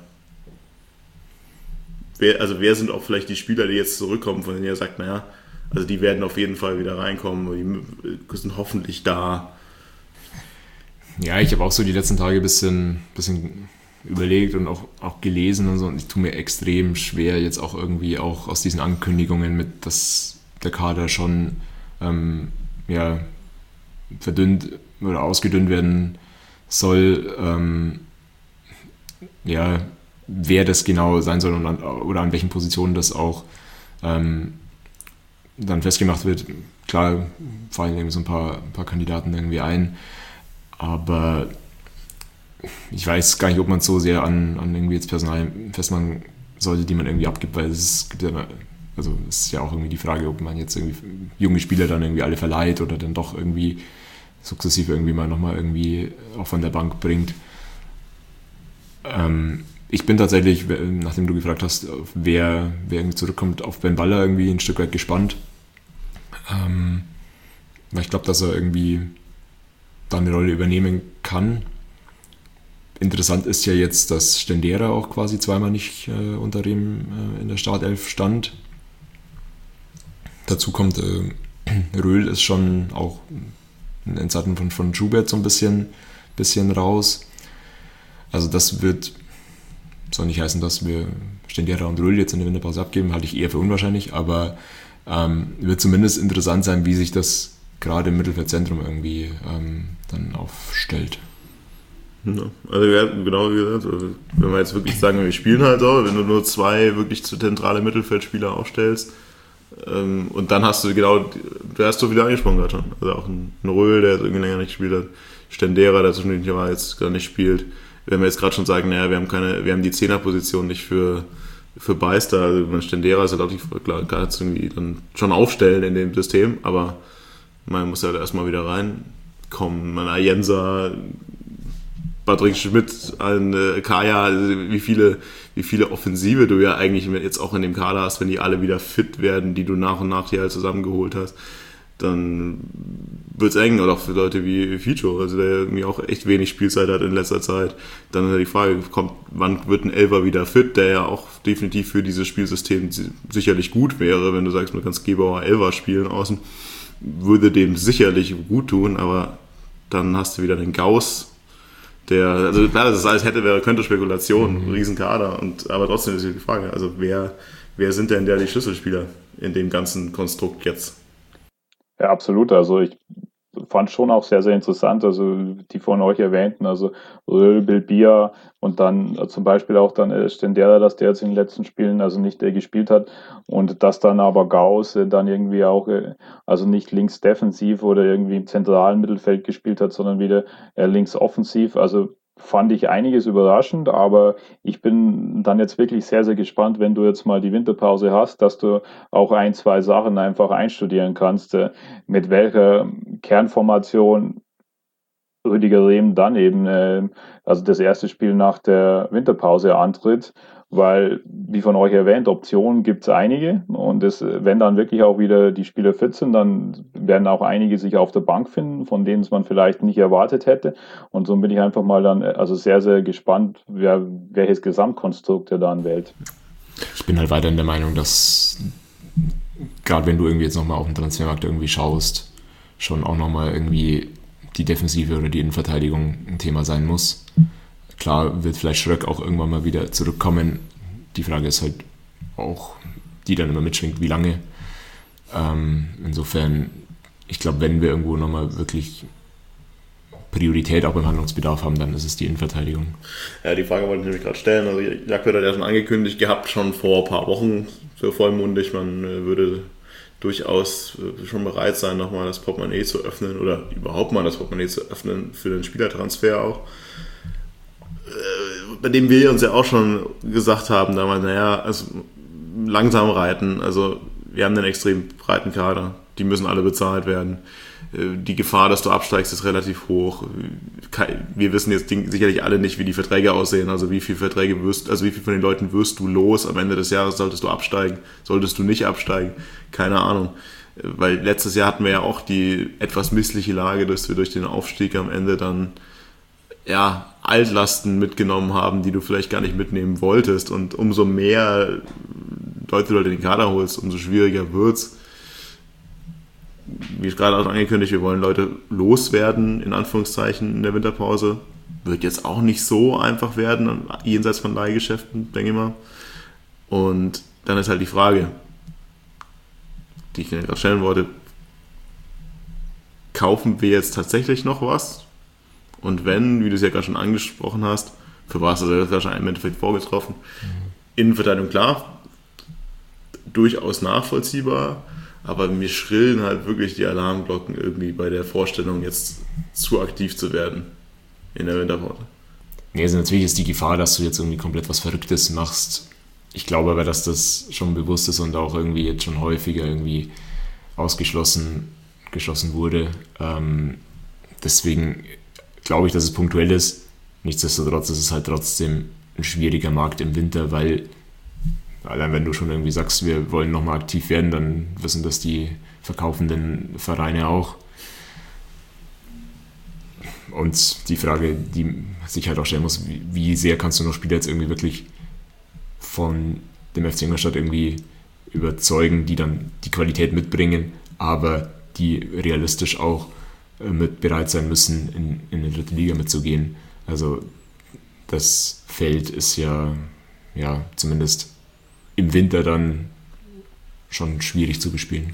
Wer, also wer sind auch vielleicht die Spieler, die jetzt zurückkommen, von denen ihr sagt, naja, also die werden auf jeden Fall wieder reinkommen, die sind hoffentlich da. Ja, ich habe auch so die letzten Tage ein bisschen, bisschen überlegt und auch, auch gelesen und so, und ich tue mir extrem schwer, jetzt auch irgendwie auch aus diesen Ankündigungen mit, dass der Kader schon ähm, ja, verdünnt oder ausgedünnt werden soll, ähm, ja, wer das genau sein soll und an, oder an welchen Positionen das auch ähm, dann festgemacht wird. Klar fallen irgendwie so ein paar, ein paar Kandidaten irgendwie ein, aber ich weiß gar nicht, ob man es so sehr an, an irgendwie jetzt Personal festmachen sollte, die man irgendwie abgibt, weil es gibt ja, also es ist ja auch irgendwie die Frage, ob man jetzt irgendwie junge Spieler dann irgendwie alle verleiht oder dann doch irgendwie sukzessive irgendwie mal nochmal irgendwie auch von der Bank bringt. Ähm, ich bin tatsächlich, nachdem du gefragt hast, wer, wer irgendwie zurückkommt, auf Ben Baller irgendwie ein Stück weit gespannt. Ähm, weil ich glaube, dass er irgendwie da eine Rolle übernehmen kann. Interessant ist ja jetzt, dass Stendera auch quasi zweimal nicht äh, unter dem äh, in der Startelf stand. Dazu kommt, äh, Röhl ist schon auch in Zeiten von, von Schubert so ein bisschen, bisschen raus. Also das wird, soll nicht heißen, dass wir Stendera und Röhl jetzt in der Winterpause abgeben, halte ich eher für unwahrscheinlich, aber ähm, wird zumindest interessant sein, wie sich das gerade im Mittelfeldzentrum irgendwie ähm, dann aufstellt. Ja, also ja, genau wie gesagt, also wenn wir jetzt wirklich sagen, wir spielen halt so, wenn du nur zwei wirklich zentrale Mittelfeldspieler aufstellst, ähm, und dann hast du genau, du hast du wieder angesprochen gerade schon, also auch ein, ein Röhl, der jetzt irgendwie länger nicht gespielt hat, Stendera, der zwischendurch jetzt gar nicht spielt. Wenn wir jetzt gerade schon sagen, naja, wir haben keine, wir haben die Zehnerposition nicht für für Beister, also man Stendera ist halt auch die, klar, kann jetzt irgendwie dann schon aufstellen in dem System, aber man muss halt erstmal wieder reinkommen. Man Ayensa, Patrick Schmidt, ein äh, Kaya, also wie viele, wie viele Offensive du ja eigentlich jetzt auch in dem Kader hast, wenn die alle wieder fit werden, die du nach und nach hier halt zusammengeholt hast, dann wird's eng. Oder auch für Leute wie Fico, also der irgendwie auch echt wenig Spielzeit hat in letzter Zeit. Dann ist die Frage, kommt, wann wird ein Elfer wieder fit, der ja auch definitiv für dieses Spielsystem sicherlich gut wäre, wenn du sagst, du kannst Gebauer Elfer spielen außen, würde dem sicherlich gut tun, aber dann hast du wieder den Gauss, der, also klar, das ist alles hätte, wäre, könnte Spekulation, mhm. Riesenkader, und, aber trotzdem ist die Frage, also wer, wer sind denn da die Schlüsselspieler in dem ganzen Konstrukt jetzt? Ja, absolut, also ich fand schon auch sehr, sehr interessant, also die von euch erwähnten, also Röhl, Bilbia und dann zum Beispiel auch dann Stendera, dass der jetzt in den letzten Spielen also nicht äh, gespielt hat, und dass dann aber Gauss äh, dann irgendwie auch, äh, also nicht links defensiv oder irgendwie im zentralen Mittelfeld gespielt hat, sondern wieder äh, links offensiv, also fand ich einiges überraschend, aber ich bin dann jetzt wirklich sehr, sehr gespannt, wenn du jetzt mal die Winterpause hast, dass du auch ein, zwei Sachen einfach einstudieren kannst, äh, mit welcher Kernformation Rüdiger Rehm dann eben, äh, also das erste Spiel nach der Winterpause antritt, weil, wie von euch erwähnt, Optionen gibt es einige, und das, wenn dann wirklich auch wieder die Spieler fit sind, dann werden auch einige sich auf der Bank finden, von denen es man vielleicht nicht erwartet hätte, und so bin ich einfach mal dann also sehr, sehr gespannt, wer, welches Gesamtkonstrukt er dann wählt. Ich bin halt weiterhin der Meinung, dass gerade wenn du irgendwie jetzt nochmal auf den Transfermarkt irgendwie schaust, schon auch nochmal irgendwie die Defensive oder die Innenverteidigung ein Thema sein muss. Klar wird vielleicht Schröck auch irgendwann mal wieder zurückkommen. Die Frage ist halt auch, die dann immer mitschwingt, wie lange. Ähm, insofern, ich glaube, wenn wir irgendwo nochmal wirklich Priorität auch beim Handlungsbedarf haben, dann ist es die Innenverteidigung. Ja, die Frage wollte ich nämlich gerade stellen. Also Jagd hat ja schon angekündigt gehabt, schon vor ein paar Wochen, so vollmundig, man würde durchaus schon bereit sein, nochmal das Portemonnaie zu öffnen oder überhaupt mal das Portemonnaie zu öffnen für den Spielertransfer auch. Bei dem wir uns ja auch schon gesagt haben, damals, naja, also langsam reiten, also wir haben einen extrem breiten Kader, die müssen alle bezahlt werden. Die Gefahr, dass du absteigst, ist relativ hoch. Wir wissen jetzt sicherlich alle nicht, wie die Verträge aussehen, also wie viele Verträge wirst, also wie viel von den Leuten wirst du los. Am Ende des Jahres solltest du absteigen, solltest du nicht absteigen, keine Ahnung. Weil letztes Jahr hatten wir ja auch die etwas missliche Lage, dass wir durch den Aufstieg am Ende dann ja Altlasten mitgenommen haben, die du vielleicht gar nicht mitnehmen wolltest. Und umso mehr Leute du in den Kader holst, umso schwieriger wird's. Wie gerade auch angekündigt, wir wollen Leute loswerden, in Anführungszeichen, in der Winterpause. Wird jetzt auch nicht so einfach werden, jenseits von Leihgeschäften, denke ich mal. Und dann ist halt die Frage, die ich gerade stellen wollte, kaufen wir jetzt tatsächlich noch was? Und wenn, wie du es ja gerade schon angesprochen hast, für was ist das wahrscheinlich im Endeffekt vorgetroffen? Mhm. Innenverteidigung, klar, durchaus nachvollziehbar, aber mir schrillen halt wirklich die Alarmglocken irgendwie bei der Vorstellung, jetzt zu aktiv zu werden in der Winterpause. Nee, also natürlich ist die Gefahr, dass du jetzt irgendwie komplett was Verrücktes machst. Ich glaube aber, dass das schon bewusst ist und auch irgendwie jetzt schon häufiger irgendwie ausgeschlossen geschlossen wurde. Ähm, deswegen glaube ich, dass es punktuell ist. Nichtsdestotrotz ist es halt trotzdem ein schwieriger Markt im Winter, weil allein wenn du schon irgendwie sagst, wir wollen nochmal aktiv werden, dann wissen das die verkaufenden Vereine auch. Und die Frage, die sich halt auch stellen muss, wie, wie sehr kannst du noch Spieler jetzt irgendwie wirklich von dem F C Ingolstadt irgendwie überzeugen, die dann die Qualität mitbringen, aber die realistisch auch mit bereit sein müssen, in, in die dritte Liga mitzugehen. Also das Feld ist ja, ja zumindest im Winter dann schon schwierig zu bespielen.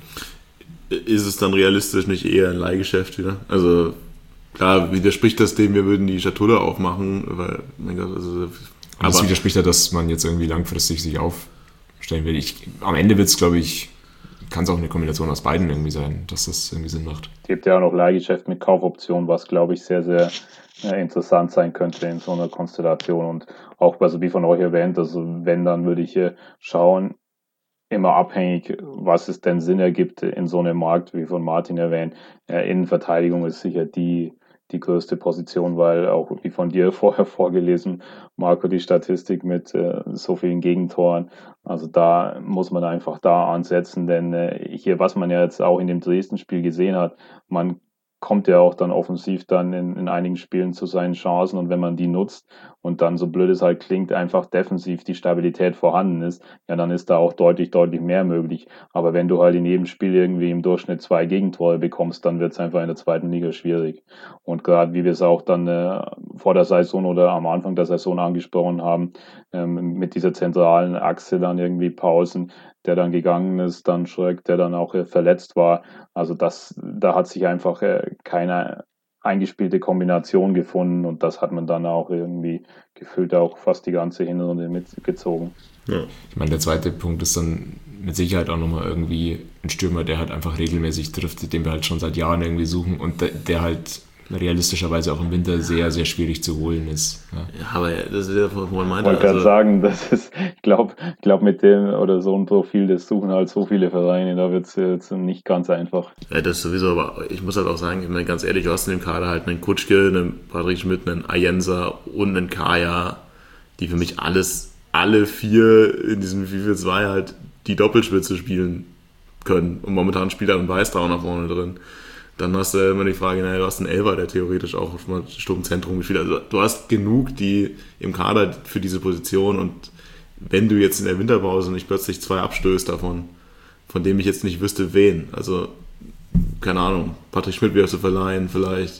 Ist es dann realistisch nicht eher ein Leihgeschäft wieder? Also klar, widerspricht das dem, wir würden die Schatulle aufmachen, weil, mein Gott, also, aber das widerspricht ja, dass man jetzt irgendwie langfristig sich aufstellen will. Ich, am Ende wird es, glaube ich, kann es auch eine Kombination aus beiden irgendwie sein, dass das irgendwie Sinn macht. Es gibt ja auch noch Leihgeschäft mit Kaufoption, was, glaube ich, sehr, sehr äh, interessant sein könnte in so einer Konstellation. Und auch, also wie von euch erwähnt, also wenn, dann würde ich äh, schauen, immer abhängig, was es denn Sinn ergibt in so einem Markt, wie von Martin erwähnt. Äh, Innenverteidigung ist sicher die die größte Position, weil auch wie von dir vorher vorgelesen, Marco, die Statistik mit äh, so vielen Gegentoren, also da muss man einfach da ansetzen, denn äh, hier, was man ja jetzt auch in dem Dresden-Spiel gesehen hat, man kommt ja auch dann offensiv dann in, in einigen Spielen zu seinen Chancen und wenn man die nutzt und dann, so blöd es halt klingt, einfach defensiv die Stabilität vorhanden ist, ja, dann ist da auch deutlich, deutlich mehr möglich. Aber wenn du halt in jedem Spiel irgendwie im Durchschnitt zwei Gegentore bekommst, dann wird es einfach in der zweiten Liga schwierig. Und gerade wie wir es auch dann äh, vor der Saison oder am Anfang der Saison angesprochen haben, ähm, mit dieser zentralen Achse dann irgendwie Pausen, der dann gegangen ist, dann Schröck, der dann auch äh, verletzt war. Also das, da hat sich einfach äh, keine eingespielte Kombination gefunden und das hat man dann auch irgendwie gefühlt auch fast die ganze Hinrunde mitgezogen. Ja. Ich meine, der zweite Punkt ist dann mit Sicherheit auch nochmal irgendwie ein Stürmer, der halt einfach regelmäßig trifft, den wir halt schon seit Jahren irgendwie suchen und der, der halt realistischerweise auch im Winter sehr, sehr schwierig zu holen ist. Ja, ja aber das ist ja, was man meinte. Ich wollte gerade also sagen, das ist, ich glaube, ich glaub, mit dem oder so ein Profil, das suchen halt so viele Vereine, da wird es jetzt nicht ganz einfach. Ja, das sowieso, aber ich muss halt auch sagen, ich meine, ganz ehrlich, du hast in dem Kader halt einen Kutschke, einen Patrick Schmidt, einen Ayensa und einen Kaya, die für mich alles, alle vier in diesem FIFA zwei halt die Doppelspitze spielen können. Und momentan spielt er ein Weißer auch nach vorne drin. Dann hast du immer die Frage, naja, du hast einen Elfer, der theoretisch auch mal Sturmzentrum gespielt hat. Also du hast genug, die im Kader für diese Position und wenn du jetzt in der Winterpause nicht plötzlich zwei abstößt davon, von dem ich jetzt nicht wüsste, wen. Also, keine Ahnung, Patrick Schmidt wirst du verleihen, vielleicht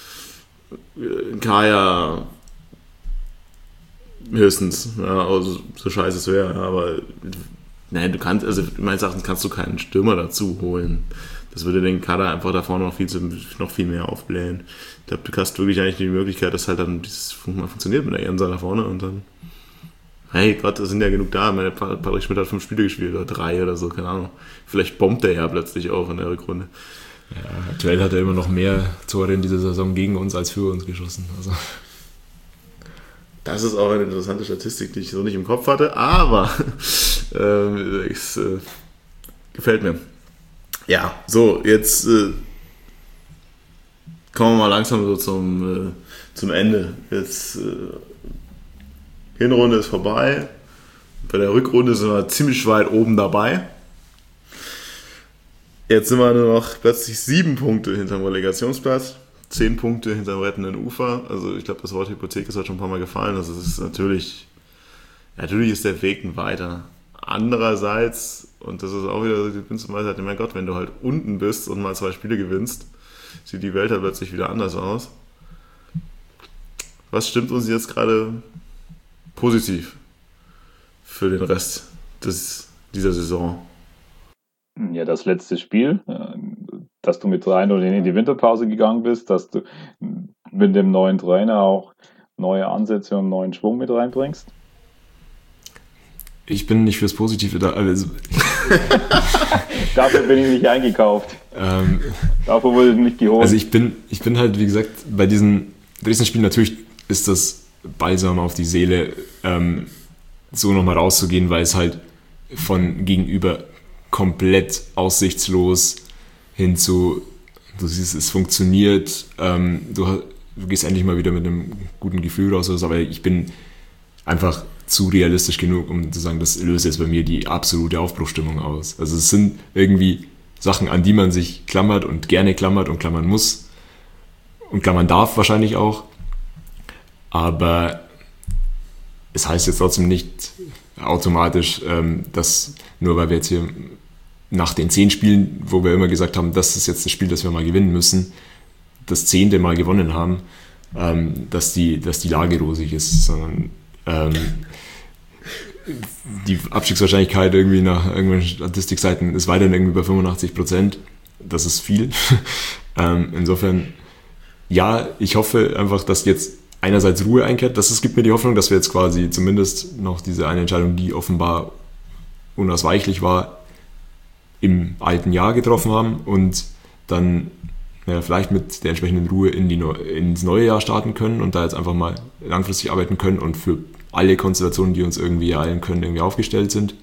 Kaya höchstens, ja, also so scheiße es wäre, aber nein, du kannst, also meines Erachtens kannst du keinen Stürmer dazu holen. Das würde den Kader einfach da vorne noch viel, zu, noch viel mehr aufblähen. Ich glaube, du hast wirklich eigentlich die Möglichkeit, dass halt dann dieses mal funktioniert mit der Jensa da vorne und dann Hey Gott, da sind ja genug da. Meine Patrick Schmidt hat fünf Spiele gespielt oder drei oder so, keine Ahnung. Vielleicht bombt er ja plötzlich auch in der Rückrunde. Ja, aktuell hat er immer noch mehr Tore in dieser Saison gegen uns als für uns geschossen. Also. Das ist auch eine interessante Statistik, die ich so nicht im Kopf hatte, aber äh, es äh, gefällt mir. Ja, so, jetzt äh, kommen wir mal langsam so zum, äh, zum Ende. Jetzt äh, Hinrunde ist vorbei. Bei der Rückrunde sind wir ziemlich weit oben dabei. Jetzt sind wir nur noch plötzlich sieben Punkte hinterm Relegationsplatz. Zehn Punkte hinterm rettenden Ufer. Also ich glaube, das Wort Hypothek ist heute schon ein paar Mal gefallen. Also es ist natürlich, natürlich ist der Weg ein weiter. Andererseits, und das ist auch wieder die Binsenweisheit, mein Gott, wenn du halt unten bist und mal zwei Spiele gewinnst, sieht die Welt halt plötzlich wieder anders aus. Was stimmt uns jetzt gerade positiv für den Rest des, dieser Saison? Ja, das letzte Spiel, dass du mit drei null in die Winterpause gegangen bist, dass du mit dem neuen Trainer auch neue Ansätze und neuen Schwung mit reinbringst. Ich bin nicht fürs Positive da. Also Dafür bin ich nicht eingekauft. Ähm, Dafür wurde ich nicht geholt. Also ich bin, ich bin halt, wie gesagt, bei diesen Dresden-Spielen, natürlich ist das Balsam auf die Seele, ähm, so nochmal rauszugehen, weil es halt von gegenüber komplett aussichtslos hin zu, du siehst, es funktioniert, ähm, du, du gehst endlich mal wieder mit einem guten Gefühl raus, aber ich bin einfach zu realistisch genug, um zu sagen, das löst jetzt bei mir die absolute Aufbruchsstimmung aus. Also es sind irgendwie Sachen, an die man sich klammert und gerne klammert und klammern muss und klammern darf wahrscheinlich auch, aber es heißt jetzt trotzdem nicht automatisch, ähm, dass nur weil wir jetzt hier nach den zehn Spielen, wo wir immer gesagt haben, das ist jetzt das Spiel, das wir mal gewinnen müssen, das zehnte Mal gewonnen haben, ähm, dass, die, dass die Lage rosig ist, sondern ähm, die Abstiegswahrscheinlichkeit irgendwie nach irgendwelchen Statistikseiten ist weiterhin irgendwie bei fünfundachtzig Prozent. Das ist viel. ähm, insofern, ja, ich hoffe einfach, dass jetzt einerseits Ruhe einkehrt. Das, es gibt mir die Hoffnung, dass wir jetzt quasi zumindest noch diese eine Entscheidung, die offenbar unausweichlich war, im alten Jahr getroffen haben und dann ja, vielleicht mit der entsprechenden Ruhe in die Neu- ins neue Jahr starten können und da jetzt einfach mal langfristig arbeiten können und für alle Konstellationen, die uns irgendwie ereilen können, irgendwie aufgestellt sind.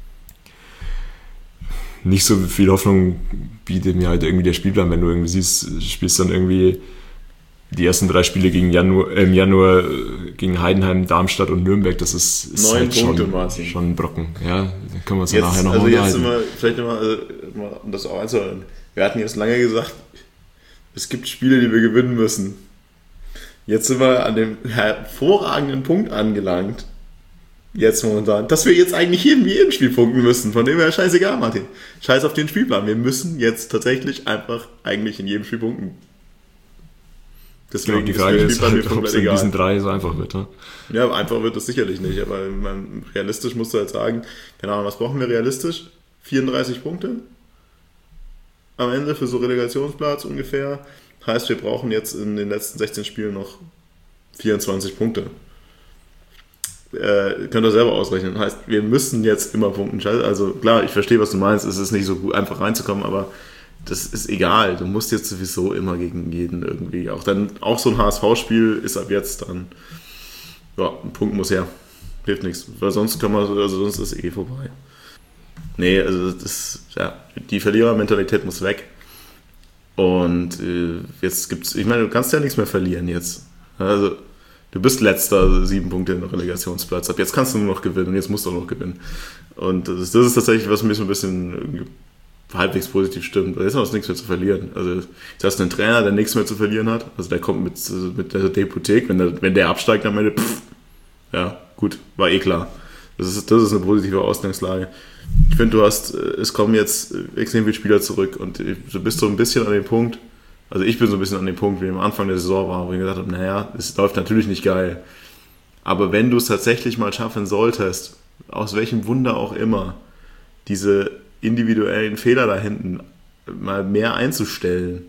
Nicht so viel Hoffnung bietet mir halt irgendwie der Spielplan, wenn du irgendwie siehst, spielst dann irgendwie die ersten drei Spiele gegen Januar, äh, im Januar gegen Heidenheim, Darmstadt und Nürnberg, das ist, ist Neun halt Punkte, schon, Martin. schon ein Brocken. Ja, da können wir uns Jetzt, ja nachher noch also mal jetzt unterhalten. immer, vielleicht nochmal, also, mal, um das auch einzuhalten. Wir hatten jetzt lange gesagt, es gibt Spiele, die wir gewinnen müssen. Jetzt sind wir an dem hervorragenden Punkt angelangt. Jetzt momentan, dass wir jetzt eigentlich jeden, jeden Spiel punkten müssen. Von dem her scheißegal, Martin. Scheiß auf den Spielplan. Wir müssen jetzt tatsächlich einfach eigentlich in jedem Spiel punkten. Deswegen Ja, die Frage ist, halt, ob es in egal. diesen drei so einfach wird. Ne? Ja, einfach wird es sicherlich nicht. Aber man, realistisch musst du halt sagen, keine Ahnung, was brauchen wir realistisch? vierunddreißig Punkte? Am Ende für so Relegationsplatz ungefähr. Heißt, wir brauchen jetzt in den letzten sechzehn Spielen noch vierundzwanzig Punkte. Äh, könnt ihr selber ausrechnen. Heißt, wir müssen jetzt immer punkten. Also klar, ich verstehe, was du meinst. Es ist nicht so gut, einfach reinzukommen, aber das ist egal. Du musst jetzt sowieso immer gegen jeden irgendwie. Auch dann, auch so ein H S V-Spiel ist ab jetzt dann, ja, ein Punkt muss her. Hilft nichts. Weil sonst kann man, also sonst ist es eh vorbei. Nee, also das, ja, die Verlierermentalität muss weg. Und äh, jetzt gibt's, ich meine, du kannst ja nichts mehr verlieren jetzt. Also, du bist letzter, sieben Punkte in der Relegationsplatz. Ab jetzt kannst du nur noch gewinnen und jetzt musst du auch noch gewinnen. Und das ist, das ist tatsächlich, was mir so ein bisschen halbwegs positiv stimmt. Da ist noch nichts mehr zu verlieren. Also, jetzt hast du einen Trainer, der nichts mehr zu verlieren hat. Also, der kommt mit, mit der Hypothek. Wenn der, wenn der absteigt, dann meine, pff, ja, gut, war eh klar. Das ist, das ist eine positive Ausgangslage. Ich finde, du hast, es kommen jetzt extrem viele Spieler zurück und du bist so ein bisschen an dem Punkt, also ich bin so ein bisschen an dem Punkt, wie am Anfang der Saison war, wo ich gesagt habe, naja, es läuft natürlich nicht geil. Aber wenn du es tatsächlich mal schaffen solltest, aus welchem Wunder auch immer, diese individuellen Fehler da hinten mal mehr einzustellen,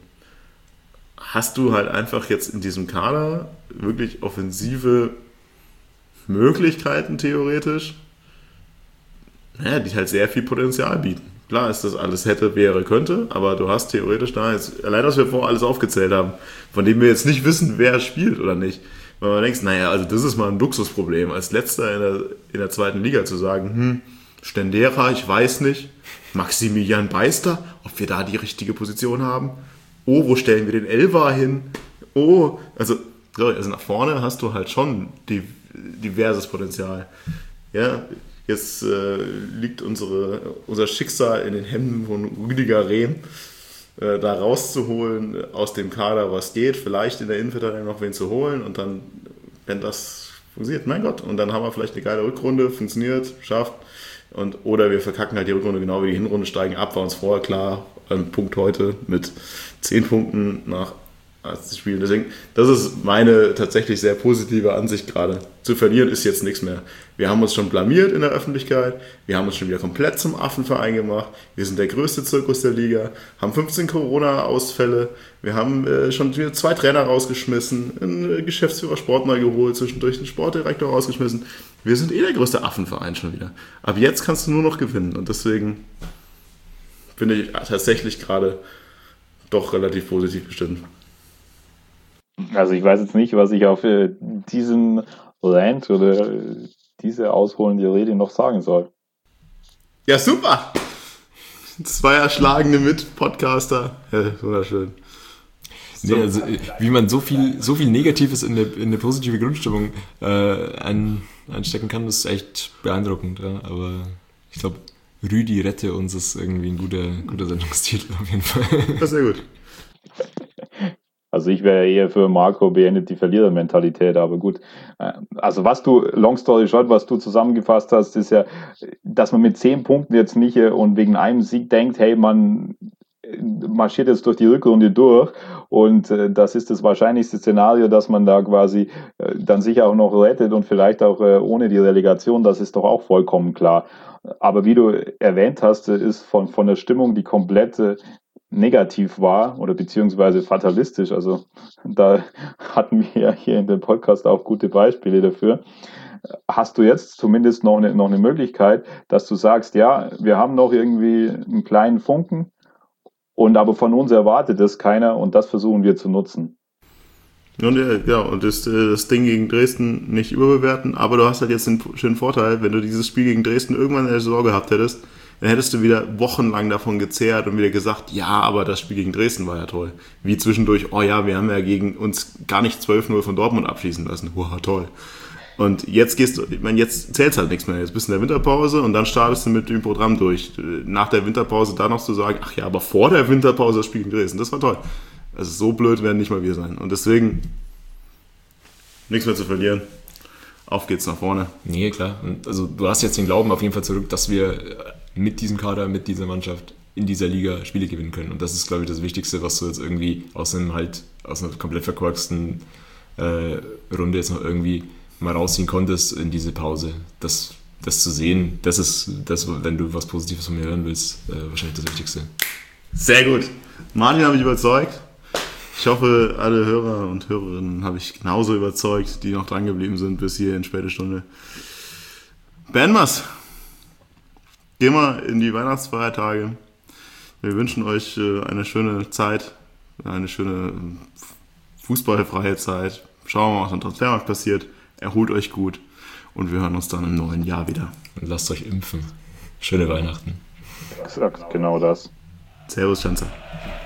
hast du halt einfach jetzt in diesem Kader wirklich offensive Möglichkeiten theoretisch, naja, die halt sehr viel Potenzial bieten. Klar ist das alles hätte, wäre, könnte, aber du hast theoretisch da jetzt, allein was wir vorher alles aufgezählt haben, von dem wir jetzt nicht wissen, wer spielt oder nicht. Weil man denkt, naja, also das ist mal ein Luxusproblem, als Letzter in der, in der zweiten Liga zu sagen, hm, Stendera, ich weiß nicht, Maximilian Beister, ob wir da die richtige Position haben. Oh, wo stellen wir den Elfer hin? Oh, also, also nach vorne hast du halt schon die, diverses Potenzial. Ja, jetzt äh, liegt unsere, unser Schicksal in den Händen von Rüdiger Rehm, äh, da rauszuholen aus dem Kader, was geht, vielleicht in der Innenverteidigung noch wen zu holen und dann, wenn das funktioniert, mein Gott, und dann haben wir vielleicht eine geile Rückrunde, funktioniert, schafft, und, oder wir verkacken halt die Rückrunde genau wie die Hinrunde, steigen ab, war uns vorher klar, ein Punkt heute mit zehn Punkten nach achtzig Spielen. Deswegen, das ist meine tatsächlich sehr positive Ansicht gerade. Zu verlieren ist jetzt nichts mehr. Wir haben uns schon blamiert in der Öffentlichkeit, wir haben uns schon wieder komplett zum Affenverein gemacht, wir sind der größte Zirkus der Liga, haben fünfzehn Corona-Ausfälle, wir haben äh, schon wieder zwei Trainer rausgeschmissen, einen äh, Geschäftsführer Sport neu geholt, zwischendurch einen Sportdirektor rausgeschmissen. Wir sind eh der größte Affenverein schon wieder. Ab jetzt kannst du nur noch gewinnen und deswegen bin ich tatsächlich gerade doch relativ positiv bestimmt. Also ich weiß jetzt nicht, was ich auf äh, diesen Rant oder äh, diese ausholende Rede noch sagen soll. Ja, super! Zwei erschlagene Mit-Podcaster. Ja, wunderschön. Nee, also, wie man so viel, so viel Negatives in eine, in eine positive Grundstimmung äh, ein, einstecken kann, ist echt beeindruckend. Ja? Aber ich glaube, Rüdi rette uns ist irgendwie ein guter, guter Sendungstitel auf jeden Fall. Das ist sehr gut. Also ich wäre eher für Marco beendet die Verlierermentalität, aber gut. Also was du, long story short, was du zusammengefasst hast, ist ja, dass man mit zehn Punkten jetzt nicht und wegen einem Sieg denkt, hey, man marschiert jetzt durch die Rückrunde durch und das ist das wahrscheinlichste Szenario, dass man da quasi dann sich auch noch rettet und vielleicht auch ohne die Relegation, das ist doch auch vollkommen klar. Aber wie du erwähnt hast, ist von, von der Stimmung die komplette negativ war oder beziehungsweise fatalistisch. Also da hatten wir ja hier in dem Podcast auch gute Beispiele dafür. Hast du jetzt zumindest noch eine, noch eine Möglichkeit, dass du sagst, ja, wir haben noch irgendwie einen kleinen Funken und aber von uns erwartet das keiner und das versuchen wir zu nutzen. Und ja, und das, das Ding gegen Dresden nicht überbewerten, aber du hast halt jetzt den schönen Vorteil, wenn du dieses Spiel gegen Dresden irgendwann in der Saison gehabt hättest, dann hättest du wieder wochenlang davon gezehrt und wieder gesagt, ja, aber das Spiel gegen Dresden war ja toll. Wie zwischendurch, oh ja, wir haben ja gegen uns gar nicht zwölf null von Dortmund abschießen lassen. Wow, toll. Und jetzt gehst du, ich meine, jetzt zählst halt nichts mehr. Jetzt bist du in der Winterpause und dann startest du mit dem Programm durch. Nach der Winterpause da noch zu sagen, ach ja, aber vor der Winterpause das Spiel gegen Dresden, das war toll. Also so blöd werden nicht mal wir sein. Und deswegen nichts mehr zu verlieren. Auf geht's nach vorne. Nee, klar. Und also du hast jetzt den Glauben auf jeden Fall zurück, dass wir mit diesem Kader, mit dieser Mannschaft in dieser Liga Spiele gewinnen können. Und das ist, glaube ich, das Wichtigste, was du jetzt irgendwie aus einem halt, aus einer komplett verkorksten äh, Runde jetzt noch irgendwie mal rausziehen konntest in diese Pause. Das, das zu sehen, das ist das, wenn du was Positives von mir hören willst, äh, wahrscheinlich das Wichtigste. Sehr gut. Martin hat mich überzeugt. Ich hoffe, alle Hörer und Hörerinnen habe ich genauso überzeugt, die noch dran geblieben sind bis hier in späte Stunde. Beenden wir's. Gehen wir in die Weihnachtsfeiertage. Wir wünschen euch eine schöne Zeit, eine schöne fußballfreie Zeit. Schauen wir mal, was am Transfermarkt passiert. Erholt euch gut und wir hören uns dann im neuen Jahr wieder. Und lasst euch impfen. Schöne Weihnachten. Exakt, genau das. Servus, Schanzer.